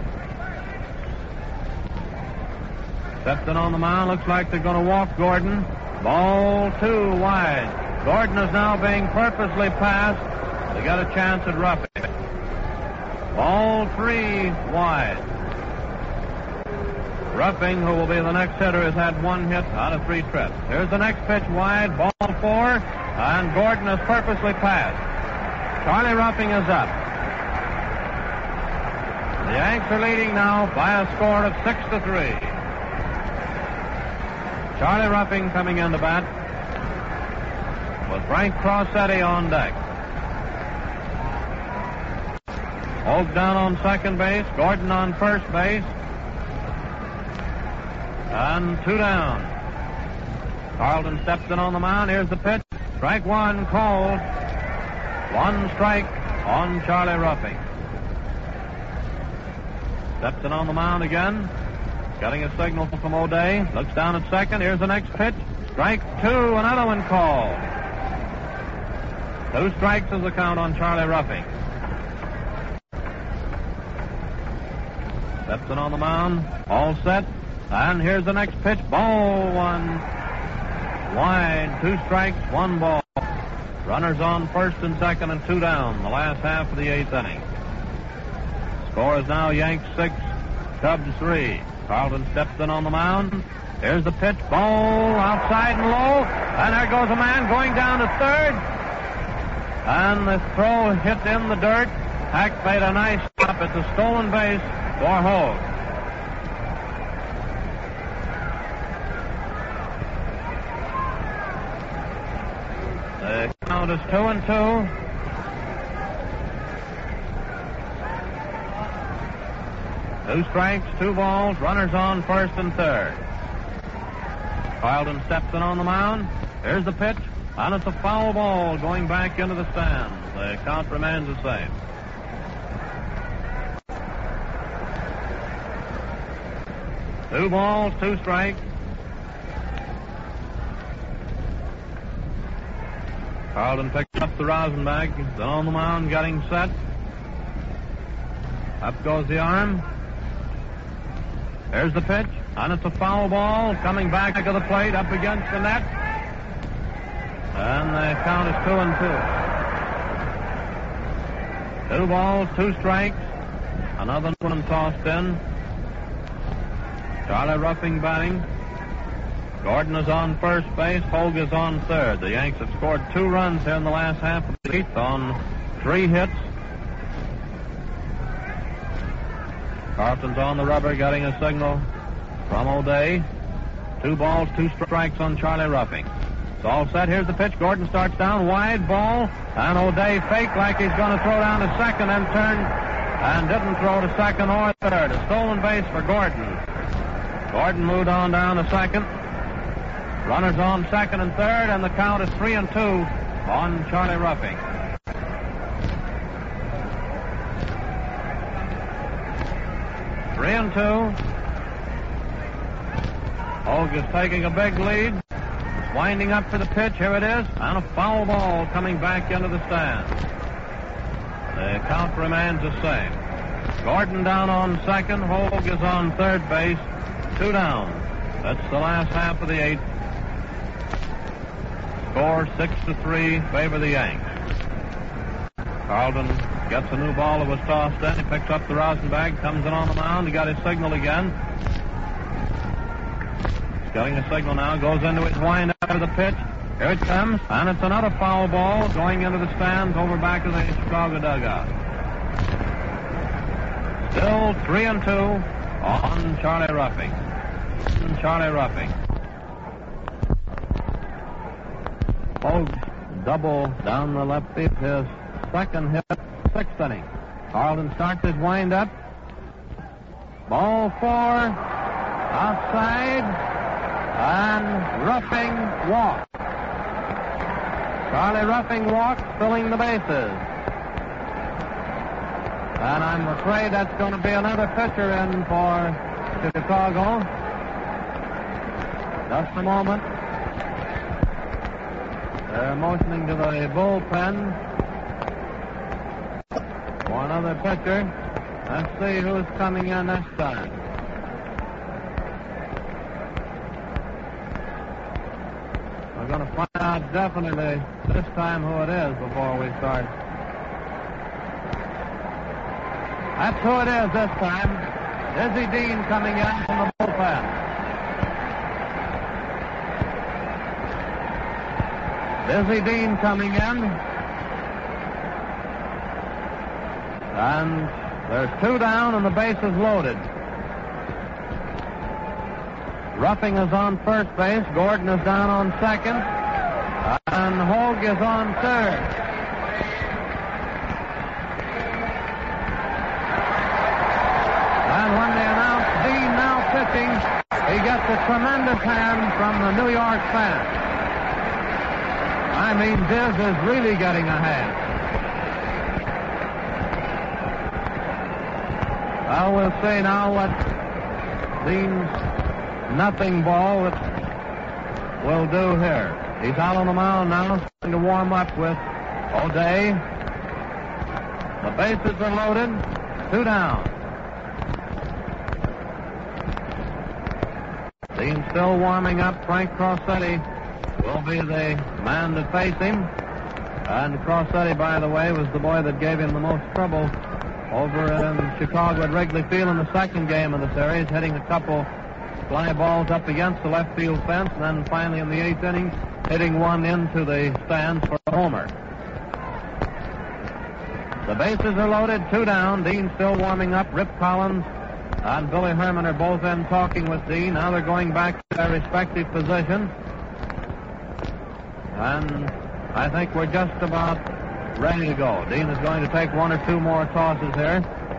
Steps in on the mound. Looks like they're going to walk Gordon. Ball two, wide. Gordon is now being purposely passed. They got a chance at roughing it. Ball three, wide. Ruffing, who will be the next hitter, has had one hit out of three trips. Here's the next pitch wide, ball four, and Gordon is purposely passed. Charlie Ruffing is up. The Yanks are leading now by a score of six to three. Charlie Ruffing coming in to bat with Frank Crossetti on deck. Hogue down on second base, Gordon on first base. And two down. Carlton steps in on the mound. Here's the pitch. Strike one called. One strike on Charlie Ruffing. Steps in on the mound again. Getting a signal from O'Day. Looks down at second. Here's the next pitch. Strike two. Another one called. Two strikes is the count on Charlie Ruffing. Steps in on the mound. All set. And here's the next pitch. Ball one. Wide. Two strikes, one ball. Runners on first and second and two down. The last half of the eighth inning. Score is now Yanks six, Cubs three. Carlton steps in on the mound. Here's the pitch. Ball outside and low. And there goes a man going down to third. And the throw hit in the dirt. Hack made a nice stop at the stolen base for Hogue. The count is two and two. Two strikes, two balls, runners on first and third. Carlton steps in on the mound. Here's the pitch, and it's a foul ball going back into the stands. The count remains the same. Two balls, two strikes. Carlton picks up the rosin bag. Then on the mound, getting set. Up goes the arm. There's the pitch, and it's a foul ball coming back to the plate up against the net. And the count is two and two. Two balls, two strikes. Another one tossed in. Charlie Ruffing batting. Gordon is on first base. Hogue is on third. The Yanks have scored two runs here in the last half of the eighth on three hits. Carlton's on the rubber, getting a signal from O'Day. Two balls, two strikes on Charlie Ruffing. It's all set. Here's the pitch. Gordon starts down. Wide ball. And O'Day faked like he's going to throw down to second and turned and didn't throw to second or third. A stolen base for Gordon. Gordon moved on down to second. Runners on second and third, and the count is three and two on Charlie Ruffing. Three and two. Hogue is taking a big lead. Winding up for the pitch. Here it is. And a foul ball coming back into the stand. The count remains the same. Gordon down on second. Hogue is on third base. Two down. That's the last half of the eighth. Score six to three, favor the Yanks. Carlton gets a new ball that was tossed in. He picks up the rosin bag, comes in on the mound. He got his signal again. He's getting a signal now. Goes into his wind up to the pitch. Here it comes, and it's another foul ball going into the stands over back of the Chicago dugout. Still three and two on Charlie Ruffing. Charlie Ruffing. Hogue double down the left field. His second hit, sixth inning. Carlton starts his wind-up. Ball four, outside, and Ruffing walks. Charlie Ruffing walks, filling the bases. And I'm afraid that's going to be another pitcher in for Chicago. Just a moment. They're motioning to the bullpen for another pitcher. Let's see who's coming in this time. We're going to find out definitely this time who it is before we start. That's who it is this time. Dizzy Dean coming in from the bullpen. Dizzy Dean coming in. And there's two down and the base is loaded. Ruffing is on first base. Gordon is down on second. And Hogue is on third. And when they announce Dean now pitching, he gets a tremendous hand from the New York fans. I mean, Diz is really getting a hand. Well, we'll see now what Dean's nothing ball will do here. He's out on the mound now, starting to warm up with O'Day. The bases are loaded. Two down. Dean still warming up. Frank Crossetti will be the man to face him. And Crossetti, by the way, was the boy that gave him the most trouble over in Chicago at Wrigley Field in the second game of the series, hitting a couple fly balls up against the left field fence, and then finally in the eighth inning, hitting one into the stands for a homer. The bases are loaded, two down. Dean still warming up. Rip Collins and Billy Herman are both in talking with Dean. Now they're going back to their respective positions. And I think we're just about ready to go. Dean is going to take one or two more tosses here.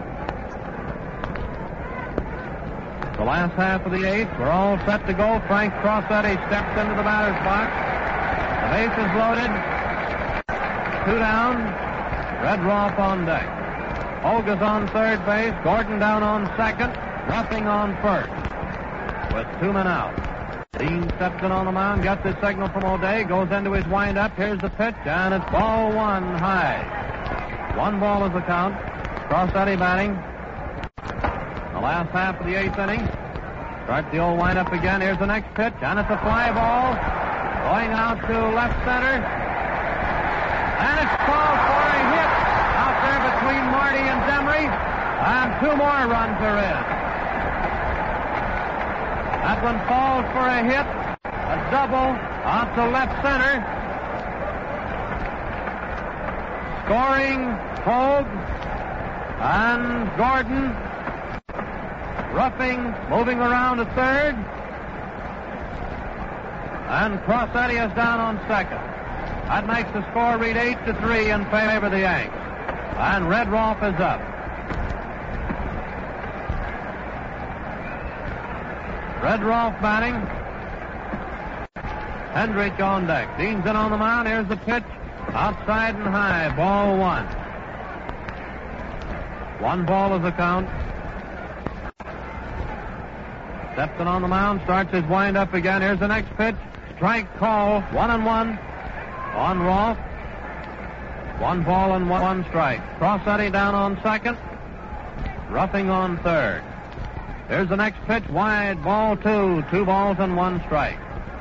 The last half of the eighth, we're all set to go. Frank Crossetti steps into the batter's box. The base is loaded. Two down. Red Rolfe on deck. Olga's on third base. Gordon down on second. Nothing on first. With two men out. Dean steps in on the mound, gets his signal from O'Day, goes into his windup. Here's the pitch, and it's ball one high. One ball is the count. Crossetti batting. The last half of the eighth inning. Starts the old windup again. Here's the next pitch, and it's a fly ball. Going out to left center. And it's called for a hit out there between Marty and Demery. And two more runs are in. That one falls for a hit. A double out to left center. Scoring Hogue and Gordon. Roughing, moving around to third. And Crossetti is down on second. That makes the score read eight to three in favor of the Yanks. And Red Rolfe is up. Red Rolfe batting. Hendrich on deck. Dean's in on the mound. Here's the pitch. Outside and high. Ball one. One ball is the count. Steps in on the mound. Starts his wind up again. Here's the next pitch. Strike call. One and one. On Rolfe. One ball and one, one strike. Crossetti down on second. Roughing on third. Here's the next pitch. Wide. Ball two. Two balls and one strike.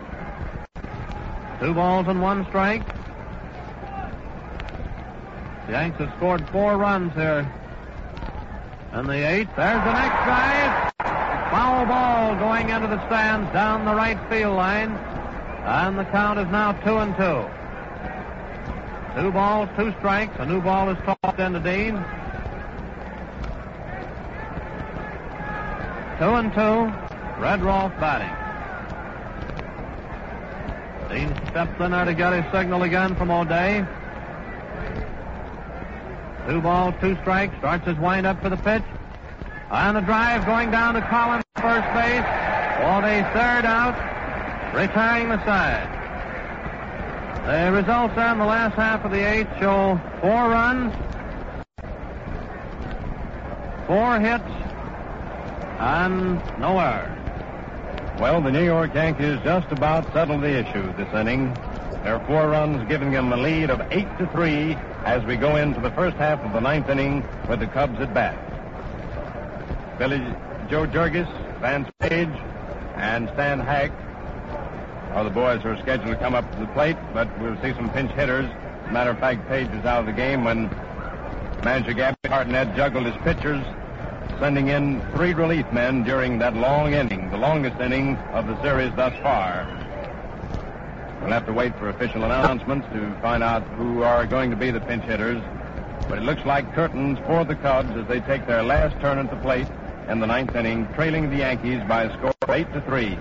Two balls and one strike. The Yanks have scored four runs here in the eighth. There's the next drive. Foul ball going into the stands down the right field line. And the count is now two and two. Two balls, two strikes. A new ball is tossed into Dean. Two and two. Red Rolfe batting. Dean steps in there to get his signal again from O'Day. Two balls, two strikes. Starts his wind up for the pitch. And the drive going down to Collins, first base. For the third out. Retiring the side. The results on the last half of the eighth show four runs, four hits, and no errors. Well, the New York Yankees just about settled the issue this inning. There are four runs giving them a lead of eight to three as we go into the first half of the ninth inning with the Cubs at bat. Billy Joe Jurgis, Vance Page, and Stan Hack are the boys who are scheduled to come up to the plate, but we'll see some pinch hitters. As a matter of fact, Page is out of the game when manager Gabby Hartnett juggled his pitchers, sending in three relief men during that long inning, the longest inning of the series thus far. We'll have to wait for official announcements to find out who are going to be the pinch hitters, but it looks like curtains for the Cubs as they take their last turn at the plate in the ninth inning, trailing the Yankees by a score of eight to three.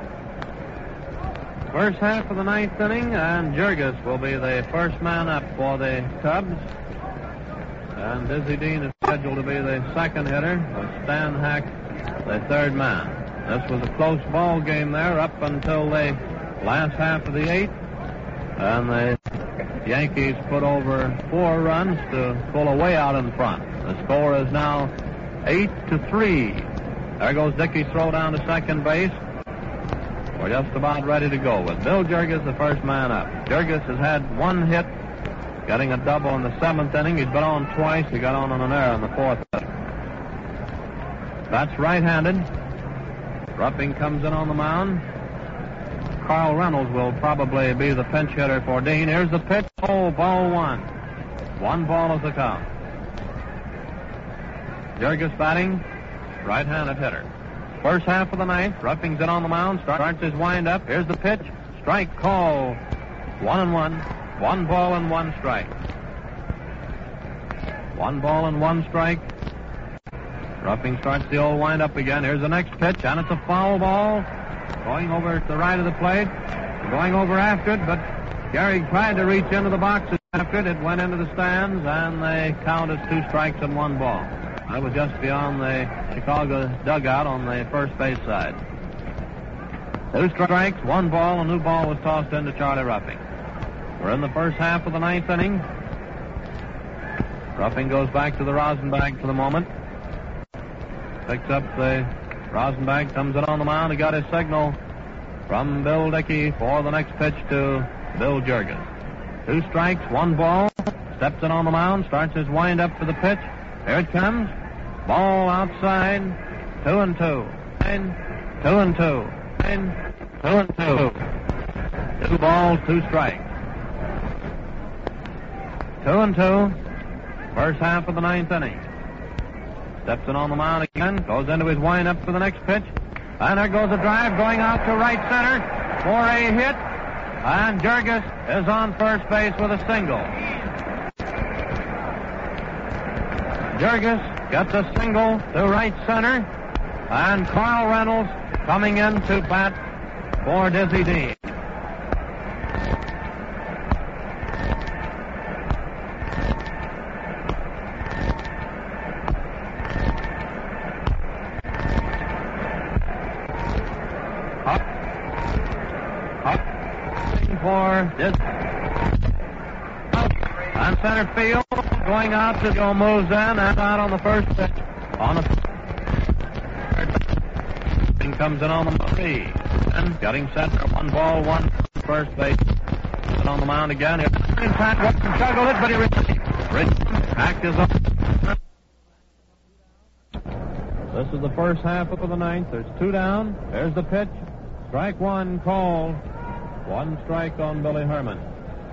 First half of the ninth inning, and Jurgis will be the first man up for the Cubs. And Dizzy Dean is scheduled to be the second hitter, with Stan Hack the third man. This was a close ball game there up until the last half of the eighth. And the Yankees put over four runs to pull away out in front. The score is now eight to three. There goes Dickey's throw down to second base. We're just about ready to go with Bill Jurgis, the first man up. Jurgis has had one hit, getting a double in the seventh inning. He's been on twice. He got on on an error in the fourth inning. That's right-handed. Ruffing comes in on the mound. Carl Reynolds will probably be the pinch hitter for Dean. Here's the pitch. Oh, ball one. One ball is the count. Jurgis batting, right-handed hitter. First half of the ninth, Ruffing's in on the mound, starts his wind-up. Here's the pitch. Strike call. One and one. One ball and one strike. One ball and one strike. Ruffing starts the old wind-up again. Here's the next pitch, and it's a foul ball. Going over to the right of the plate. Going over after it, but Gehrig tried to reach into the box after it. It went into the stands, and they count as two strikes and one ball. That was just beyond the Chicago dugout on the first base side. Two strikes, one ball. A new ball was tossed into Charlie Ruffing. We're in the first half of the ninth inning. Ruffing goes back to the rosin bag for the moment. Picks up the rosin bag, comes in on the mound. He got his signal from Bill Dickey for the next pitch to Bill Jurgis. Two strikes, one ball. Steps in on the mound, starts his wind-up for the pitch. Here it comes. Ball outside. Two and two. And two and two. And two and two. Two balls, two strikes. Two and two. First half of the ninth inning. Steps in on the mound again. Goes into his wind-up for the next pitch. And there goes a drive going out to right center for a hit. And Jurgis is on first base with a single. Jurgis gets a single to right center. And Carl Reynolds coming in to bat for Dizzy Dean. Up. Up. For this. Up. On center field. Going out to go moves in and out on the first pitch. On the third. Comes in on the three. And getting set for one ball, one first base. And on the mound again. Pat Watson juggled it, but he returned. Act is on. This is the first half of the ninth. There's two down. There's the pitch. Strike one called. One strike on Billy Herman.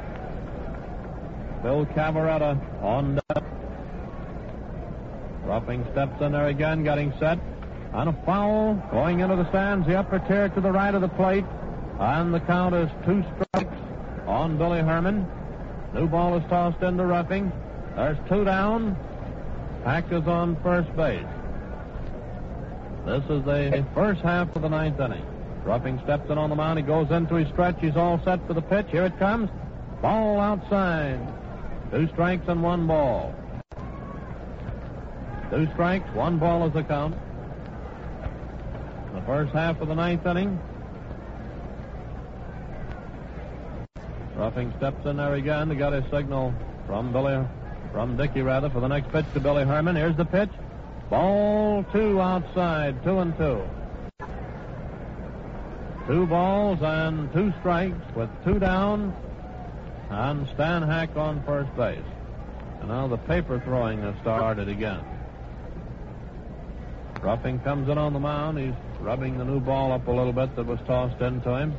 Bill Cavaretta on deck. Ruffing steps in there again, getting set. On a foul, going into the stands, the upper tier to the right of the plate. And the count is two strikes on Billy Herman. New ball is tossed into Ruffing. There's two down. Hack is on first base. This is the first half of the ninth inning. Ruffing steps in on the mound. He goes into his stretch. He's all set for the pitch. Here it comes. Ball outside. Two strikes and one ball. Two strikes, one ball is the count. The first half of the ninth inning. Ruffing steps in there again to get his signal from Billy, from Dickey rather, for the next pitch to Billy Herman. Here's the pitch. Ball two outside, two and two. Two balls and two strikes with two down, and Stan Hack on first base. And now the paper throwing has started again. Ruffing comes in on the mound. He's rubbing the new ball up a little bit that was tossed into him.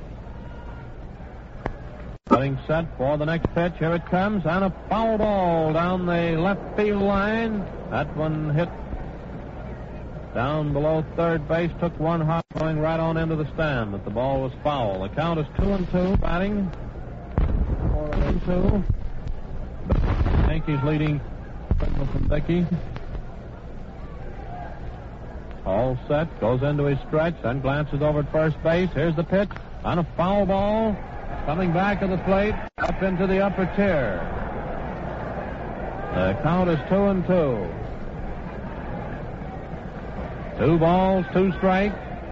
Getting set for the next pitch. Here it comes, and a foul ball down the left field line. That one hit down below third base, took one hop going right on into the stand, but the ball was foul. The count is two and two, batting four and two. The Yankees leading from Dickey. All set, goes into his stretch, then glances over at first base. Here's the pitch, on a foul ball, coming back to the plate, up into the upper tier. The count is two and two. Two balls, two strikes.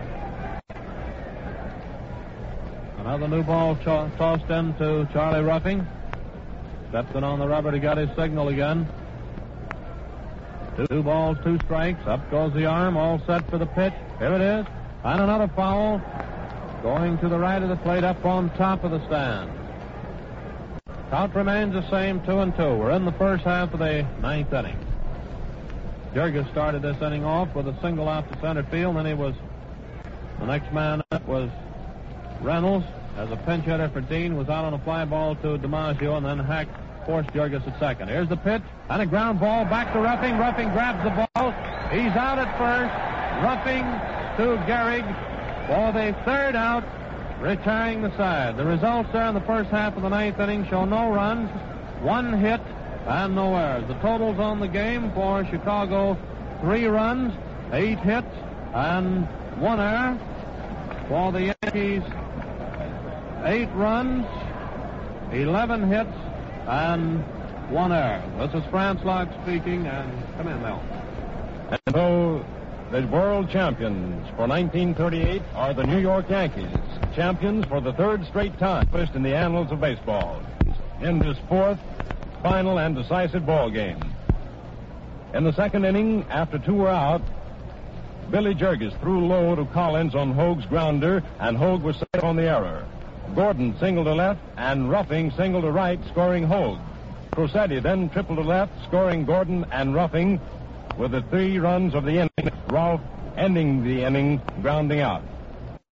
Another new ball cho- tossed into Charlie Ruffing. Steps in on the rubber to get his signal again. Two, two balls, two strikes. Up goes the arm, all set for the pitch. Here it is. And another foul. Going to the right of the plate, up on top of the stand. Count remains the same, two and two. We're in the first half of the ninth inning. Jurgis started this inning off with a single out to center field, and he was the next man up was Reynolds as a pinch hitter for Dean, was out on a fly ball to DiMaggio, and then Hack forced Jurgis at second. Here's the pitch, and a ground ball back to Ruffing. Ruffing grabs the ball. He's out at first. Ruffing to Gehrig for the third out, retiring the side. The results there in the first half of the ninth inning show no runs, one hit, and no errors. The totals on the game for Chicago, three runs, eight hits, and one error. For the Yankees, eight runs, eleven hits, and one error. This is Franz Locke speaking, and come in, Mel. And so the world champions for nineteen thirty-eight are the New York Yankees, champions for the third straight time, first in the annals of baseball, in this fourth, final, and decisive ball game. In the second inning, after two were out, Billy Jurgis threw low to Collins on Hoag's grounder, and Hoag was safe on the error. Gordon singled to left, and Ruffing singled to right, scoring Hoag. Crosetti then tripled to left, scoring Gordon and Ruffing with the three runs of the inning, Rolfe ending the inning grounding out.